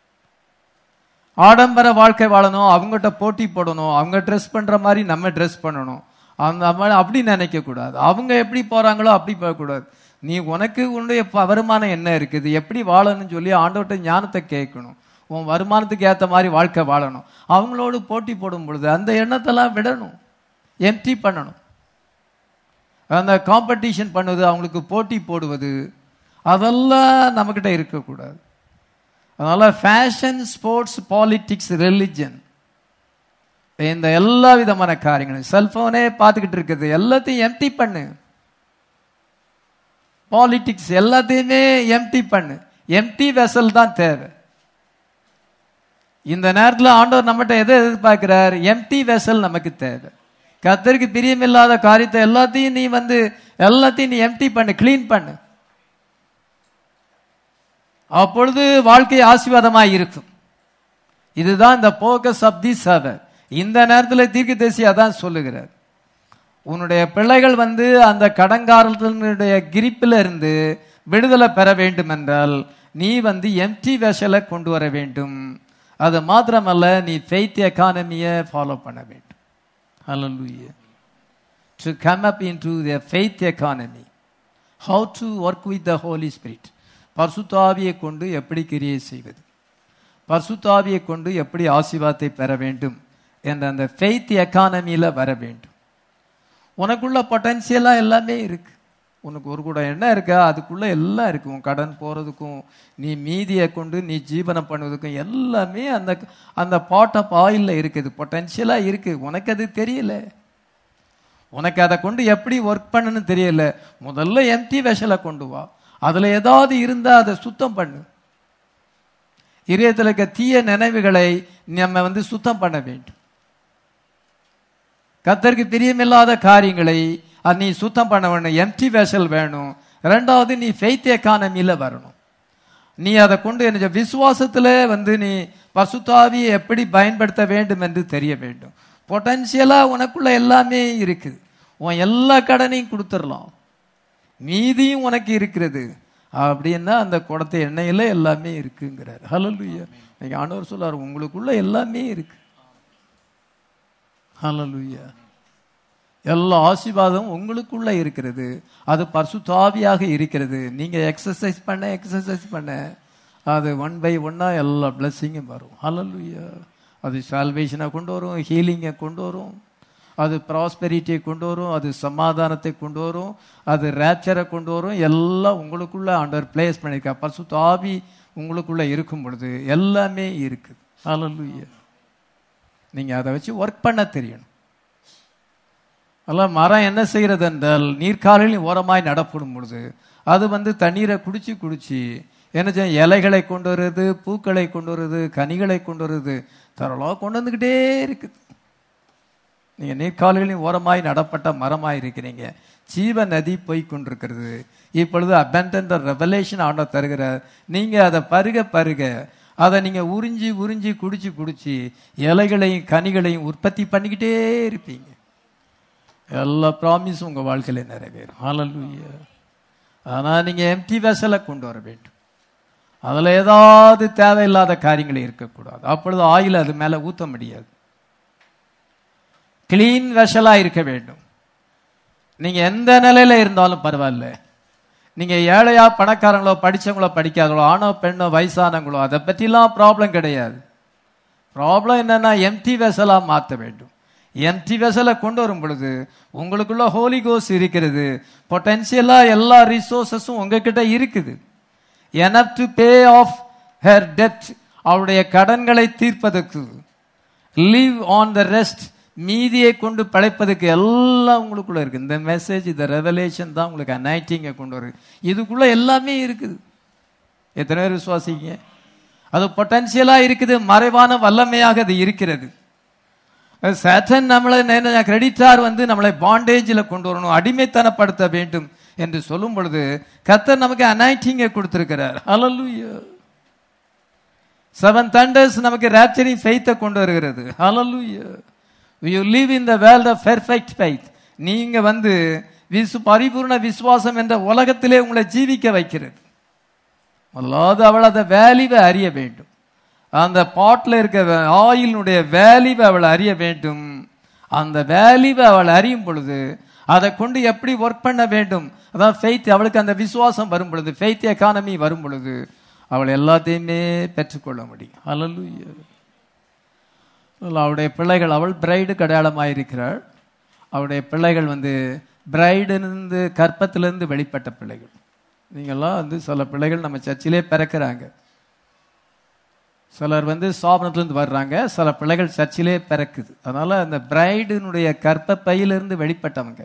ஆடம்பர வாழ்க்கை வாழணும், அவங்ககிட்ட போட்டி போடணும், அவங்க ட்ரெஸ் பண்ற மாதிரி நம்ம ட்ரெஸ் பண்ணணும், அந்த அப்படி நினைக்க கூடாது. அவங்க எப்படி போறாங்களோ அப்படி போகக்கூடாது. நீ உனக்கு உன்னுடைய வருமானம் என்ன இருக்குது, எப்படி வாழணும்னு சொல்லி ஆண்டவர்கிட்ட ஞானத்தை கேட்கணும். உன் வருமானத்துக்கு ஏற்ற மாதிரி வாழ்க்கை வாழணும். அவங்களோடு போட்டி போடும் பொழுது அந்த எண்ணத்தெல்லாம் விடணும், எம்டி பண்ணணும். அந்த காம்படிஷன் பண்ணுவது, அவங்களுக்கு போட்டி போடுவது, அதெல்லாம் நம்மகிட்ட இருக்கக்கூடாது. அதனால ஃபேஷன், ஸ்போர்ட்ஸ், பாலிடிக்ஸ், ரிலிஜன், இந்த எல்லா விதமான காரியங்களும், செல்போனே பார்த்துக்கிட்டு இருக்குது, எல்லாத்தையும் எம்டி பண்ணு. பாலிடிக்ஸ் எல்லாத்தையுமே எம்டி பண்ணு. எம்டி வெசல் தான் தேவை. இந்த நேரத்தில் ஆண்டவர் நம்மகிட்ட எதை எதிர்பார்க்கிறார்? எம்டி வெசல் நமக்கு தேவை. கர்த்தருக்கு பிரியமில்லாத காரியத்தை எல்லாத்தையும் நீ வந்து எல்லாத்தையும் நீ எம்டி பண்ணு, கிளீன் பண்ணு. அப்பொழுது வாழ்க்கை ஆசீர்வாதமாய் இருக்கும். இதுதான் இந்த போக்கஸ் ஆஃப் தி சர்வர். இந்த நேரத்தில் தீர்க்கதரிசி அதான் சொல்லுகிறார். உன்னுடைய பிள்ளைகள் வந்து அந்த கடங்காரர்களுடைய கிரிப்பில் இருந்து விடுதலை பெற வேண்டும் என்றால் நீ வந்து எம்டி வெசலை கொண்டு வர வேண்டும். அது மாத்திரமல்ல, நீ ஃபெய்த் எக்கானமியை ஃபாலோ பண்ண வேண்டும். Hallelujah. To come up into the faith economy. How to work with the Holy Spirit. பரிசுத்த ஆவியை கொண்டு எப்படி கிரியை செய்வது, பரிசுத்த ஆவியை கொண்டு எப்படி ஆசீர்வாதத்தை பெற வேண்டும் என்ற அந்த ஃபெய்த் எக்கானமியில வர வேண்டும். உனக்குள்ள பொட்டன்சியலா எல்லாமே இருக்கு. உனக்கு ஒரு கூட என்ன இருக்கா, அதுக்குள்ள எல்லாம் இருக்கு. உன் கடன் போறதுக்கும், நீ மீதியை கொண்டு நீ ஜீவனம் பண்ணுவதுக்கும் எல்லாமே அந்த அந்த பாட் ஆஃப் ஆயில்ல இருக்குது, பொட்டன்சியலா இருக்கு. உனக்கு அது தெரியல, உனக்கு அதை கொண்டு எப்படி ஒர்க் பண்ணணும்னு தெரியல. முதல்ல எம்டி வெசலை கொண்டு வா, அதுல ஏதாவது இருந்தா அதை சுத்தம் பண்ணு. இதயத்தில் இருக்க தீய நினைவுகளை நம்ம வந்து சுத்தம் பண்ண வேண்டும். கர்த்தருக்கு பிரியமில்லாத காரியங்களை அது நீ சுத்தம் பண்ண வேணும். எம்டி வெசல் வேணும். ரெண்டாவது, நீ ஃபெய்த் எக்கானமியில வரணும். நீ அதை கொண்டு என்ன விசுவாசத்துல வந்து நீ பரிசுத்த ஆவியை எப்படி பயன்படுத்த வேண்டும் என்று தெரிய வேண்டும். பொட்டன்சியலா உனக்குள்ள எல்லாமே இருக்குது. உன் எல்லா கடனையும் கொடுத்துடலாம், மீதியும் உனக்கு இருக்கிறது அப்படின்னா அந்த குடத்தை எண்ணெயில எல்லாமே இருக்குங்கிறார். ஹல்லேலூயா. இன்னைக்கு ஆண்டவர் சொல்றாரு, உங்களுக்குள்ள எல்லாமே இருக்கு. ஹல்லேலூயா. எல்லா ஆசீர்வாதம் உங்களுக்குள்ள இருக்கிறது. அது பரிசுத்த ஆவியாக இருக்கிறது. நீங்க எக்ஸசைஸ் பண்ண எக்ஸசைஸ் பண்ண அது ஒன் பை ஒன்னா எல்லா பிளஸ்ஸிங்கும் வரும். ஹல்லேலூயா. அது சால்வேஷனை கொண்டு வரும், ஹீலிங்கை கொண்டு வரும். அது ப்ராஸ்பெரிட்டியை கொண்டு வரும், அது சமாதானத்தை கொண்டு வரும், அது ரேப்சரை கொண்டு வரும். எல்லாம் உங்களுக்குள்ள ஆண்டவர் பிளேஸ் பண்ணியிருக்கார். பரிசுத்த ஆவி உங்களுக்குள்ள இருக்கும் பொழுது எல்லாமே இருக்குது. ஹல்லேலூயா. நீங்க அதை வச்சு ஒர்க் பண்ண தெரியணும். அதெல்லாம் மரம் என்ன செய்கிறது என்றால், நீர்க்காலில் ஓரமாய் நடப்படும் பொழுது அது வந்து தண்ணீரை குடிச்சு குடிச்சு என்ன செய்யும், இலைகளை கொண்டு வருது, பூக்களை கொண்டு வருது, கனிகளை கொண்டு வருது, தரலாக கொண்டு வந்துக்கிட்டே இருக்குது. நீங்க நீர்க்கால்களின் ஓரமாய் நடப்பட்ட மரமாய் இருக்கிறீங்க. ஜீவ நதி போய் கொண்டிருக்கிறது. இப்பொழுது அபண்டன்ட் ரெவலேஷன் ஆண்ட தருகிறார். நீங்க அதை பருக பருக அதை நீங்க உறிஞ்சி உறிஞ்சி குடிச்சு குடிச்சு இலைகளையும் கனிகளையும் உற்பத்தி பண்ணிக்கிட்டே இருப்பீங்க. எல்லா ப்ராமிஸும் உங்க வாழ்க்கையில நிறைவேறும். ஹல்லேலூயா. ஆனா நீங்க எம்டி வெசலை கொண்டு வர வேண்டும். அதுல ஏதாவது தேவையில்லாத காரியங்கள் இருக்கக்கூடாது. அப்பொழுது ஆயில் அது மேல ஊத்த முடியாது. கிளீன் வெசலா இருக்க வேண்டும். நீங்க எந்த நிலையில இருந்தாலும் பரவாயில்ல. நீங்க ஏழையா பணக்காரங்களோ படிச்சவங்களோ படிக்காதவங்களோ ஆணோ பெண்ணோ வயசானவங்களோ அதை பற்றிலாம் ப்ராப்ளம் கிடையாது. ப்ராப்ளம் என்னன்னா எம்டி வெசலா மாற்ற வேண்டும். எம்டி வெசலை கொண்டு வரும் பொழுது உங்களுக்குள்ள ஹோலி கோஸ்ட் இருக்கிறது. பொட்டன்சியலா எல்லா ரிசோர்சஸும் உங்ககிட்ட இருக்குது. enough to pay off her debt, அவருடைய கடன்களை தீர்ப்பதற்கு, live on the rest, மீதியை கொண்டு படைப்பதற்கு எல்லாம் உங்களுக்குள்ள இருக்கு. இந்த மெசேஜ், இந்த ரெவலேஷன் தான் உங்களுக்கு அனாயிட்டிங்கை கொண்டு வருது. இதுக்குள்ள எல்லாமே இருக்குது. எத்தனை பேர் விசுவாசிங்க? அது பொட்டன்சியலா இருக்குது, மறைவான வல்லமையாக அது இருக்கிறது. சாட்டன் நம்மளை கிரெடிட்டார் வந்து நம்மளை பாண்டேஜில் கொண்டு வரணும், அடிமைத்தனப்படுத்த வேண்டும் என்று சொல்லும் பொழுது கர்த்தர் நமக்கு அனாயிட்டிங்கை கொடுத்திருக்கிறார். ஹல்லேலூயா. செவன் தண்டர்ஸ் நமக்கு ராப்சரிங் ஃபெய்த்தை கொண்டு வருகிறது. ஹல்லேலூயா. you live in the world of perfect faith. நீங்க வந்து விசு பரிபூர்ண விசுவாசம் என்ற உலகத்திலே உங்களை ஜீவிக்க வைக்கிறது. அல்லாது அவள் அந்த வேல்யூவை அறிய வேண்டும். அந்த பாட்டில் இருக்க ஆயிலுடைய வேல்யூவை அவள் அறிய வேண்டும். அந்த வேல்யூவை அவள் அறியும் பொழுது அதை கொண்டு எப்படி ஒர்க் பண்ண வேண்டும், அதான் ஃபெய்த், அவளுக்கு அந்த விசுவாசம் வரும் பொழுது, ஃபெய்த் எக்கானமி வரும் பொழுது அவள் எல்லாத்தையுமே பெற்றுக்கொள்ள முடியும். ஹல்லேலூயா. அவளுடைய பிள்ளைகள், அவள் பிரைடு அடையாளமாயிருக்கிறாள். அவருடைய பிள்ளைகள் வந்து பிரைடிலிருந்து கற்பத்திலிருந்து வெளிப்பட்ட பிள்ளைகள். நீங்கள்லாம் வந்து சில பிள்ளைகள் நம்ம சர்ச்சிலே பிறக்கிறாங்க, சிலர் வந்து சாபனத்திலிருந்து வர்றாங்க, சில பிள்ளைகள் சர்ச்சிலே பிறக்குது. அதனால அந்த பிரைடினுடைய கற்ப பையிலிருந்து வெளிப்பட்டவங்க.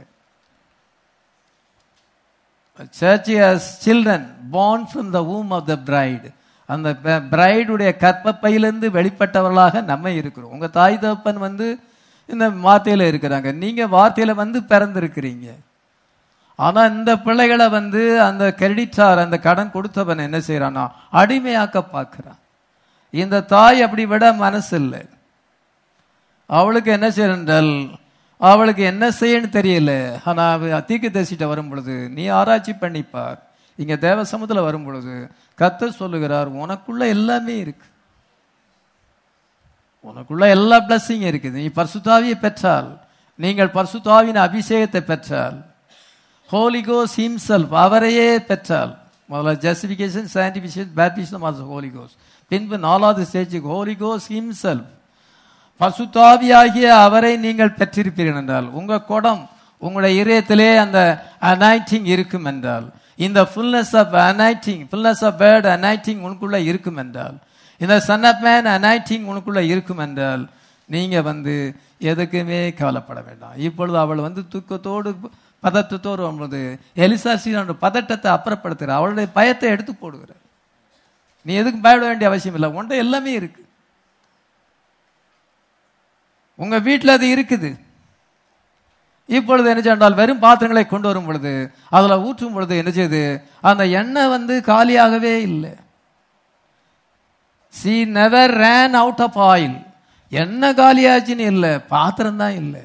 Church has children born from the womb of the bride. அந்த பிரைடுடைய கற்ப பையிலிருந்து வெளிப்பட்டவர்களாக நம்ம இருக்கிறோம். உங்க தாய் தகப்பன் வந்து இந்த வார்த்தையில இருக்கிறாங்க, நீங்க வார்த்தையில வந்து பிறந்திருக்கிறீங்க. ஆனா இந்த பிள்ளைகளை வந்து அந்த கிரெடிட்டார், அந்த கடன் கொடுத்தவன் என்ன செய்யறான்னா அடிமையாக்க பார்க்கிறான். இந்த தாய் அப்படி விட மனசு இல்லை. அவளுக்கு என்ன செய்யறால், அவளுக்கு என்ன செய்யன்னு தெரியல. ஆனா தீர்க்கதரிசிட்ட வரும் பொழுது நீ ஆராய்ச்சி பண்ணிப்பார், இங்க தேவ சமூகத்துல வரும் பொழுது கர்த்தர் சொல்லுகிறார், உனக்குள்ள எல்லாமே இருக்கு, உனக்குள்ள எல்லா பிளஸிங் இருக்குது. நீ பரிசுத்தாவியை பெற்றால், நீங்கள் பரிசுத்தாவின் அபிஷேகத்தை பெற்றால், ஹோலி கோஸ்ட் ஹிம்செல்ஃப் அவரையே பெற்றால், முதல்ல justification, sanctification, baptism of holy ghost, பின்பு நாலாவது ஸ்டேஜுக்கு ஹோலி கோஸ்ட் ஹிம்செல்ஃப், பரிசுத்தாவியாகிய அவரை நீங்கள் பெற்றிருப்பீர்கள் என்றால், உங்க குடம் உங்களுடைய இதயத்திலே அந்த அனாயிட்டிங் இருக்கும் என்றால், இந்த fullness of anointing, fullness of word anointing உனக்குள்ள இருக்கும் என்றால், இந்த சன் ஆஃப் மேன் அனாயிட்டிங் உனக்குள்ள இருக்கும் என்றால், நீங்க வந்து எதுக்குமே கவலைப்பட வேண்டாம். இப்பொழுது அவள் வந்து தூக்கத்தோடு பதட்டத்தோடு வரும்போது எலிசாசி பதட்டத்தை அப்புறப்படுத்துகிறார், அவளுடைய பயத்தை எடுத்து போடுகிறார். நீ எதுக்கும் பயப்பட வேண்டிய அவசியம் இல்லை, உன்ட எல்லாமே இருக்கு, உங்க வீட்டில் அது இருக்குது. இப்பொழுது என்ன செய்தால், வெறும் பாத்திரங்களை கொண்டு வரும் பொழுது அதுல ஊற்றும் பொழுது என்ன செய்யுது, அந்த எண்ணெய் வந்து காலியாகவே இல்லை. she never ran out of oil. எண்ணெய் காலியாச்சுன்னு இல்லை, பாத்திரம் தான் இல்லை.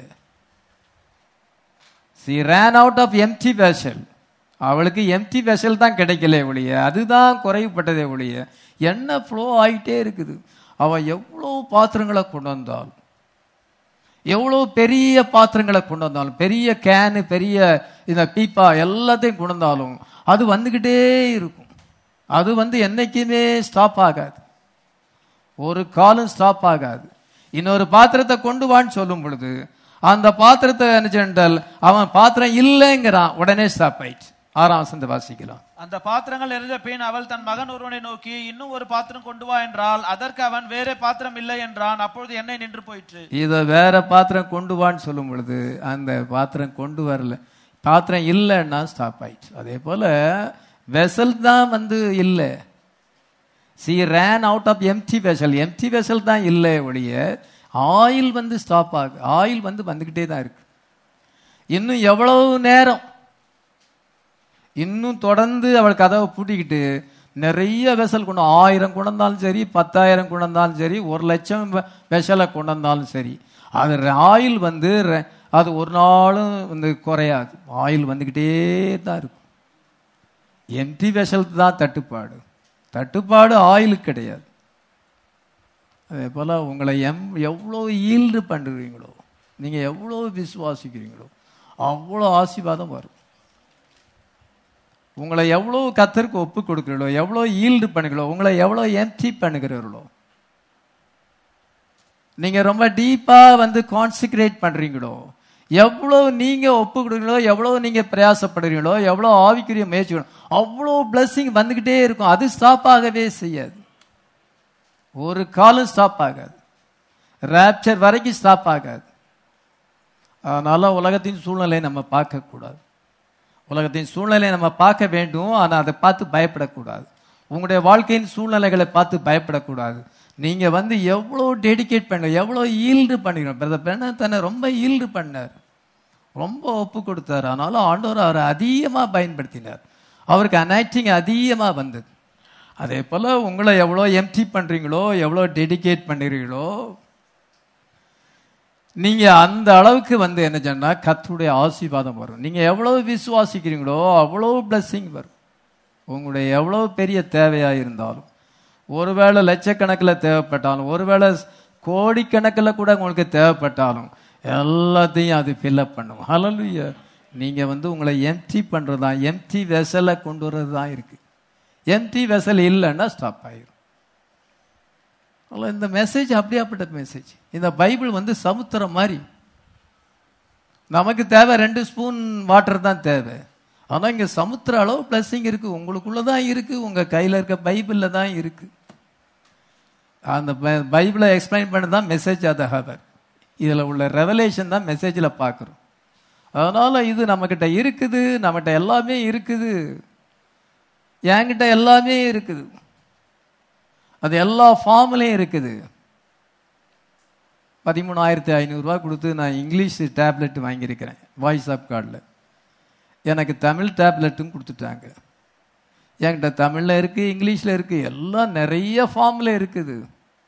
she ran out of empty vessel. அவளுக்கு எம்டி வெசல் தான் கிடைக்கல ஒழிய, அதுதான் குறைவுபட்டதே ஒழிய, எண்ணெய் ஃப்ளோ ஆகிட்டே இருக்குது. அவ எவ்வளோ பாத்திரங்களை கொண்டு வந்தால், எவ்வளோ பெரிய பாத்திரங்களை கொண்டு வந்தாலும், பெரிய கேனு, பெரிய இந்த பீப்பா எல்லாத்தையும் கொண்டு வந்தாலும் அது வந்துக்கிட்டே இருக்கும். அது வந்து என்னைக்குமே ஸ்டாப் ஆகாது, ஒரு காலம் ஸ்டாப் ஆகாது. இன்னொரு பாத்திரத்தை கொண்டு வான்னு சொல்லும் பொழுது அந்த பாத்திரத்தை நினைச்சென்றால் அவன் பாத்திரம் இல்லைங்கிறான், உடனே ஸ்டாப் ஆயிடுச்சு. ஆறாம் வசனத்தை வாசிக்கலாம். அந்த பாத்திரங்கள் நிறைந்த பின் அவள் தன் மகன் ஒருவனை நோக்கி, இன்னும் ஒரு பாத்திரம் கொண்டு வா என்றால், அதற்கு அவன் வேற பாத்திரம் இல்லை என்றான். அப்பொழுது எண்ணெய் நின்று போயிற்று. இத வேற பாத்திரம் கொண்டு வான்னு சொல்லும் பொழுது அந்த பாத்திரம் கொண்டு வரல, பாத்திரம் இல்லைன்னா ஸ்டாப் ஆயிடுச்சு. அதே போல வெசல் தான் வந்து இல்லை. She ran out of empty vessel, empty vessel தான் இல்லை ஒழிய ஆயில் வந்து ஸ்டாப் ஆகு, ஆயில் வந்து வந்துகிட்டே தான் இருக்கு. இன்னும் எவ்வளவு நேரம், இன்னும் தொடர்ந்து அவள் கதவை பூட்டிக்கிட்டு நிறைய வெசல் கொண்டு, ஆயிரம் கொண்டாலும் சரி, பத்தாயிரம் கொண்டாலும் சரி, ஒரு லட்சம் வெசலை கொண்டாலும் சரி, அது ஆயில் வந்து அது ஒரு நாளும் வந்து குறையாது, ஆயில் வந்துக்கிட்டே தான் இருக்கும். எம்டி வெசல் தான் தட்டுப்பாடு, தட்டுப்பாடு ஆயிலுக்கு கிடையாது. அதே போல் உங்களை எம் எவ்வளோ ஈல்டு பண்ணுறீங்களோ, நீங்கள் எவ்வளோ விசுவாசிக்கிறீங்களோ அவ்வளோ ஆசீர்வாதம் வரும். உங்களை எவ்வளோ கத்தருக்கு ஒப்பு கொடுக்குறீங்களோ, எவ்வளோ ஈல்டு பண்ணுங்களோ, உங்களை எவ்வளோ எம்டி பண்ணுகிறீர்களோ, நீங்கள் ரொம்ப டீப்பாக வந்து கான்சென்ட்ரேட் பண்ணுறீங்களோ, எவ்வளோ நீங்கள் ஒப்பு கொடுக்குறீங்களோ, எவ்வளோ நீங்கள் பிரயாசப்படுறீங்களோ, எவ்வளோ ஆவிக்குரிய முயற்சிகளோ அவ்வளோ பிளஸ்ஸிங் வந்துக்கிட்டே இருக்கும். அது ஸ்டாப் ஆகவே செய்யாது, ஒரு காலம் ஸ்டாப் ஆகாது, ராப்சர் வரைக்கும் ஸ்டாப் ஆகாது. அதனால உலகத்தின் சூழ்நிலையை நம்ம பார்க்கக்கூடாது. உலகத்தின் சூழ்நிலையை நம்ம பார்க்க வேண்டும், ஆனால் அதை பார்த்து பயப்படக்கூடாது. உங்களுடைய வாழ்க்கையின் சூழ்நிலைகளை பார்த்து பயப்படக்கூடாது. நீங்கள் வந்து எவ்வளோ டெடிகேட் பண்ண, எவ்வளோ ஈல்டு பண்ணிக்கணும். பிரதர் பெண்ண தன்னை ரொம்ப ஈல்டு பண்ணார், ரொம்ப ஒப்பு கொடுத்தார். அதனால ஆண்டவர் அவரை அதிகமாக பயன்படுத்தினார், அவருக்கு அனாக்டிங் அதிகமாக வந்தது. அதே போல் உங்களை எவ்வளோ எம்டி பண்ணுறீங்களோ, எவ்வளோ டெடிகேட் பண்ணுறீங்களோ, நீங்கள் அந்த அளவுக்கு வந்து என்ன சொன்னால் கர்த்தருடைய ஆசீர்வாதம் வரும். நீங்கள் எவ்வளோ விசுவாசிக்கிறீங்களோ அவ்வளோ பிளஸ்ஸிங் வரும். உங்களுடைய எவ்வளோ பெரிய தேவையாக இருந்தாலும், ஒருவேளை லட்சக்கணக்கில் தேவைப்பட்டாலும், ஒருவேளை கோடிக்கணக்கில் கூட உங்களுக்கு தேவைப்பட்டாலும் எல்லாத்தையும் அது ஃபில்அப் பண்ணும். ஹல்லேலூயா. நீங்கள் வந்து உங்களை எம்டி பண்ணுறது தான், எம்டி வெசலை கொண்டு வர்றது தான் இருக்குது. எம்டி வெசல் இல்லைன்னா ஸ்டாப் ஆகிடும். இந்த மெசேஜ் அப்படியாப்பட்ட மெசேஜ். இந்த பைபிள் வந்து சமுத்திரம் மாதிரி. நமக்கு தேவை ரெண்டு ஸ்பூன் வாட்டர் தான் தேவை. ஆனால் இங்கே சமுத்திர அளவு பிளஸ்ஸிங் இருக்குது, உங்களுக்குள்ளே தான் இருக்குது, உங்கள் கையில் இருக்க பைபிளில் தான் இருக்குது. அந்த பைபிளை எக்ஸ்பிளைன் பண்ண தான் மெசேஜ் ஆஃப் த ஹவர். இதில் உள்ள ரெவலேஷன் தான் மெசேஜில் பார்க்குறோம். அதனால் இது நம்மக்கிட்ட இருக்குது, நம்மகிட்ட எல்லாமே இருக்குது, என்கிட்ட எல்லாமே இருக்குது, அது எல்லா ஃபார்ம்லேயும் இருக்குது. பதிமூணாயிரத்தி ஐநூறுரூவா கொடுத்து நான் இங்கிலீஷ் டேப்லெட் வாங்கியிருக்கிறேன் வாய்ஸ் ஆஃப் கார்டில். எனக்கு தமிழ் டேப்லெட்டும் கொடுத்துட்டாங்க. என்கிட்ட தமிழில் இருக்குது, இங்கிலீஷில் இருக்குது, எல்லாம் நிறைய ஃபார்மில் இருக்குது.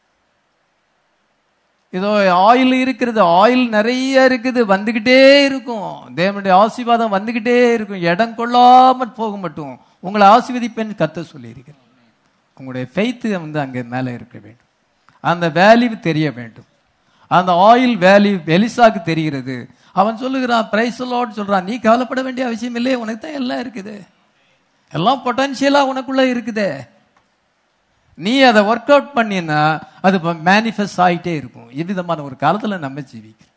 இதோ ஆயில் இருக்கிறது, ஆயில் நிறைய இருக்குது, வந்துக்கிட்டே இருக்கும். தேவனுடைய ஆசீர்வாதம் வந்துக்கிட்டே இருக்கும், இடம் கொள்ளாமல் போக மட்டும் உங்களை ஆசீர்வதிப்பேன்னு கர்த்தர் சொல்லியிருக்கிறேன். உங்களுடைய ஃபெய்த்து வந்து அங்கே மேலே இருக்க வேண்டும், அந்த வேல்யூ தெரிய வேண்டும். அந்த ஆயில் வேல்யூ எலிசாக்கு தெரிகிறது. அவன் சொல்லுகிறான், பிரைஸ் தி லார்ட் சொல்றான், நீ கவலைப்பட வேண்டிய அவசியம் இல்லையே, உனக்கு தான் எல்லாம் இருக்குது, எல்லாம் பொட்டன்ஷியலா உனக்குள்ள இருக்குதே, நீ அதை ஒர்க் அவுட் பண்ணினா அது மேனிஃபெஸ்ட் ஆகிட்டே இருக்கும். இவ்விதமான ஒரு காலத்தில் நம்ம ஜீவிக்கிறோம்.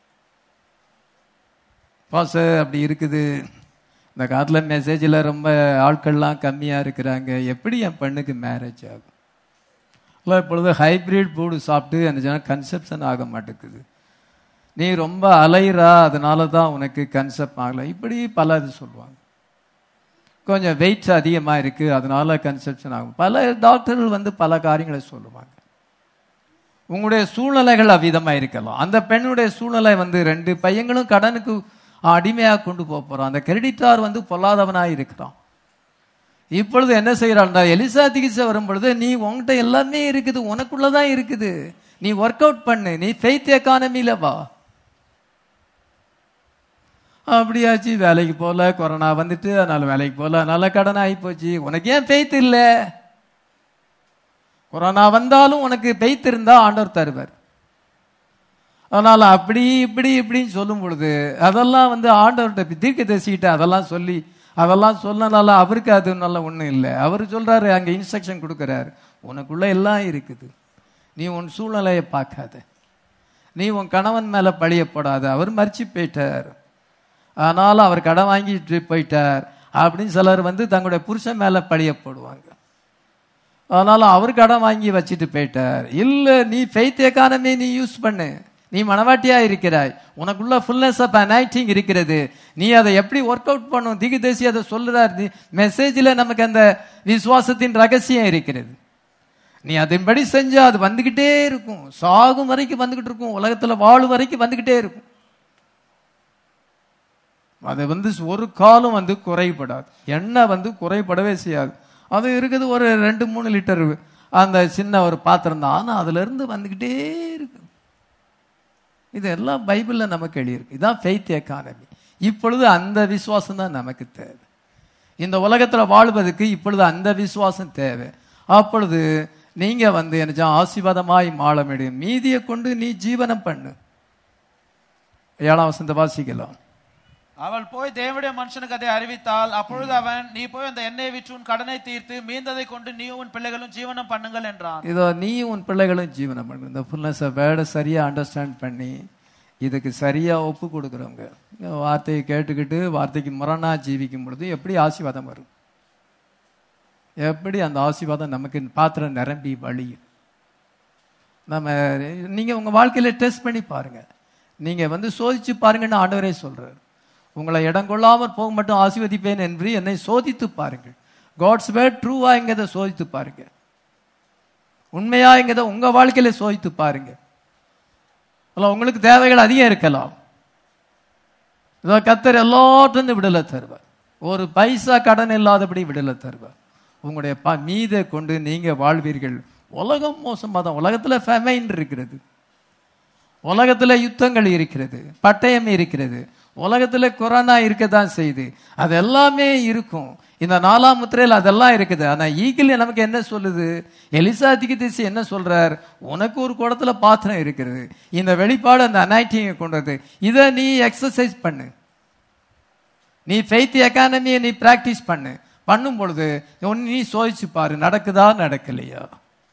பாச அப்படி இருக்குது. இந்த காலத்தில் மெசேஜில் ரொம்ப ஆட்கள்லாம் கம்மியாக இருக்கிறாங்க, எப்படி என் பெண்ணுக்கு மேரேஜ் ஆகும்? இல்லை, இப்பொழுது ஹைப்ரிட் ஃபுட் சாப்பிட்டு என்ன கன்செப்ஷன் ஆக மாட்டேங்குது, நீ ரொம்ப அலைறா அதனால தான் உனக்கு கன்செப்ட் ஆகலை, இப்படி பல இது சொல்லுவாங்க. கொஞ்சம் வெயிட் அதிகமாக இருக்குது அதனால கன்செப்ஷன் ஆகும். பல டாக்டர்கள் வந்து பல காரியங்களை சொல்லுவாங்க. உங்களுடைய சூழ்நிலைகள் அவ்விதமாக இருக்கலாம். அந்த பெண்ணுடைய சூழ்நிலை வந்து ரெண்டு பையங்களும் கடனுக்கு அடிமையாக கொண்டு போக போகிறான். அந்த கிரெடிட்டார் வந்து பொல்லாதவனாக இருக்கிறான். இப்பொழுது என்ன செய்யறான்டா, எலிசா திகிச்சை வரும் பொழுது நீ உங்ககிட்ட எல்லாமே இருக்குது, உனக்குள்ளதான் இருக்குது, நீ ஒர்க் அவுட் பண்ணு, நீ ஃபெய்த் எக்கானமியில வா. அப்படியாச்சு. வேலைக்கு போகல, கொரோனா வந்துட்டு அதனால வேலைக்கு போகல, அதனால கடன் ஆகி போச்சு. உனக்கு ஏன் ஃபெய்த் இல்லை? கொரோனா வந்தாலும் உனக்கு ஃபெய்த் இருந்தா ஆண்டவர் தருவார். அதனால அப்படி இப்படி இப்படின்னு சொல்லும் பொழுது அதெல்லாம் வந்து ஆண்டவர்கிட்ட தீர்க்க தரிசிக்கிட்ட அதெல்லாம் சொல்லி அதெல்லாம் சொன்னனால அவருக்கு அது நல்ல ஒன்றும் இல்லை. அவர் சொல்றாரு, அங்கே இன்ஸ்ட்ரக்ஷன் கொடுக்குறாரு, உனக்குள்ள எல்லாம் இருக்குது, நீ உன் சூழ்நிலையை பார்க்காத, நீ உன் கணவன் மேல பழிய போடாத, அவர் மறிச்சு போயிட்டார், அதனால அவர் கடன் வாங்கிட்டு போயிட்டார் அப்படின்னு சிலர் வந்து தங்களுடைய புருஷன் மேல பழிய போடுவாங்க. அதனால அவர் கடன் வாங்கி வச்சுட்டு போயிட்டார். இல்ல, நீ ஃபெய்த் எக்கானமி நீ யூஸ் பண்ணு. நீ மனவாட்டியா இருக்கிறாய், உனக்குள்ள ஃபுல்னஸ் ஆஃப் அனாயிட்டிங் இருக்கிறது, நீ அதை எப்படி ஒர்க் அவுட் பண்ணும். தீர்க்கதரிசி அதை சொல்லுறார். மெசேஜில் நமக்கு அந்த விசுவாசத்தின் ரகசியம் இருக்கிறது. நீ அதன்படி செஞ்சா அது வந்துகிட்டே இருக்கும், சாகும் வரைக்கும் வந்துகிட்டு இருக்கும், உலகத்துல வாழும் வரைக்கும் வந்துகிட்டே இருக்கும். அது வந்து ஒரு காலம் வந்து குறைபடாது, எண்ணெய் வந்து குறைபடவே செய்யாது. அது இருக்குது ஒரு ரெண்டு மூணு லிட்டர் அந்த சின்ன ஒரு பாத்திரம் தான், ஆனா அதுல இருந்து வந்துகிட்டே இருக்கு. இதெல்லாம் பைபிள்ல நமக்கு எழுதியிருக்கு. இதுதான் ஃபெய்த் எக்கானமி. இப்பொழுது அந்த விசுவாசம் தான் நமக்கு தேவை. இந்த உலகத்துல வாழ்வதற்கு இப்பொழுது அந்த விசுவாசம் தேவை. அப்பொழுது நீங்க வந்து என்ன ஆசீர்வாதமாய் மாற முடியும். மீதியை கொண்டு நீ ஜீவனம் பண்ணு. ஏழாம் வசனத்தை வாசிக்கலாம். அவள் போய் தேவனுடைய மனுஷனுக்கு அதை அறிவித்தாள். அப்பொழுது அவன், நீ போய் அந்த எண்ணெயை விற்று உன் கடனை தீர்த்து மீந்ததை கொண்டு நீ உன் பிள்ளைகளும் ஜீவனம் பண்ணுங்கள் என்றான். இதோ நீ உன் பிள்ளைகளும் ஜீவனம் பண்ணுங்க. இந்த ஃபுல்னஸ் வேர்டை சரியா அண்டர்ஸ்டாண்ட் பண்ணி இதுக்கு சரியா ஒப்பு கொடுக்குறவங்க வார்த்தையை கேட்டுக்கிட்டு வார்த்தைக்கு முரணா ஜீவிக்கும் பொழுது எப்படி ஆசீர்வாதம் வரும், எப்படி அந்த ஆசீர்வாதம் நமக்கு பாத்திரம் நிரம்பி வழியும். நம்ம நீங்க உங்க வாழ்க்கையில டெஸ்ட் பண்ணி பாருங்க, நீங்க வந்து சோதிச்சு பாருங்கன்னு ஆண்டவரே சொல்றாரு. உங்களை இடம் கொள்ளாமல் போக மட்டும் ஆசீர்வதிப்பேன் என்று என்னை சோதித்து பாருங்கள். காட்ஸ் வேர்ட் ட்ரூவா எங்கதை சோதித்து பாருங்க, உண்மையா எங்கதை உங்க வாழ்க்கையில சோதித்து பாருங்க. உங்களுக்கு தேவைகள் அதிகம் இருக்கலாம், கர்த்தர் எல்லாத்திலிருந்து விடுதலை தருவார். ஒரு பைசா கடன் இல்லாதபடி விடுதலை தருவார். உங்களுடைய மீதை கொண்டு நீங்க வாழ்வீர்கள். உலகம் மோசமாதான், உலகத்துல ஃபெமைன் இருக்கிறது, உலகத்துல யுத்தங்கள் இருக்கிறது, பட்டயம் இருக்கிறது, உலகத்துல கொரோனா இருக்கதான் செய்யுது, அது எல்லாமே இருக்கும். இந்த நாலாம் முத்திரையில் அதெல்லாம் இருக்குது. ஆனா ஈகிள் நமக்கு என்ன சொல்லுது, எலிசா தீர்க்கதரிசி என்ன சொல்றார், உனக்கு ஒரு குடத்துல பாத்திரம் இருக்கிறது, இந்த வெளிப்பாடு அந்த அனாயிட்டிங்கை கொண்டது, இதை நீ எக்ஸசைஸ் பண்ணு, நீ ஃபெய்த் எக்கானமியை நீ பிராக்டிஸ் பண்ணு. பண்ணும் பொழுது நீ சோதிச்சு பாரு, நடக்குதா நடக்கலையா.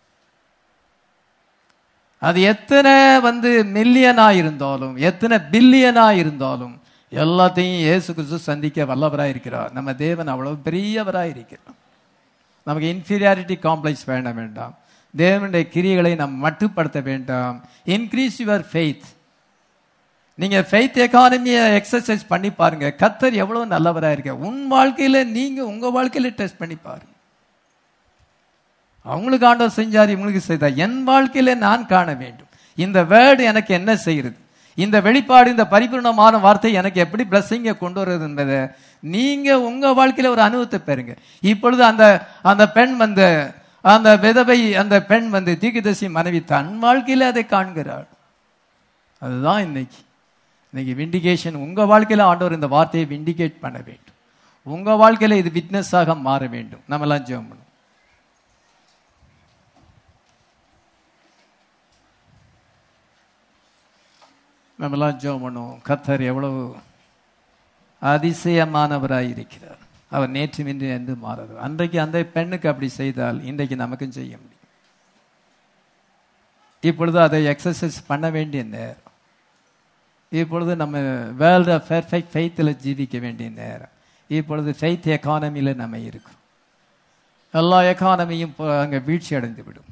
அது எத்தனை வந்து மில்லியனா இருந்தாலும் எத்தனை பில்லியனா இருந்தாலும் எல்லாத்தையும் இயேசு கிறிஸ்து சந்திக்க வல்லவராய் இருக்கிறார். நம்ம தேவன் அவ்வளவு பெரியவராய் இருக்கிறார். நமக்கு இன்ஃபீரியாரிட்டி காம்ப்ளெக்ஸ் வேண்ட வேண்டாம், தேவனுடைய கிரியைகளை நாம் மட்டுப்படுத்த வேண்டாம். Increase your faith. நீங்க ஃபெய்த் எக்கானமியை எக்ஸசைஸ் பண்ணி பாருங்க, கர்த்தர் எவ்வளவு நல்லவராய் இருக்க. உன் வாழ்க்கையில நீங்க உங்க வாழ்க்கையில டெஸ்ட் பண்ணி பாருங்க. அவங்களுக்கு ஆண்டவர் செஞ்சார், இவங்களுக்கு செய்தார், என் வாழ்க்கையில நான் காண வேண்டும். இந்த வேர்டு எனக்கு என்ன செய்கிறது, இந்த வெளிப்பாடு, இந்த பரிபூர்ணமான வார்த்தை எனக்கு எப்படி பிளஸிங்க கொண்டு வருது என்பதை நீங்க உங்க வாழ்க்கையில ஒரு அனுபவத்தை பெறுங்க. இப்பொழுது அந்த அந்த பெண் வந்து அந்த விதவை அந்த பெண் வந்து தீர்க்கதரிசி மனைவி தன் வாழ்க்கையில அதை காண்கிறாள். அதுதான் இன்னைக்கு இன்னைக்கு விண்டிகேஷன். உங்க வாழ்க்கையில ஆண்டவர் இந்த வார்த்தையை விண்டிகேட் பண்ண வேண்டும். உங்க வாழ்க்கையில இது விட்னஸாக மாற வேண்டும். நம்ம எல்லாம் ஜெபம் பண்ணுவோம். நம்மெல்லாம் ஜெபம் பண்ணுவோம். கர்த்தர் எவ்வளவு அதிசயமானவராய் இருக்கிறார். அவர் நேற்று இன்று என்று மாறார். அன்றைக்கு அந்த பெண்ணுக்கு அப்படி செய்தால் இன்றைக்கு நமக்கும் செய்ய முடியும். இப்பொழுது அதை எக்ஸசைஸ் பண்ண வேண்டிய நேரம். இப்பொழுது நம்ம வேர்ல்டு பெர்ஃபெக்ட் ஃபெய்த்தில் ஜீவிக்க வேண்டிய நேரம். இப்பொழுது ஃபெய்த் எக்கானமியில் நம்ம இருக்கோம். எல்லா எக்கானமியும் அங்கே வீழ்ச்சி அடைந்து விடும்.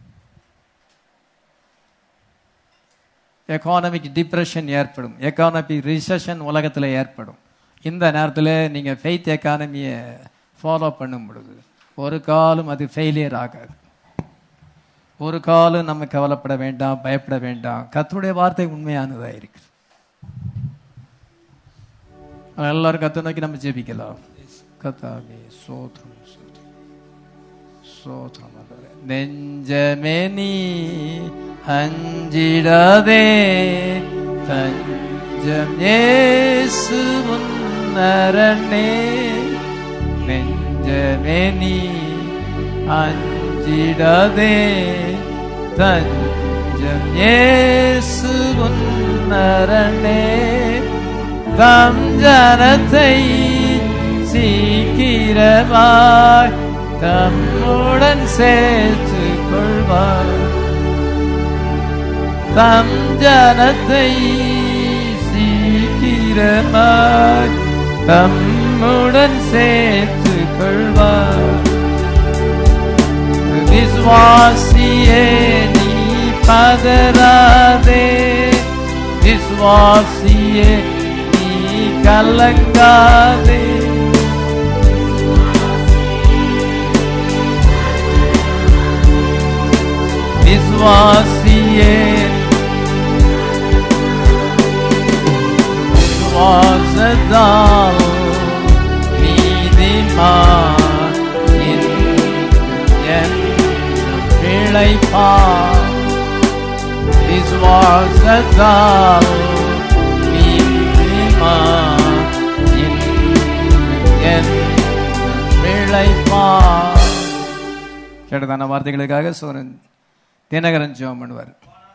எக்கானமிக் டிப்ரெஷன் ஏற்படும், எக்கானமிக் ரிசெஷன் உலகத்தில் ஏற்படும். இந்த நேரத்தில் நீங்கள் ஃபெய்த் எக்கானமியை ஃபாலோ பண்ணும் பொழுது ஒரு காலம் அது ஃபெயிலியர் ஆகாது. ஒரு காலம் நம்ம கவலைப்பட வேண்டாம், பயப்பட வேண்டாம். கர்த்தருடைய வார்த்தை உண்மையானதாக இருக்கு. எல்லாரும் கர்த்தரை நோக்கி நம்ம ஜெபிக்கலாம். கர்த்தாவே ஸ்தோத்திரம், ஸ்தோத்திரம். நெஞ்சமே நீ அஞ்சிடாதே, தஞ்சம் இயேசு உன்னரணே. நெஞ்சமே நீ அஞ்சிடாதே, தஞ்சம் இயேசு உன்னரணே. தம் ஜனத்தை சீக்கிரமாய் தம்முடன் சேர்த்து கொள்வார். தம் ஜனத்தை சீக்கிரமாய் தம்முடன் சேர்த்து கொள்வார். விசுவாசியே நீ பதறாதே, விசுவாசியே நீ கலங்காதே. விசுவாசியே விசுவாசத்தால் நீதிமான் என் பிழைப்பான். விசுவாசத்தால் நீதிமான் என் பிழைப்பான். கேட்டதான வார்த்தைகளுக்காக சோரன் தினகரன் ஜெபம் பண்ணுவார்.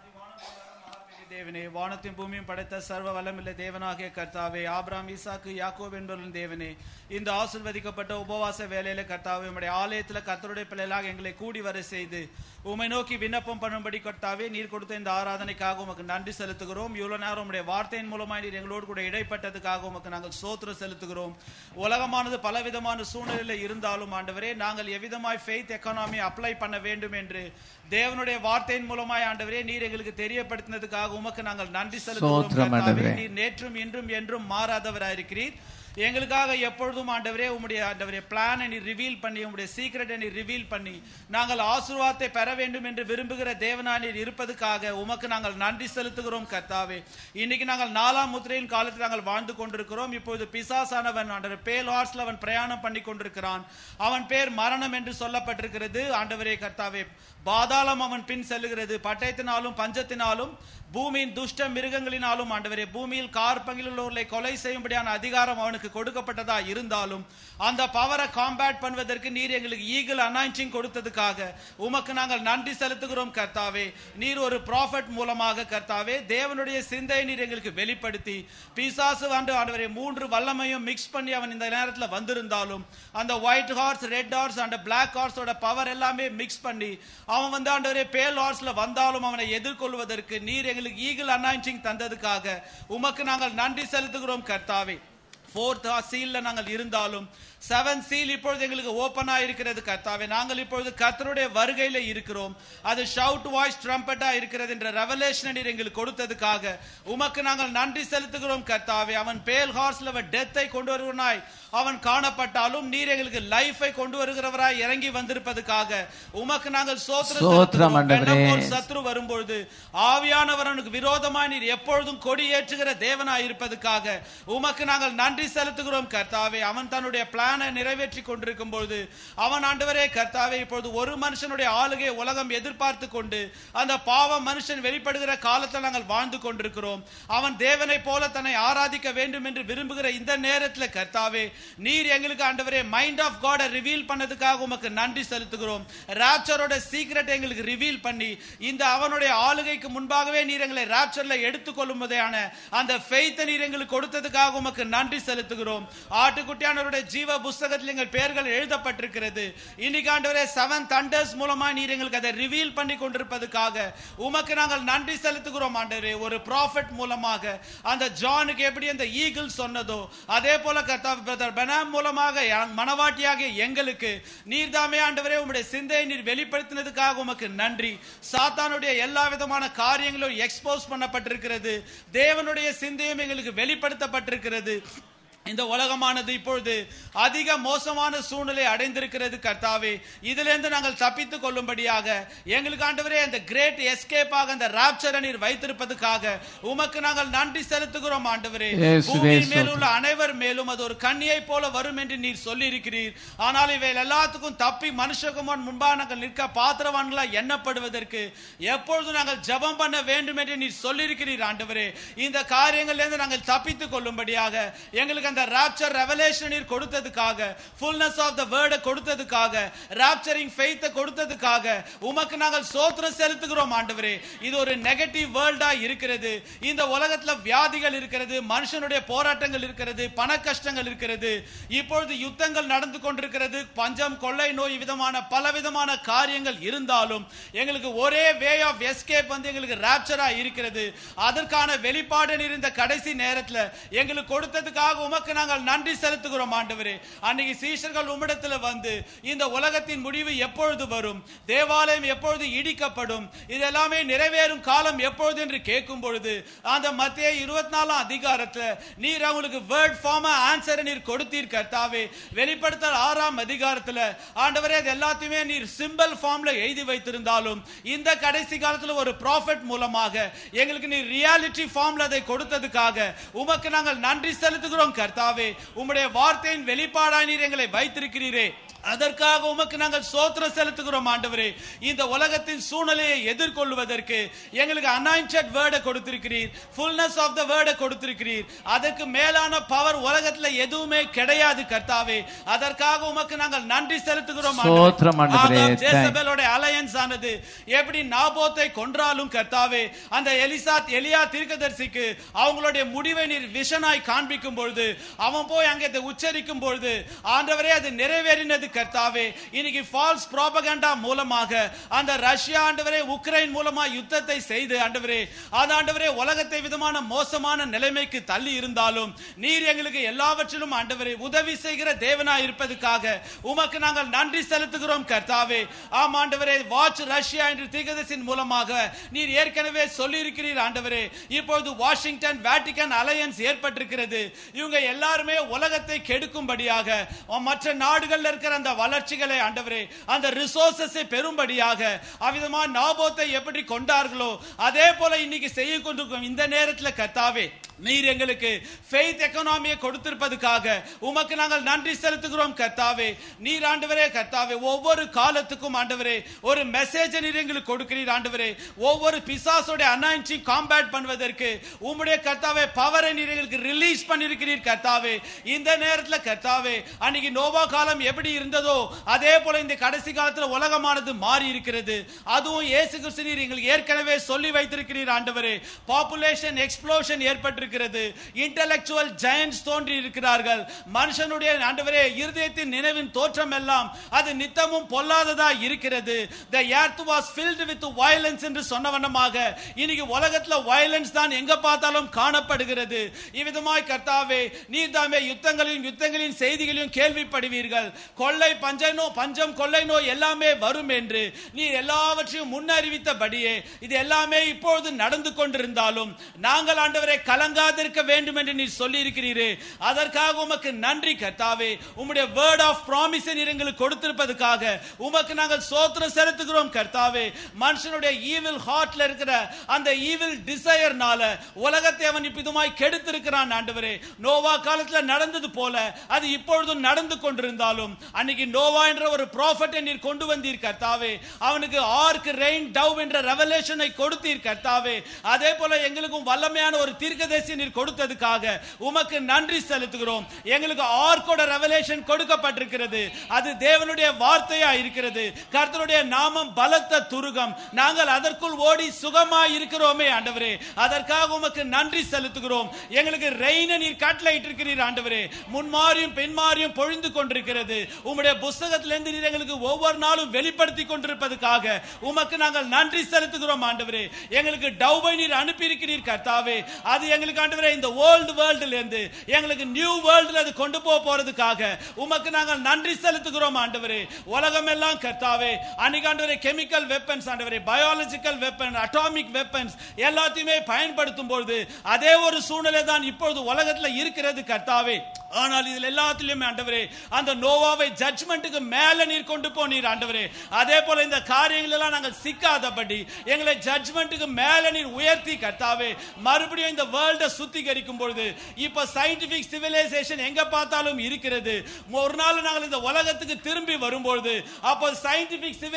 தேவனே, வானத்தையும் பூமியும் படைத்த சர்வ வல்லமில்லை தேவனாகிய கர்த்தாவே, ஆபிரகாம் ஈசாக்கு யாக்கோபு என்பவர்களின் தேவனே, இந்த ஆசீர்வதிக்கப்பட்ட உபவாச வேலையில கர்த்தாவே உம்முடைய ஆலயத்துல கர்த்தருடைய பிள்ளைகளாக எங்களை கூடி வர செய்து உம்மை நோக்கி விண்ணப்பம் பண்ணும்படி கர்த்தாவே நீர் கொடுத்த இந்த ஆராதனைக்காக உமக்கு நன்றி செலுத்துகிறோம். இவ்வளவு நேரம் உம்முடைய வார்த்தையின் மூலமாய் நீர் எங்களோடு கூட இடைப்பட்டதுக்காக உமக்கு நாங்கள் ஸ்தோத்திரம் செலுத்துகிறோம். உலகமானது பலவிதமான சூழ்நிலையில் இருந்தாலும் ஆண்டவரே, நாங்கள் எவ்விதமாய் ஃபெய்த் எக்கானமி அப்ளை பண்ண வேண்டும் என்று தேவனுடைய வார்த்தையின் மூலமாய் ஆண்டவரே நீர் எங்களுக்கு தெரியப்படுத்தினதுக்காக உமக்கு நாங்கள் நன்றி செலுத்துகிறோம். நீர் நேற்றும் இன்றும் என்றும் மாறாதவராயிருக்கிறீர். எங்களுக்காக எப்பொழுதும் ஆண்டவரே உம்முடைய ஆண்டவரே பிளானை நீ ரிவீல் பண்ணி உம்முடைய சீக்ரெட்டை நீ ரிவீல் பண்ணி நாங்கள் ஆசீர்வாதத்தை பெற வேண்டும் என்று விரும்புகிற தேவனாய் நீர் இருப்பதற்காக உமக்கு நாங்கள் நன்றி செலுத்துகிறோம் கர்த்தாவே. இன்னைக்கு நாங்கள் நாலாம் முத்திரையின் காலத்தில் நாங்கள் வாழ்ந்து கொண்டிருக்கிறோம். இப்பொழுது பிசாசானவன் ஆண்டவர் பேல் ஹார்ஸ்ல அவன் பிரயாணம் பண்ணி கொண்டிருக்கிறான். அவன் பேர் மரணம் என்று சொல்லப்பட்டிருக்கிறது. ஆண்டவரே கர்த்தாவே, பாதாளம் அவன் பின் செல்லுகிறது. பட்டயத்தினாலும் பஞ்சத்தினாலும் பூமியின் துஷ்ட மிருகங்களினாலும் ஆண்டவரே பூமியில் கார்பங்கில் உள்ளவர்களை கொலை செய்யும்படியான அதிகாரம் அவனுக்கு கொடுக்கப்பட்டதா இருந்தாலும் அந்த பவரை காம்பேட் பண்ணுவதற்கு நீர் எங்களுக்கு ஈகிள் அனாயிண்டிங் கொடுத்ததுக்காக உமக்கு நாங்கள் நன்றி செலுத்துகிறோம் கர்த்தாவே. நீர் ஒரு ப்ராஃபட் மூலமாக கர்த்தாவே தேவனுடைய சிந்தையை நீர் எங்களுக்கு வெளிப்படுத்தி பிசாசு ஆண்டவரே மூன்று வல்லமையும் மிக்ஸ் பண்ணி அவன் இந்த நேரத்தில் வந்திருந்தாலும் அந்த white horse, red horse and black ஹார்ஸோட பவர் எல்லாமே மிக்ஸ் பண்ணி அவன் வந்து ஆண்டவரே பேல் ஹார்ஸ்ல வந்தாலும் அவனை எதிர்கொள்வதற்கு நீர் எங்களுக்கு ஈகிள் அனாயிண்டிங் தந்ததுக்காக உமக்கு நாங்கள் நன்றி செலுத்துகிறோம் கர்த்தாவே. ஃபோர்த் சீல்ல நாங்கள் இருந்தாலும் செவன் சீல் இப்பொழுது எங்களுக்கு ஓபனா இருக்கிறது கர்த்தாவே. நாங்கள் இப்பொழுது கர்த்தருடைய வருகையில இருக்கிறோம். அது ஷவுட் வாய்ஸ் ட்ரம்பட்டா இருக்கிறது என்ற ரெவலேஷன் நீர் எங்களுக்கு கொடுத்ததுக்காக உமக்கு நாங்கள் நன்றி செலுத்துகிறோம் கர்த்தாவே. அவன் பேல் ஹார்ஸ்ல டெத்தை கொண்டு வருவனாய் அவன் காணப்பட்டாலும் நீர் எங்களுக்கு லைஃபை கொண்டு வருகிறவராய் இறங்கி வந்திருப்பதுக்காக உமக்கு நாங்கள் சோத்திரம். சத்ரு வரும்பொழுது ஆவியானவர் அவனுக்கு விரோதமாய் நீர் எப்பொழுதும் கொடி ஏற்றுகிற தேவனாய் இருப்பதுக்காக உமக்கு நாங்கள் நன்றி செலுத்துகிறோம் கர்த்தாவே. அவன் தன்னுடைய பிளானை நிறைவேற்றி கொண்டிருக்கும் பொழுது அவன் ஆண்டவரே கர்த்தாவே இப்பொழுது ஒரு மனுஷனுடைய ஆளுகை உலகம் எதிர்பார்த்து கொண்டு அந்த பாவ மனுஷன் வெளிப்படுகிற காலத்தில் நாங்கள் வாழ்ந்து கொண்டிருக்கிறோம். அவன் தேவனை போல தன்னை ஆராதிக்க வேண்டும் என்று விரும்புகிற இந்த நேரத்தில் கர்த்தாவே நீர் எங்களுக்கு ஆண்டவரே மைண்ட் ஆஃப் காட் ரிவீல் பண்ணதுக்காக உமக்கு நன்றி செலுத்துகிறோம். ராப்சரோட சீக்ரெட் எங்களுக்கு ரிவீல் பண்ணி இந்த அவனுடைய ஆளுகைக்கு முன்பாகவே நீர் எங்களை ராப்சர்ல எடுத்துக்கொள்ளும் போதான அந்த ஃபெய்த்தை நீர் எங்களுக்கு கொடுத்ததுக்காக உமக்கு நன்றி செலுத்துகிறோம். ஆட்டுக்குட்டியானவருடைய ஜீவ புஸ்தகத்தில் எங்கள் பெயர்கள் எழுதப்பட்டிருக்கிறது. இன்னைக்கு ஆண்டவரே செவன் தண்டர்ஸ் மூலமா நீர் எங்களுக்கு அதை ரிவீல் பண்ணி கொண்டிருப்பதற்காக உமக்கு நாங்கள் நன்றி செலுத்துகிறோம் ஆண்டவரே. ஒரு ப்ராஃபட் மூலமாக அந்த ஜானுக்கு எப்படி அந்த ஈகிள் சொன்னதோ அதே போல கர்த்தாவே பிரதர் பெனாம் மூலமாக மனவாட்டியாக எங்களுக்கு நீர் தாமே ஆண்டவரே உம்முடைய சிந்தையை நீர் வெளிப்படுத்தினதுக்காக உமக்கு நன்றி. சாத்தானுடைய எல்லா விதமான காரியங்களும் எக்ஸ்போஸ் பண்ணப்பட்டிருக்கிறது. தேவனுடைய சிந்தையும் எங்களுக்கு வெளிப்படுத்தப்பட்டிருக்கிறது. இந்த உலகமானது இப்பொழுது அதிக மோசமான சூழ்நிலை அடைந்திருக்கிறது கர்த்தாவே. இதிலிருந்து நாங்கள் தப்பித்துக் கொள்ளும்படியாக எங்களுக்கு ஆண்டவரே அந்த கிரேட் எஸ்கேப்பாக அந்த ராப்சரை நீர் வைத்திருப்பதற்காக உமக்கு நாங்கள் நன்றி செலுத்துகிறோம் ஆண்டவரே. பூமியின் மேல் உள்ள அனைவர் மேலும் அது ஒரு கண்ணியை போல வரும் என்று நீர் சொல்லி இருக்கிறீர். ஆனால் இவை எல்லாத்துக்கும் தப்பி மனுஷகுமான் முன்பாக நாங்கள் நிற்க பாத்திரவான்களா எண்ணப்படுவதற்கு எப்பொழுதும் நாங்கள் ஜெபம் பண்ண வேண்டும் என்று நீர் சொல்லி இருக்கிறீர் ஆண்டவரே. இந்த காரியங்களிலிருந்து நாங்கள் தப்பித்துக் கொள்ளும்படியாக எங்களுக்கு எங்களுக்கு அந்த ராப்சர் ரெவலேஷன் நீர் கொடுத்ததுக்காக, ஃபுல்னஸ் ஆஃப் த வேர்ட் கொடுத்ததுக்காக, ராப்சரிங் ஃபெய்த் கொடுத்ததுக்காக உமக்கு நாங்கள் ஸ்தோத்திரம் செலுத்துகிறோம் ஆண்டவரே. இது ஒரு நெகட்டிவ் வேர்ல்டா இருக்கிறது. இந்த உலகத்துல வியாதிகள் இருக்கிறது, மனுஷனுடைய போராட்டங்கள் இருக்கிறது, பண கஷ்டங்கள் இருக்கிறது, இப்பொழுது யுத்தங்கள் நடந்து கொண்டிருக்கிறது, பஞ்சம், கொள்ளை நோய், விதமான பல விதமான காரியங்கள் இருந்தாலும் எங்களுக்கு ஒரே வே ஆஃப் எஸ்கேப் வந்து எங்களுக்கு ராப்சரா இருக்கிறது. அதற்கான வெளிப்பாடு இருந்த கடைசி நேரத்தில் எங்களுக்கு கொடுத்ததுக்காக உமக்கு நாங்கள் நன்றி செலுத்துகிறோம் ஆண்டவரே. அன்னைக்கு சீஷர்கள் உம்மிடத்தில் வந்து இந்த உலகத்தின் முடிவு எப்பொழுது வரும், தேவாலயம் எப்பொழுது இடிக்கப்படும், இதெல்லாமே நிறைவேறும் காலம் எப்பொழுது என்று கேட்கும் பொழுது அந்த மத்தேயு இருபத்தி நாலாம் அதிகாரத்தில் நீர் அவங்களுக்கு வேர்ட் ஃபார்மா ஆன்சர் நீர் கொடுத்தீர் கர்த்தாவே. வெளிப்படுத்தல் ஆறாம் அதிகாரத்தில் ஆண்டவரே அது எல்லாத்தையுமே நீர் சிம்பிள் ஃபார்ம்ல எழுதி வைத்திருந்தாலும் இந்த கடைசி காலத்தில் ஒரு ப்ராஃபெட் மூலமாக எங்களுக்கு நீர் ரியாலிட்டி ஃபார்ம்ல அதை கொடுத்ததுக்காக உமக்கு நாங்கள் நன்றி செலுத்துகிறோம் கர்த்தாவே. உம்முடைய வார்த்தையின் வெளிப்பாடாய் நீர் எங்களை வைத்திருக்கிறீரே, அதற்காக உமக்கு நாங்கள் ஸ்தோத்திரம் செலுத்துகிறோம் ஆண்டவரே. இந்த உலகத்தின் சூழ்நிலையை எதிர்கொள்வதற்கு எங்களுக்கு அனாயிண்டட் வேர்டை கொடுத்திருக்கிறீர், ஃபுல்னஸ் ஆஃப் த வேர்டை கொடுத்திருக்கிறீர். அதற்கு மேலான பவர் உலகத்தில் எதுவுமே கிடையாது கர்த்தாவே. அதற்காக உமக்கு நாங்கள் நன்றி செலுத்துகிறோம் ஆண்டவரே. ஜேசபேலோட அலையன்ஸ் ஆனது எப்படி நாபோத்தை கொன்றாலும் கர்த்தாவே, அந்த எலிசா எலியா தீர்க்கதரிசிக்கு அவங்களுடைய முடிவை நீர் விஷனாய் காண்பிக்கும் பொழுது அவன் போய் அங்கே உச்சரிக்கும் பொழுது ஆண்டவரே அது நிறைவேறினது கர்த்தாவே. இன்னைக்கு ஃபால்ஸ் ப்ராபகண்டா மூலமாக அந்த ரஷ்யா ஆண்டவரே உக்ரைன் மூலமா யுத்தத்தை செய்து ஆண்டவரே அது ஆண்டவரே உலகத்தை விதமான மோசமான நிலைமைக்கு தள்ளி இருந்தாலும் நீர் எங்களுக்கு எல்லாவற்றிலும் ஆண்டவரே உதவி செய்கிற தேவனாய் இருப்பதற்காக உமக்கு நாங்கள் நன்றி செலுத்துகிறோம் கர்த்தாவே. ஆம் ஆண்டவரே, வாட்ச் ரஷ்யா என்ற தீர்க்கதரிசியின் மூலமாக நீர் ஏற்கனவே சொல்லி இருக்கிறீர் ஆண்டவரே. இப்பொழுது வாஷிங்டன் வேட்டிகன் அலையன்ஸ் ஏற்பட்டிருக்கிறது. இவங்க எல்லாருமே உலகத்தை கெடுக்கும்படியாக மற்ற நாடுகள் இருக்கிற அந்த வளர்ச்சிகளை ஆண்டவரே அந்த ரிசோர்சஸை பெரும்படியாக அவ்விதமா நாபோத்தை எப்படி கொண்டார்களோ அதே போல இன்னைக்கு செய்ய கொண்டிருக்கும் இந்த நேரத்தில் கர்த்தாவே நீர் எங்களுக்கு ஃபெய்த் எக்கனாமியை கொடுத்திருப்பதற்காக உமக்கு நாங்கள் நன்றி செலுத்துகிறோம் கர்த்தாவே. நீர் ஆண்டவரே கர்த்தாவே ஒவ்வொரு காலத்துக்கும் ஆண்டவரே ஒரு மெசேஜ் நீர் எங்களுக்கு கொடுக்கிறீர் ஆண்டவரே. ஒவ்வொரு பிசாசோட அனாயிண்டிங் காம்பேட் பண்ணுவதற்கு உம்முடைய கர்த்தாவே பவரை நீர் எங்களுக்கு ரிலீஸ் பண்ணியிருக்கிறீர் கர்த்தாவே. இந்த நேரத்தில் கர்த்தாவே அன்னைக்கு நோவா காலம் எப்படி இருந்ததோ அதே போல இந்த கடைசி காலத்தில் உலகமானது மாறி இருக்கிறது. அதுவும் இயேசு கிறிஸ்து நீர் எங்களுக்கு ஏற்கனவே சொல்லி வைத்திருக்கிறீர் ஆண்டவரே. பாப்புலேஷன் எக்ஸ்ப்ளோஷன் ஏற்பட்டு இன்டெலெக்சுவல் ஜெயண்ட்ஸ் தோன்றி இருக்கிறார்கள். மனுஷனுடைய ஆண்டவரே இருதயத்தின் நினைவின் தோற்றம் எல்லாம் அது நித்தமும் பொல்லாததா இருக்கிறது. The earth was filled with violence என்று சொன்னவண்ணமாக இன்னைக்கு உலகத்துல வயலன்ஸ் தான் எங்க பார்த்தாலும் காணப்படுகிறது. இவ்விதமாய் கர்த்தாவே நீர் தாமே யுத்தங்களின் யுத்தங்களின் செய்திகளையும் கேள்விப்படுவீர்கள். கொள்ளை பஞ்ச நோய் பஞ்சம் கொள்ளை நோய் எல்லாமே வரும் என்று நீர் எல்லாவற்றையும் முன்னறிவித்தபடியே இது எல்லாமே இப்பொழுது நடந்து கொண்டிருந்தாலும் நாங்கள் ஆண்டவரே கலங்க இருக்க வேண்டும் என்று நீர் சொல்லி இருக்கிறீரே, அதற்காக உமக்கு நன்றி கர்த்தாவே. உம்முடைய வேர்ட் ஆஃப் ப்ராமிஸ் நீர் எங்களுக்கு கொடுத்திருப்பதற்காக உமக்கு நாங்கள் ஸ்தோத்திரம் செலுத்துகிறோம் கர்த்தாவே. மனுஷனுடைய ஈவில் ஹார்ட்ல இருக்கிற அந்த ஈவில் டிசையர்னால உலகத்தை அவன் இப்படிமாய் கெடுத்திருக்கிறான் ஆண்டவரே. நோவா காலத்தில் நடந்தது போல அது இப்பொழுதும் நடந்து கொண்டிருந்தாலும் அன்னைக்கு நோவா என்ற ஒரு ப்ராஃபட்டை நீர் கொண்டு வந்தீர் கர்த்தாவே. அவனுக்கு ஆர்க் ரெயின் டவ் என்ற ரெவலேஷனை கொடுத்தீர் கர்த்தாவே. அதே போல எங்களுக்கும் வல்லமையான ஒரு தீர்க்கதரிசி நீர் கொடுத்ததுக்காக உமக்கு நன்றி செலுத்துகிறோம். எங்களுக்கு ஆர்க்கோட ரெவலேஷன் கொடுக்கப்பட்டிருக்கிறது. அது தேவனுடைய வார்த்தையா இருக்கிறது. கர்த்தருடைய நாமம் பலத்த துருகம். நாங்கள் அதற்குள் ஓடி சுகமாய் இருக்கிறோமே ஆண்டவரே, அதற்காக உமக்கு நன்றி செலுத்துகிறோம். எங்களுக்கு ரெயினை நீர் கட்டளையிட்டு இருக்கிறீர் ஆண்டவரே. முன்மாறியும் பின்மாறியும் பொழிந்து கொண்டிருக்கிறது. உம்முடைய புத்தகத்திலிருந்து நீர் எங்களுக்கு ஒவ்வொரு நாளும் வெளிப்படுத்தி கொண்டிருப்பதற்காக உமக்கு நாங்கள் நன்றி செலுத்துகிறோம் ஆண்டவரே. எங்களுக்கு டவ்வை நீர் அனுப்பி இருக்கிறீர் கர்த்தாவே. அது எங்களுக்கு ஆண்டவரே இந்த ஓல்ட் வேர்ல்ட்ல இருந்து எங்களுக்கு நியூ வேர்ல்ட்ல அது கொண்டு போக போறதுக்காக உமக்கு நாங்கள் நன்றி செலுத்துகிறோம் ஆண்டவரே. உலகம் எல்லாம் கர்த்தாவே அன்னைக்கு ஆண்டவரே கெமிக்கல் வெப்பன்ஸ் ஆண்டவரே, பயாலஜிக்கல் வெப்பன், அட்டாமிக் வெப்பன்ஸ் எல்லாத்தையுமே பயன்படுத்தும் பொழுது அதே ஒரு சூழ்நிலை தான் இப்பொழுது உலகத்தில் இருக்கிறது கர்த்தாவே. ஆனால் இதில் எல்லாத்திலும் ஆண்டவரே அந்த நோவாவை ஜட்ஜ்மெண்ட்டுக்கு மேல நீர் கொண்டு போனீர் ஆண்டவரே. அதே போல இந்த காரியங்கள் எல்லாம் நாங்கள் சிக்காதபடி எங்களை ஜட்ஜ்மெண்ட்டுக்கு மேல நீர் உயர்த்தி கர்த்தாவே மறுபடியும் இந்த வேர்ல்ட சுத்திகரிக்கும் பொழுது இப்ப சயின்டிபிக் சிவிலைசேஷன் எங்க பார்த்தாலும் இருக்கிறது. ஒரு நாள் நாங்கள் இந்த உலகத்துக்கு திரும்பி வரும்பொழுது அப்போ சயின்டிபிக் சிவிலைசேஷன்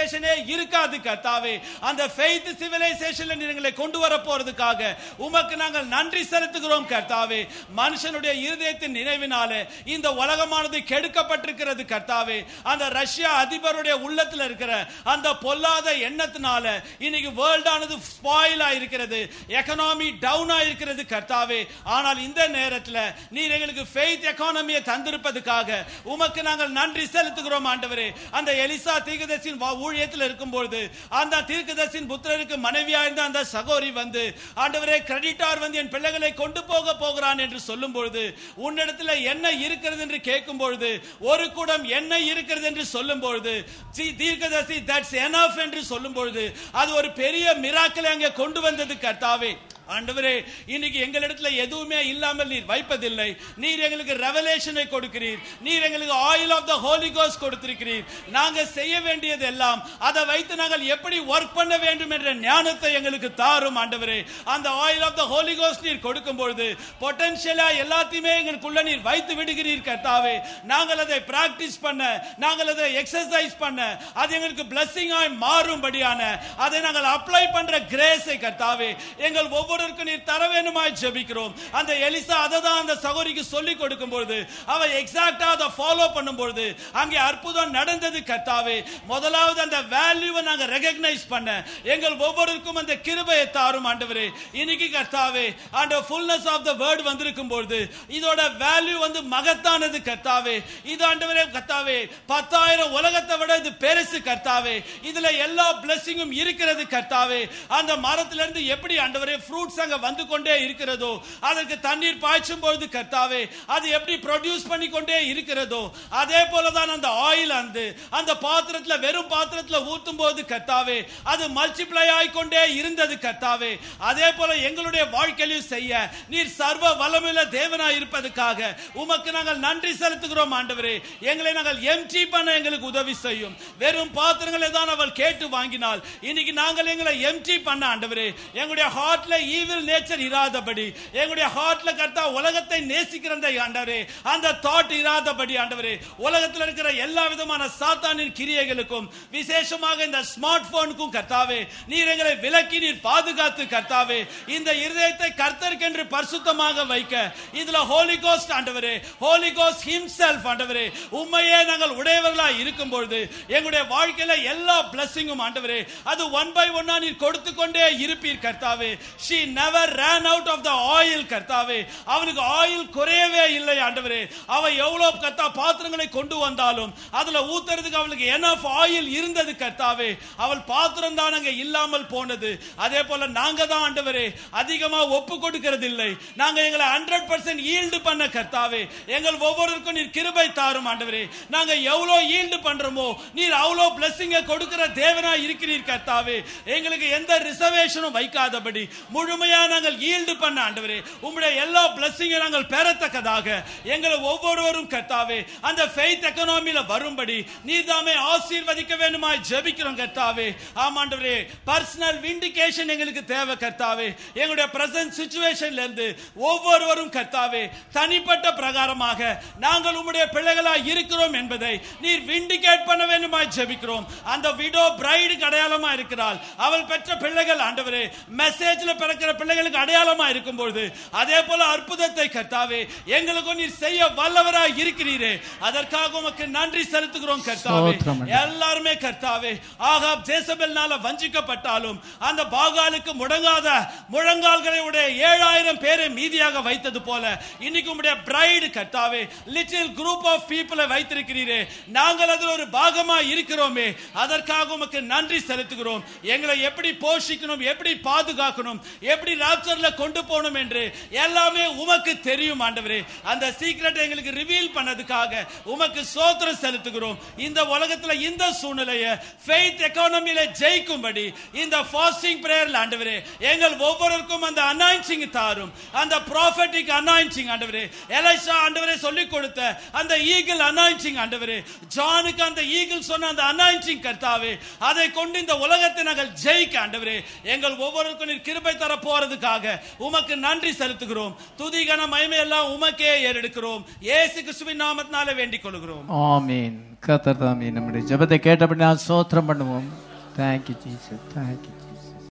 சிவிலைசேஷனே இருக்காது கர்த்தாவே. அந்த ஃபெய்த் சிவிலைசேஷன்ல நீங்களை கொண்டு வர போறதுக்காக உமக்கு நாங்கள் நன்றி செலுத்துகிறோம் கர்த்தாவே. மனுஷனுடைய இருதயத்தின் நினைவினாலே இந்த உலகமானது கெடுக்கப்பட்டிருக்கிறது கர்த்தாவே. அந்த ரஷ்யா அதிபருடைய உள்ளத்துல இருக்கிற அந்த பொல்லாத எண்ணத்தினால இன்னைக்கு வேர்ல்ட் ஆனது ஸ்பாயில் ஆயிருக்கிறது, எகனாமி டவுன் ஆயிருக்கிறது கர்த்தாவே. ஆனால் இந்த நேரத்தில் நீர் எங்களுக்கு ஃபெய்த் எகானமியை தந்திருப்பதுக்காக உமக்கு நாங்கள் நன்றி செலுத்துகிறோம் ஆண்டவரே. அந்த எலிசா தீர்க்கதரிசியின் ஊழியத்தில் இருக்கும்போது அந்த தீர்க்கதரிசியின் புத்திரருக்கு மனைவியா இருந்த அந்த சகோதரி வந்து ஆண்டவரே கிரெடிட்டார் வந்து என் பிள்ளைகளை கொண்டு போக போகிறான் என்று சொல்லும் பொழுது உன்னிடத்தில் என்ன இருக்கிறது என்று கேட்கும் பொழுது ஒரு குடம் எண்ணெய் இருக்கிறது என்று சொல்லும் பொழுது தீர்க்கதரிசி தட்ஸ் எனஃப் என்று சொல்லும் பொழுது அது ஒரு பெரிய மிராக்கிளை அங்கே கொண்டு வந்தது கர்த்தாவே. ஆண்டவரே இன்னைக்கு எங்களிடத்துல எதுவுமே இல்லாமல் நீர் வைப்பதில்லை. நீர் எங்களுக்கு ரெவலேஷனை கொடுக்கிறீர், நீர் எங்களுக்கு oil of the holy ghost கொடுத்திருக்கிறீர். நாங்க செய்ய வேண்டியது எல்லாம் அதை வைத்து நாங்கள் எப்படி ஒர்க் பண்ண வேண்டும் என்ற ஞானத்தை எங்களுக்கு தாரும் ஆண்டவரே. அந்த oil of the holy ghost நீர் கொடுக்கும் பொழுது பொட்டன்ஷியலா எல்லாத்தையுமே எங்களுக்குள்ள நீர் வைத்து விடுகிறீர் கர்த்தாவே. நாங்கள் அதை பிராக்டிஸ் பண்ண, நாங்கள் அதை எக்ஸசைஸ் பண்ண, அது எங்களுக்கு பிளஸிங் ஆய் மாறும்படியான அதை நாங்கள் அப்ளை பண்ற கிரேஸை கர்த்தாவே எங்கள் ஒவ்வொரு நீர் தர வேண்டுமாய் ஜெபிக்கிறோம். அந்த எலிசா அதை தான் அந்த சகோதரிக்கு சொல்லிக் கொடுக்கும் பொழுது அவ எக்ஸாக்ட்டா அதை ஃபாலோ பண்ணும் பொழுது அங்கே அற்புதம் நடந்தது கர்த்தாவே. முதலாவது அந்த வேல்யூவை நாங்க ரெகக்னைஸ் பண்ண எங்கள் ஒவ்வொருக்கும் அந்த கிருபையை தாரும் ஆண்டவரே. இன்னைக்கு கர்த்தாவே ஆண்டவர் ஃபுல்னஸ் ஆஃப் த வேர்ட் வந்திருக்கும் பொழுது இதோட வேல்யூ வந்து மகத்தானது கர்த்தாவே. இது ஆண்டவரே கர்த்தாவே பத்தாயிரம் உலகத்தை விட இது பெருசு கர்த்தாவே. இதுல எல்லா பிளஸிங்கும் இருக்கிறது கர்த்தாவே. அந்த மரத்திலிருந்து எப்படி ஆண்டவரே ஃப்ரூட் அங்க வந்து கொண்டே இருக்கிறதோ, அதற்கு தண்ணீர் பாய்ச்சும் பொழுது கர்த்தாவே அது எப்படி ப்ரொடியூஸ் பண்ணி கொண்டே இருக்கிறதோ அதே போலதான் அந்த ஆயில் அந்த அந்த பாத்திரத்துல வெறும் பாத்திரத்துல ஊத்தும் போது கர்த்தாவே அது மல்டிப்ளை ஆயிக்கொண்டே இருந்தது கர்த்தாவே. அதே போல எங்களுடைய வாழ்க்கையிலும் செய்ய நீர் சர்வ வல்லமையுள்ள தேவனாய் இருப்பதற்காக உமக்கு நாங்கள் நன்றி செலுத்துகிறோம் ஆண்டவரே. எங்களை நாங்கள் எம்டி பண்ண எங்களுக்கு உதவி செய்யும். வெறும் பாத்திரங்களை தான் அவள் கேட்டு வாங்கினால் இன்னைக்கு நாங்கள் எங்களை எம்டி பண்ண ஆண்டவரே எங்களுடைய ஹார்ட்ல ஈவில் நேச்சர் இராதபடி, எங்களுடைய ஹார்ட்ல கர்த்தா உலகத்தை நேசிக்கிற ஆண்டவரே அந்த தாட் இராதபடி ஆண்டவரே உலகத்தில் இருக்கிற எல்லா விதமான சாத்தானின் கிரியைகளுக்கும் விசேஷமாக இந்த ஸ்மார்ட் போனுக்கும் கர்த்தாவே நீர் எங்களை விலக்கி நீர் பாதுகாத்து கர்த்தாவே இந்த இருதயத்தை கர்த்தருக்கென்று பரிசுத்தமாக வைக்க இதுல ஹோலி கோஸ்ட் ஆண்டவரே ஹோலி கோஸ்ட் ஹிம்செல்ஃப் ஆண்டவரே உம்மையே நாங்கள் உடையவர்களாய் இருக்கும் பொழுது எங்களுடைய வாழ்க்கையில எல்லா பிளஸிங்கும் ஆண்டவரே அது ஒன் பை ஒன்னா நீர் கொடுத்து கொண்டே இருப்பீர் கர்த்தாவே. She never ran out of the oil கர்த்தாவே. அவளுக்கு ஆயில் குறையவே இல்லை ஆண்டவரே. அவ எவ்வளவு கர்த்தா பாத்திரங்களை கொண்டு வந்தாலும் அதுல ஊத்துறதுக்கு அவளுக்கு enough ஆயில் இருந்தது கர்த்தாவே. அவள் பாத்திரம் தான் அங்க இல்லாமல் போனது. அதே போல நாங்க தான் ஆண்டவரே அதிகமா ஒப்பு கொடுக்கிறது இல்லை. நாங்க எங்களை நூறு பர்சன்ட் ஈல்ட் பண்ண கர்த்தாவே எங்கள் ஒவ்வொருவருக்கும் நீர் கிருபை தாரும் ஆண்டவரே. நாங்க எவ்வளவு ஈல்ட் பண்றோமோ நீர் அவ்வளவு பிளஸிங்க கொடுக்கிற தேவனா இருக்கிறீர் கர்த்தாவே. எங்களுக்கு எந்த ரிசர்வேஷனும் வைக்காதபடி முழுமையா நாங்கள் ஈல்ட் பண்ண ஆண்டவரே உம்முடைய எல்லா பிளஸிங்கை நாங்கள் பெறத்தக்கதாக எங்களை ஒவ்வொருவரும் கர்த்தாவே அந்த ஃபெய்த் எகனாமில வரும்படி நீதாமே ஆசீர்வதிக்க வேண்டுமாய் ஜெபிக்கிறோம் கர்த்தாவே. ஆமாண்டவரே பர்சனல் விண்டிகேஷன் எங்களுக்கு தேவை கர்த்தாவே. எங்களுடைய பிரசன்ட் சிச்சுவேஷன்ல இருந்து ஒவ்வொருவரும் கர்த்தாவே தனிப்பட்ட பிரகாரமாக நாங்கள் உம்முடைய பிள்ளைகளாய் இருக்கிறோம் என்பதை நீர் விண்டிகேட் பண்ண வேண்டுமாய் ஜெபிக்கிறோம். அந்த விடோ பிரைடுக்கு அடையாளமா இருக்கிறாள். அவள் பெற்ற பிள்ளைகள் ஆண்டவரே மெசேஜ்ல பிறக்கிற பிள்ளைகளுக்கு அடையாளமா இருக்கும்போது அதே போல அற்புதத்தை கர்த்தாவே எங்களுக்கு நீர் செய்ய வல்லவராய் இருக்கிறீரே அதற்காக உமக்கு நன்றி செலுத்துகிறோம் கர்த்தாவே. எல்லாருமே கர்த்தாவே ஆகாப் ஜேசபெல்னால வஞ்சிக்கப்பட்டாலும் அந்த பாகாலுக்கு முடங்காத முழங்கால்களை உடைய ஏழாயிரம் பேரை மீதியாக வைத்தது போல இன்னைக்கு உம்முடைய பிரைடு கர்த்தாவே லிட்டில் குரூப் ஆஃப் பீப்பிளை வைத்திருக்கிறீரே நாங்கள் அதில் ஒரு பாகமா இருக்கிறோமே அதற்காக உமக்கு நன்றி செலுத்துகிறோம். எங்களை எப்படி போஷிக்கணும், எப்படி பாதுகாக்கணும், எப்படி ராப்சர்ல கொண்டு போகணும் என்று எல்லாமே உமக்கு தெரியும் ஆண்டவரே. அந்த சீக்ரெட் எங்களுக்கு ரிவீல் பண்ணதுக்காக உமக்கு ஸ்தோத்திரம் செலுத்துகிறோம். இந்த உலகத்துல இந்த சூழ்நிலையை ஃபெய்த் எகானமியில ஜெயிக்கும்படி இந்த ஃபாஸ்டிங் பிரேயர்ல ஆண்டவரே எங்கள் ஒவ்வொருவருக்கும் அந்த அனாயின்சிங் தாரும். அந்த ப்ராஃபெட்டிக் அனாயின்சிங் ஆண்டவரே எலிஷா ஆண்டவரே சொல்லிக் கொடுத்த அந்த ஈகிள் அனாயின்சிங் ஆண்டவரே ஜானுக்கு அந்த ஈகிள் சொன்ன அந்த அனாயிண்டிங் கர்த்தாவே, அதை கொண்டு இந்த உலகத்தை நாங்கள் ஜெயிக்க ஆண்டவரே எங்கள் ஒவ்வொருவருக்கும் நீர் கிருபை தர போறதுக்காக உமக்கு நன்றி செலுத்துகிறோம். துதி கன மகிமை எல்லாம் உமக்கே ஏறெடுக்கிறோம். இயேசு கிறிஸ்துவின் நாமத்தினாலே வேண்டிக் கொள்கிறோம். ஆமென். கர்த்தர் தாமே நம்முடைய ஜெபத்தை கேட்டபடியால் ஸ்தோத்திரம் பண்ணுவோம். Thank you Jesus. Thank you.